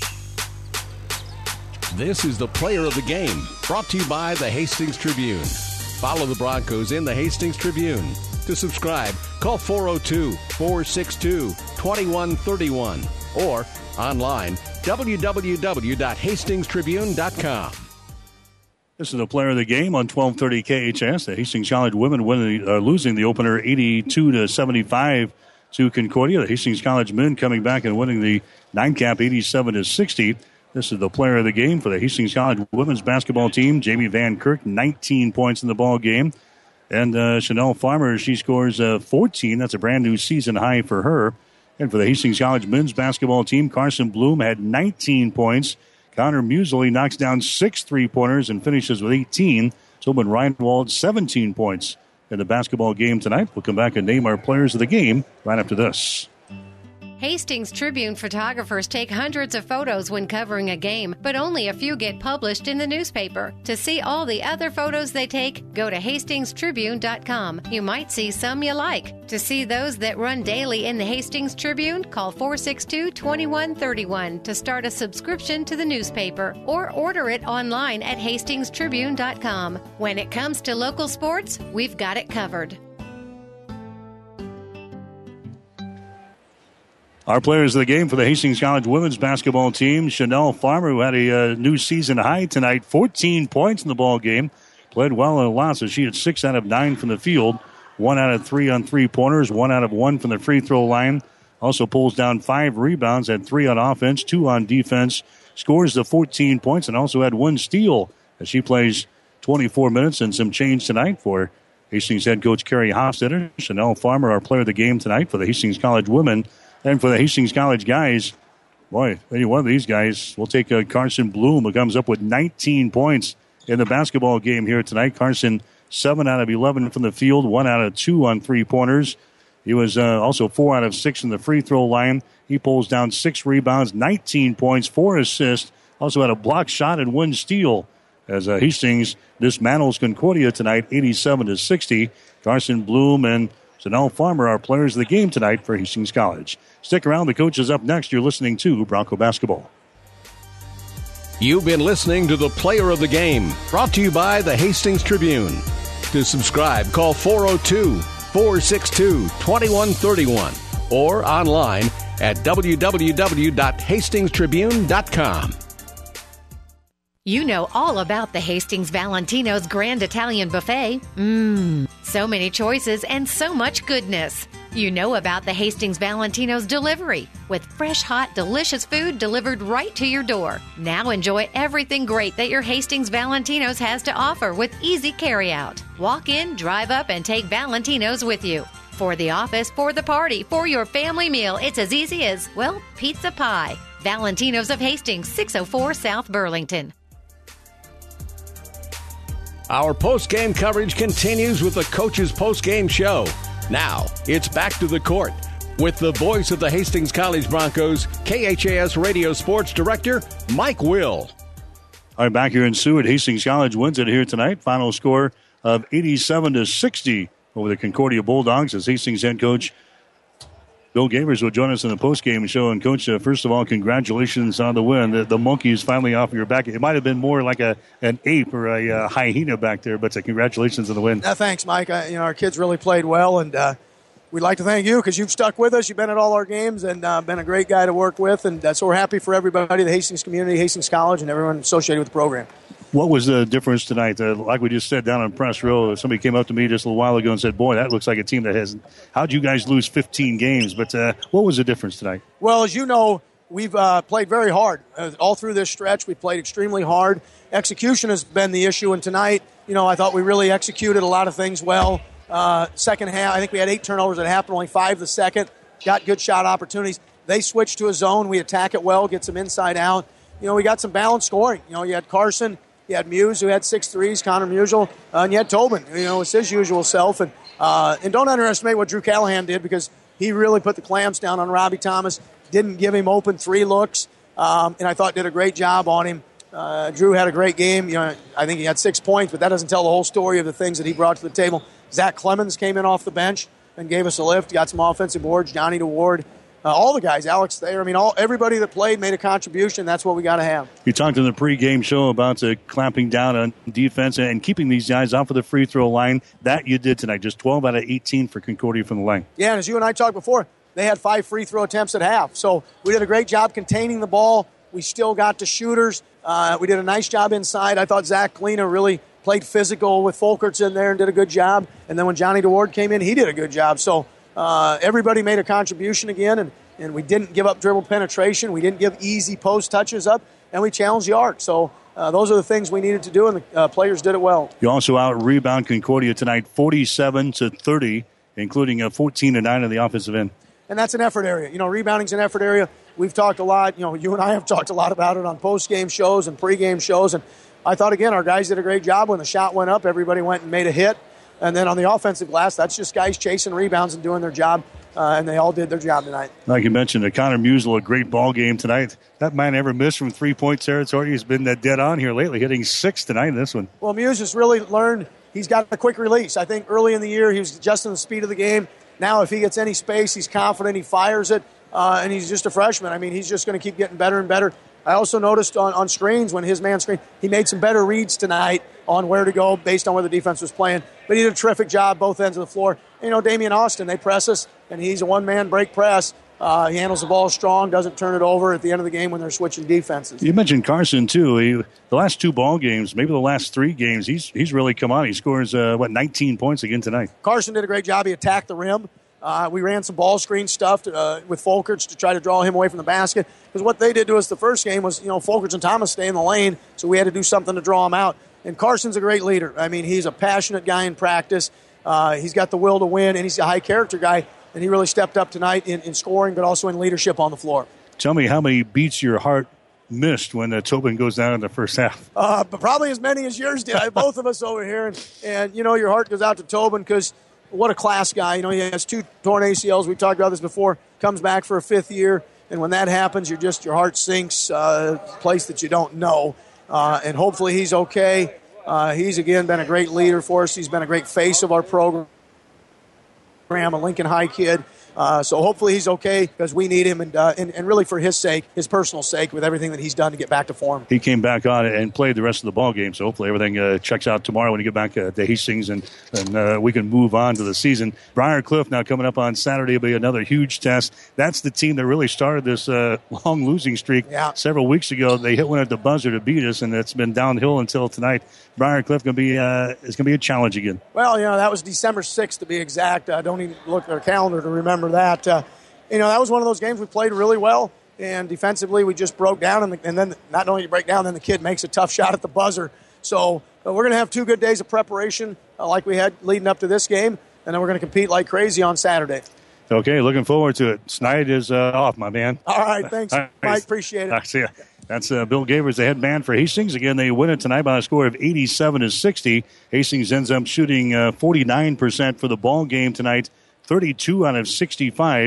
This is the player of the game, brought to you by the Hastings Tribune. Follow the Broncos in the Hastings Tribune. To subscribe, call four oh two, four six two, two one three one or online w w w dot hastings tribune dot com. This is the player of the game on twelve thirty K H S. The Hastings College women winning, uh, losing the opener eighty-two to seventy-five to Concordia. The Hastings College men coming back and winning the nine cap eighty-seven to sixty. This is the player of the game for the Hastings College women's basketball team. Jamie Van Kirk, nineteen points in the ball game. And uh, Chanel Farmer, she scores uh, fourteen. That's a brand new season high for her. And for the Hastings College men's basketball team, Carson Bloom had nineteen points. Connor Musel, he knocks down six three-pointers and finishes with eighteen. Tobin Reinwald, seventeen points in the basketball game tonight. We'll come back and name our players of the game right after this. Hastings Tribune photographers take hundreds of photos when covering a game, but only a few get published in the newspaper. To see all the other photos they take, go to hastings tribune dot com. You might see some you like. To see those that run daily in the Hastings Tribune, call four six two, two one three one to start a subscription to the newspaper or order it online at hastings tribune dot com. When it comes to local sports, we've got it covered. Our players of the game for the Hastings College women's basketball team, Chanel Farmer, who had a uh, new season high tonight, fourteen points in the ball game. Played well in a lot, so she had six out of nine from the field, one out of three on three-pointers, one out of one from the free throw line. Also pulls down five rebounds, had three on offense, two on defense, scores the fourteen points, and also had one steal as she plays twenty-four minutes and some change tonight for Hastings head coach Kerry Hofstetter. Chanel Farmer, our player of the game tonight for the Hastings College women. And for the Hastings College guys, boy, any one of these guys, we'll take uh, Carson Bloom, who comes up with nineteen points in the basketball game here tonight. Carson, seven out of eleven from the field, one out of two on three-pointers. He was uh, also four out of six in the free throw line. He pulls down six rebounds, nineteen points, four assists. Also had a block shot and one steal as uh, Hastings dismantles Concordia tonight, eighty-seven to sixty. Carson Bloom and Chanel Farmer are players of the game tonight for Hastings College. Stick around. The coach is up next. You're listening to Bronco Basketball. You've been listening to the player of the game, brought to you by the Hastings Tribune. To subscribe, call four oh two, four six two, two one three one or online at w w w dot hastings tribune dot com. You know all about the Hastings Valentino's Grand Italian Buffet. Mmm, so many choices and so much goodness. You know about the Hastings Valentino's delivery with fresh, hot, delicious food delivered right to your door. Now enjoy everything great that your Hastings Valentino's has to offer with easy carryout. Walk in, drive up, and take Valentino's with you. For the office, for the party, for your family meal, it's as easy as, well, pizza pie. Valentino's of Hastings, six oh four South Burlington. Our post-game coverage continues with the Coach's Post-Game Show. Now, it's back to the court with the voice of the Hastings College Broncos, K H A S Radio Sports Director, Mike Will. All right, back here in Seward, Hastings College wins it here tonight. Final score of eighty-seven to sixty over the Concordia Bulldogs as Hastings head coach Bill Gavers will join us in the postgame show. And, Coach, uh, first of all, congratulations on the win. The, the monkey is finally off your back. It might have been more like a an ape or a uh, hyena back there, but uh, congratulations on the win. Uh, thanks, Mike. Uh, you know, our kids really played well, and uh, we'd like to thank you because you've stuck with us. You've been at all our games and uh, been a great guy to work with, and uh, so we're happy for everybody, the Hastings community, Hastings College, and everyone associated with the program. What was the difference tonight? Uh, like we just said down on press row, somebody came up to me just a little while ago and said, boy, that looks like a team that hasn't. How'd you guys lose fifteen games? But uh, what was the difference tonight? Well, as you know, we've uh, played very hard. Uh, all through this stretch, we played extremely hard. Execution has been the issue, and tonight, you know, I thought we really executed a lot of things well. Uh, second half, I think we had eight turnovers at half, only five the second. Got good shot opportunities. They switched to a zone. We attack it well, get some inside out. You know, we got some balanced scoring. You know, you had Carson. You had Muse, who had six threes, Connor Musial, uh, and you had Tobin, you know, it's his usual self. And uh, and don't underestimate what Drew Callahan did because he really put the clamps down on Robbie Thomas, didn't give him open three looks, um, and I thought did a great job on him. Uh, Drew had a great game. You know, I think he had six points, but that doesn't tell the whole story of the things that he brought to the table. Zach Clemens came in off the bench and gave us a lift, got some offensive boards, Johnny DeWard. Uh, all the guys, Alex Thayer, I mean, all everybody that played made a contribution. That's what we got to have. You talked in the pregame show about uh, clamping down on defense and keeping these guys off of the free throw line. That you did tonight, just twelve out of eighteen for Concordia from the line. Yeah, and as you and I talked before, they had five free throw attempts at half. So we did a great job containing the ball. We still got to shooters. Uh, we did a nice job inside. I thought Zach Klena really played physical with Folkerts in there and did a good job. And then when Johnny DeWard came in, he did a good job. So uh, everybody made a contribution again, and And we didn't give up dribble penetration. We didn't give easy post touches up, and we challenged the arc. So uh, those are the things we needed to do, and the uh, players did it well. You also out-rebound Concordia tonight, forty-seven to thirty, including a fourteen to nine in the offensive end. And that's an effort area. You know, rebounding's an effort area. We've talked a lot. You know, you and I have talked a lot about it on post-game shows and pre-game shows. And I thought, again, our guys did a great job. When the shot went up, everybody went and made a hit. And then on the offensive glass, that's just guys chasing rebounds and doing their job. Uh, and they all did their job tonight. Like you mentioned, uh, Connor Musial, a great ball game tonight. That man never missed from three-point territory. He's been uh, dead on here lately, hitting six tonight in this one. Well, Muse has really learned he's got a quick release. I think early in the year he was adjusting the speed of the game. Now if he gets any space, he's confident, he fires it, uh, and he's just a freshman. I mean, he's just going to keep getting better and better. I also noticed on, on screens, when his man screen, he made some better reads tonight on where to go based on where the defense was playing. But he did a terrific job both ends of the floor. You know, Damian Austin, they press us, and he's a one-man break press. Uh, he handles the ball strong, doesn't turn it over at the end of the game when they're switching defenses. You mentioned Carson, too. He, the last two ball games, maybe the last three games, he's he's really come on. He scores, uh, what, nineteen points again tonight. Carson did a great job. He attacked the rim. Uh, we ran some ball screen stuff to, uh, with Folkerts to try to draw him away from the basket. Because what they did to us the first game was, you know, Folkerts and Thomas stay in the lane, so we had to do something to draw him out. And Carson's a great leader. I mean, he's a passionate guy in practice. Uh, he's got the will to win, and he's a high-character guy. And he really stepped up tonight in, in scoring, but also in leadership on the floor. Tell me how many beats your heart missed when uh, Tobin goes down in the first half. Uh, but probably as many as yours did. Both of us over here. And, and, you know, your heart goes out to Tobin because what a class guy. You know, he has two torn A C Ls. We've talked about this before. Comes back for a fifth year. And when that happens, you're just, your heart sinks, uh, a place that you don't know. Uh, and hopefully he's okay. Uh, he's, again, been a great leader for us. He's been a great face of our program, a Lincoln High kid. Uh, so hopefully he's okay because we need him, and, uh, and and really for his sake, his personal sake, with everything that he's done to get back to form. He came back on and played the rest of the ball game, so hopefully everything uh, checks out tomorrow when you get back uh, to Hastings, and, and uh, we can move on to the season. Briar Cliff now coming up on Saturday will be another huge test. That's the team that really started this uh, long losing streak yeah. several weeks ago. They hit one at the buzzer to beat us, and it's been downhill until tonight. Briar Cliff going to be uh, is going to be a challenge again. Well, you know, that was December sixth to be exact. I uh, don't even look at our calendar to remember that. Uh, you know, that was one of those games we played really well, and defensively we just broke down, and, the, and then not only you break down, then the kid makes a tough shot at the buzzer. So uh, we're going to have two good days of preparation uh, like we had leading up to this game, and then we're going to compete like crazy on Saturday. Okay, looking forward to it. Snide is uh, off, my man. All right, thanks, All right. Mike. Appreciate it. I see ya. That's uh, Bill Gavers, the head man for Hastings. Again, they win it tonight by a score of eighty-seven to sixty. Hastings ends up shooting uh, forty-nine percent for the ball game tonight, thirty-two out of sixty-five.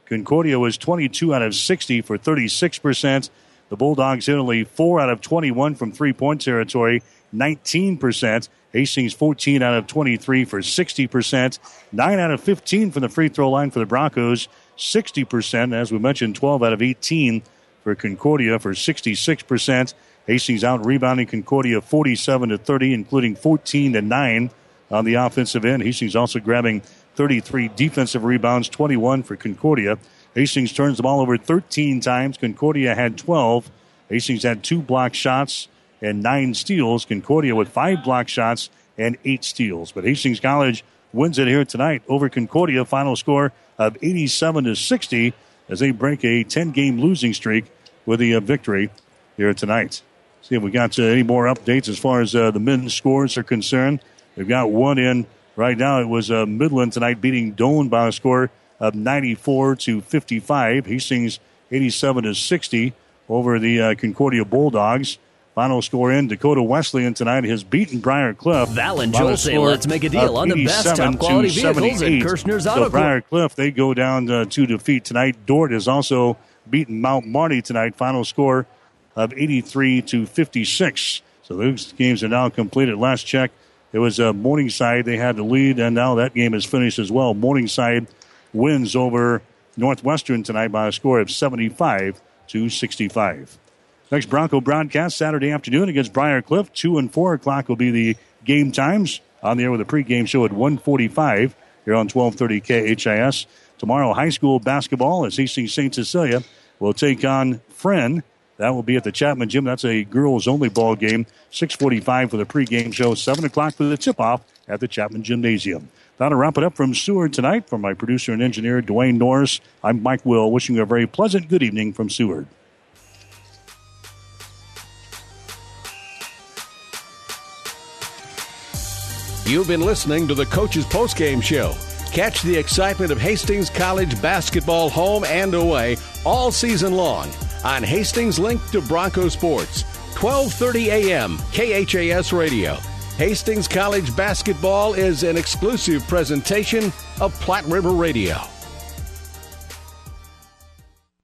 Concordia was twenty-two out of sixty for thirty-six percent. The Bulldogs hit only four out of twenty-one from three-point territory, nineteen percent. Hastings fourteen out of twenty-three for sixty percent. nine out of fifteen from the free throw line for the Broncos, sixty percent. As we mentioned, twelve out of eighteen for Concordia for sixty-six percent. Hastings out-rebounding Concordia forty-seven to thirty, including fourteen to nine on the offensive end. Hastings also grabbing thirty-three defensive rebounds, twenty-one for Concordia. Hastings turns the ball over thirteen times. Concordia had twelve. Hastings had two block shots and nine steals. Concordia with five block shots and eight steals. But Hastings College wins it here tonight over Concordia. Final score of eighty-seven to sixty as they break a ten-game losing streak with the uh, victory here tonight. See if we got uh, any more updates as far as uh, the men's scores are concerned. We've got one in right now. It was uh, Midland tonight beating Doane by a score of ninety-four to fifty-five. Hastings eighty-seven to sixty over the uh, Concordia Bulldogs. Final score in, Dakota Wesleyan tonight has beaten Briar Cliff. Val and Joel say let's make a deal on the best top quality vehicles at Kirshner's Auto So Briar Cliff, they go down uh, to defeat tonight. Dort has also beaten Mount Marty tonight. Final score of eighty-three to fifty-six. So those games are now completed. Last check, it was uh, Morningside. They had the lead, and now that game is finished as well. Morningside wins over Northwestern tonight by a score of seventy-five to sixty-five. Next Bronco broadcast Saturday afternoon against Briar Cliff. two and four o'clock will be the game times. On the air with a pregame show at one forty-five here on twelve thirty K H I S. Tomorrow, high school basketball as Hastings Saint Cecilia will take on Friend. That will be at the Chapman Gym. That's a girls-only ball game. six forty-five for the pregame show. seven o'clock for the tip-off at the Chapman Gymnasium. That'll wrap it up from Seward tonight. From my producer and engineer, Dwayne Norris, I'm Mike Will, wishing you a very pleasant good evening from Seward. You've been listening to the Coach's Postgame Show. Catch the excitement of Hastings College basketball home and away all season long on Hastings Link to Bronco Sports, twelve thirty a.m. K H A S Radio. Hastings College basketball is an exclusive presentation of Platte River Radio.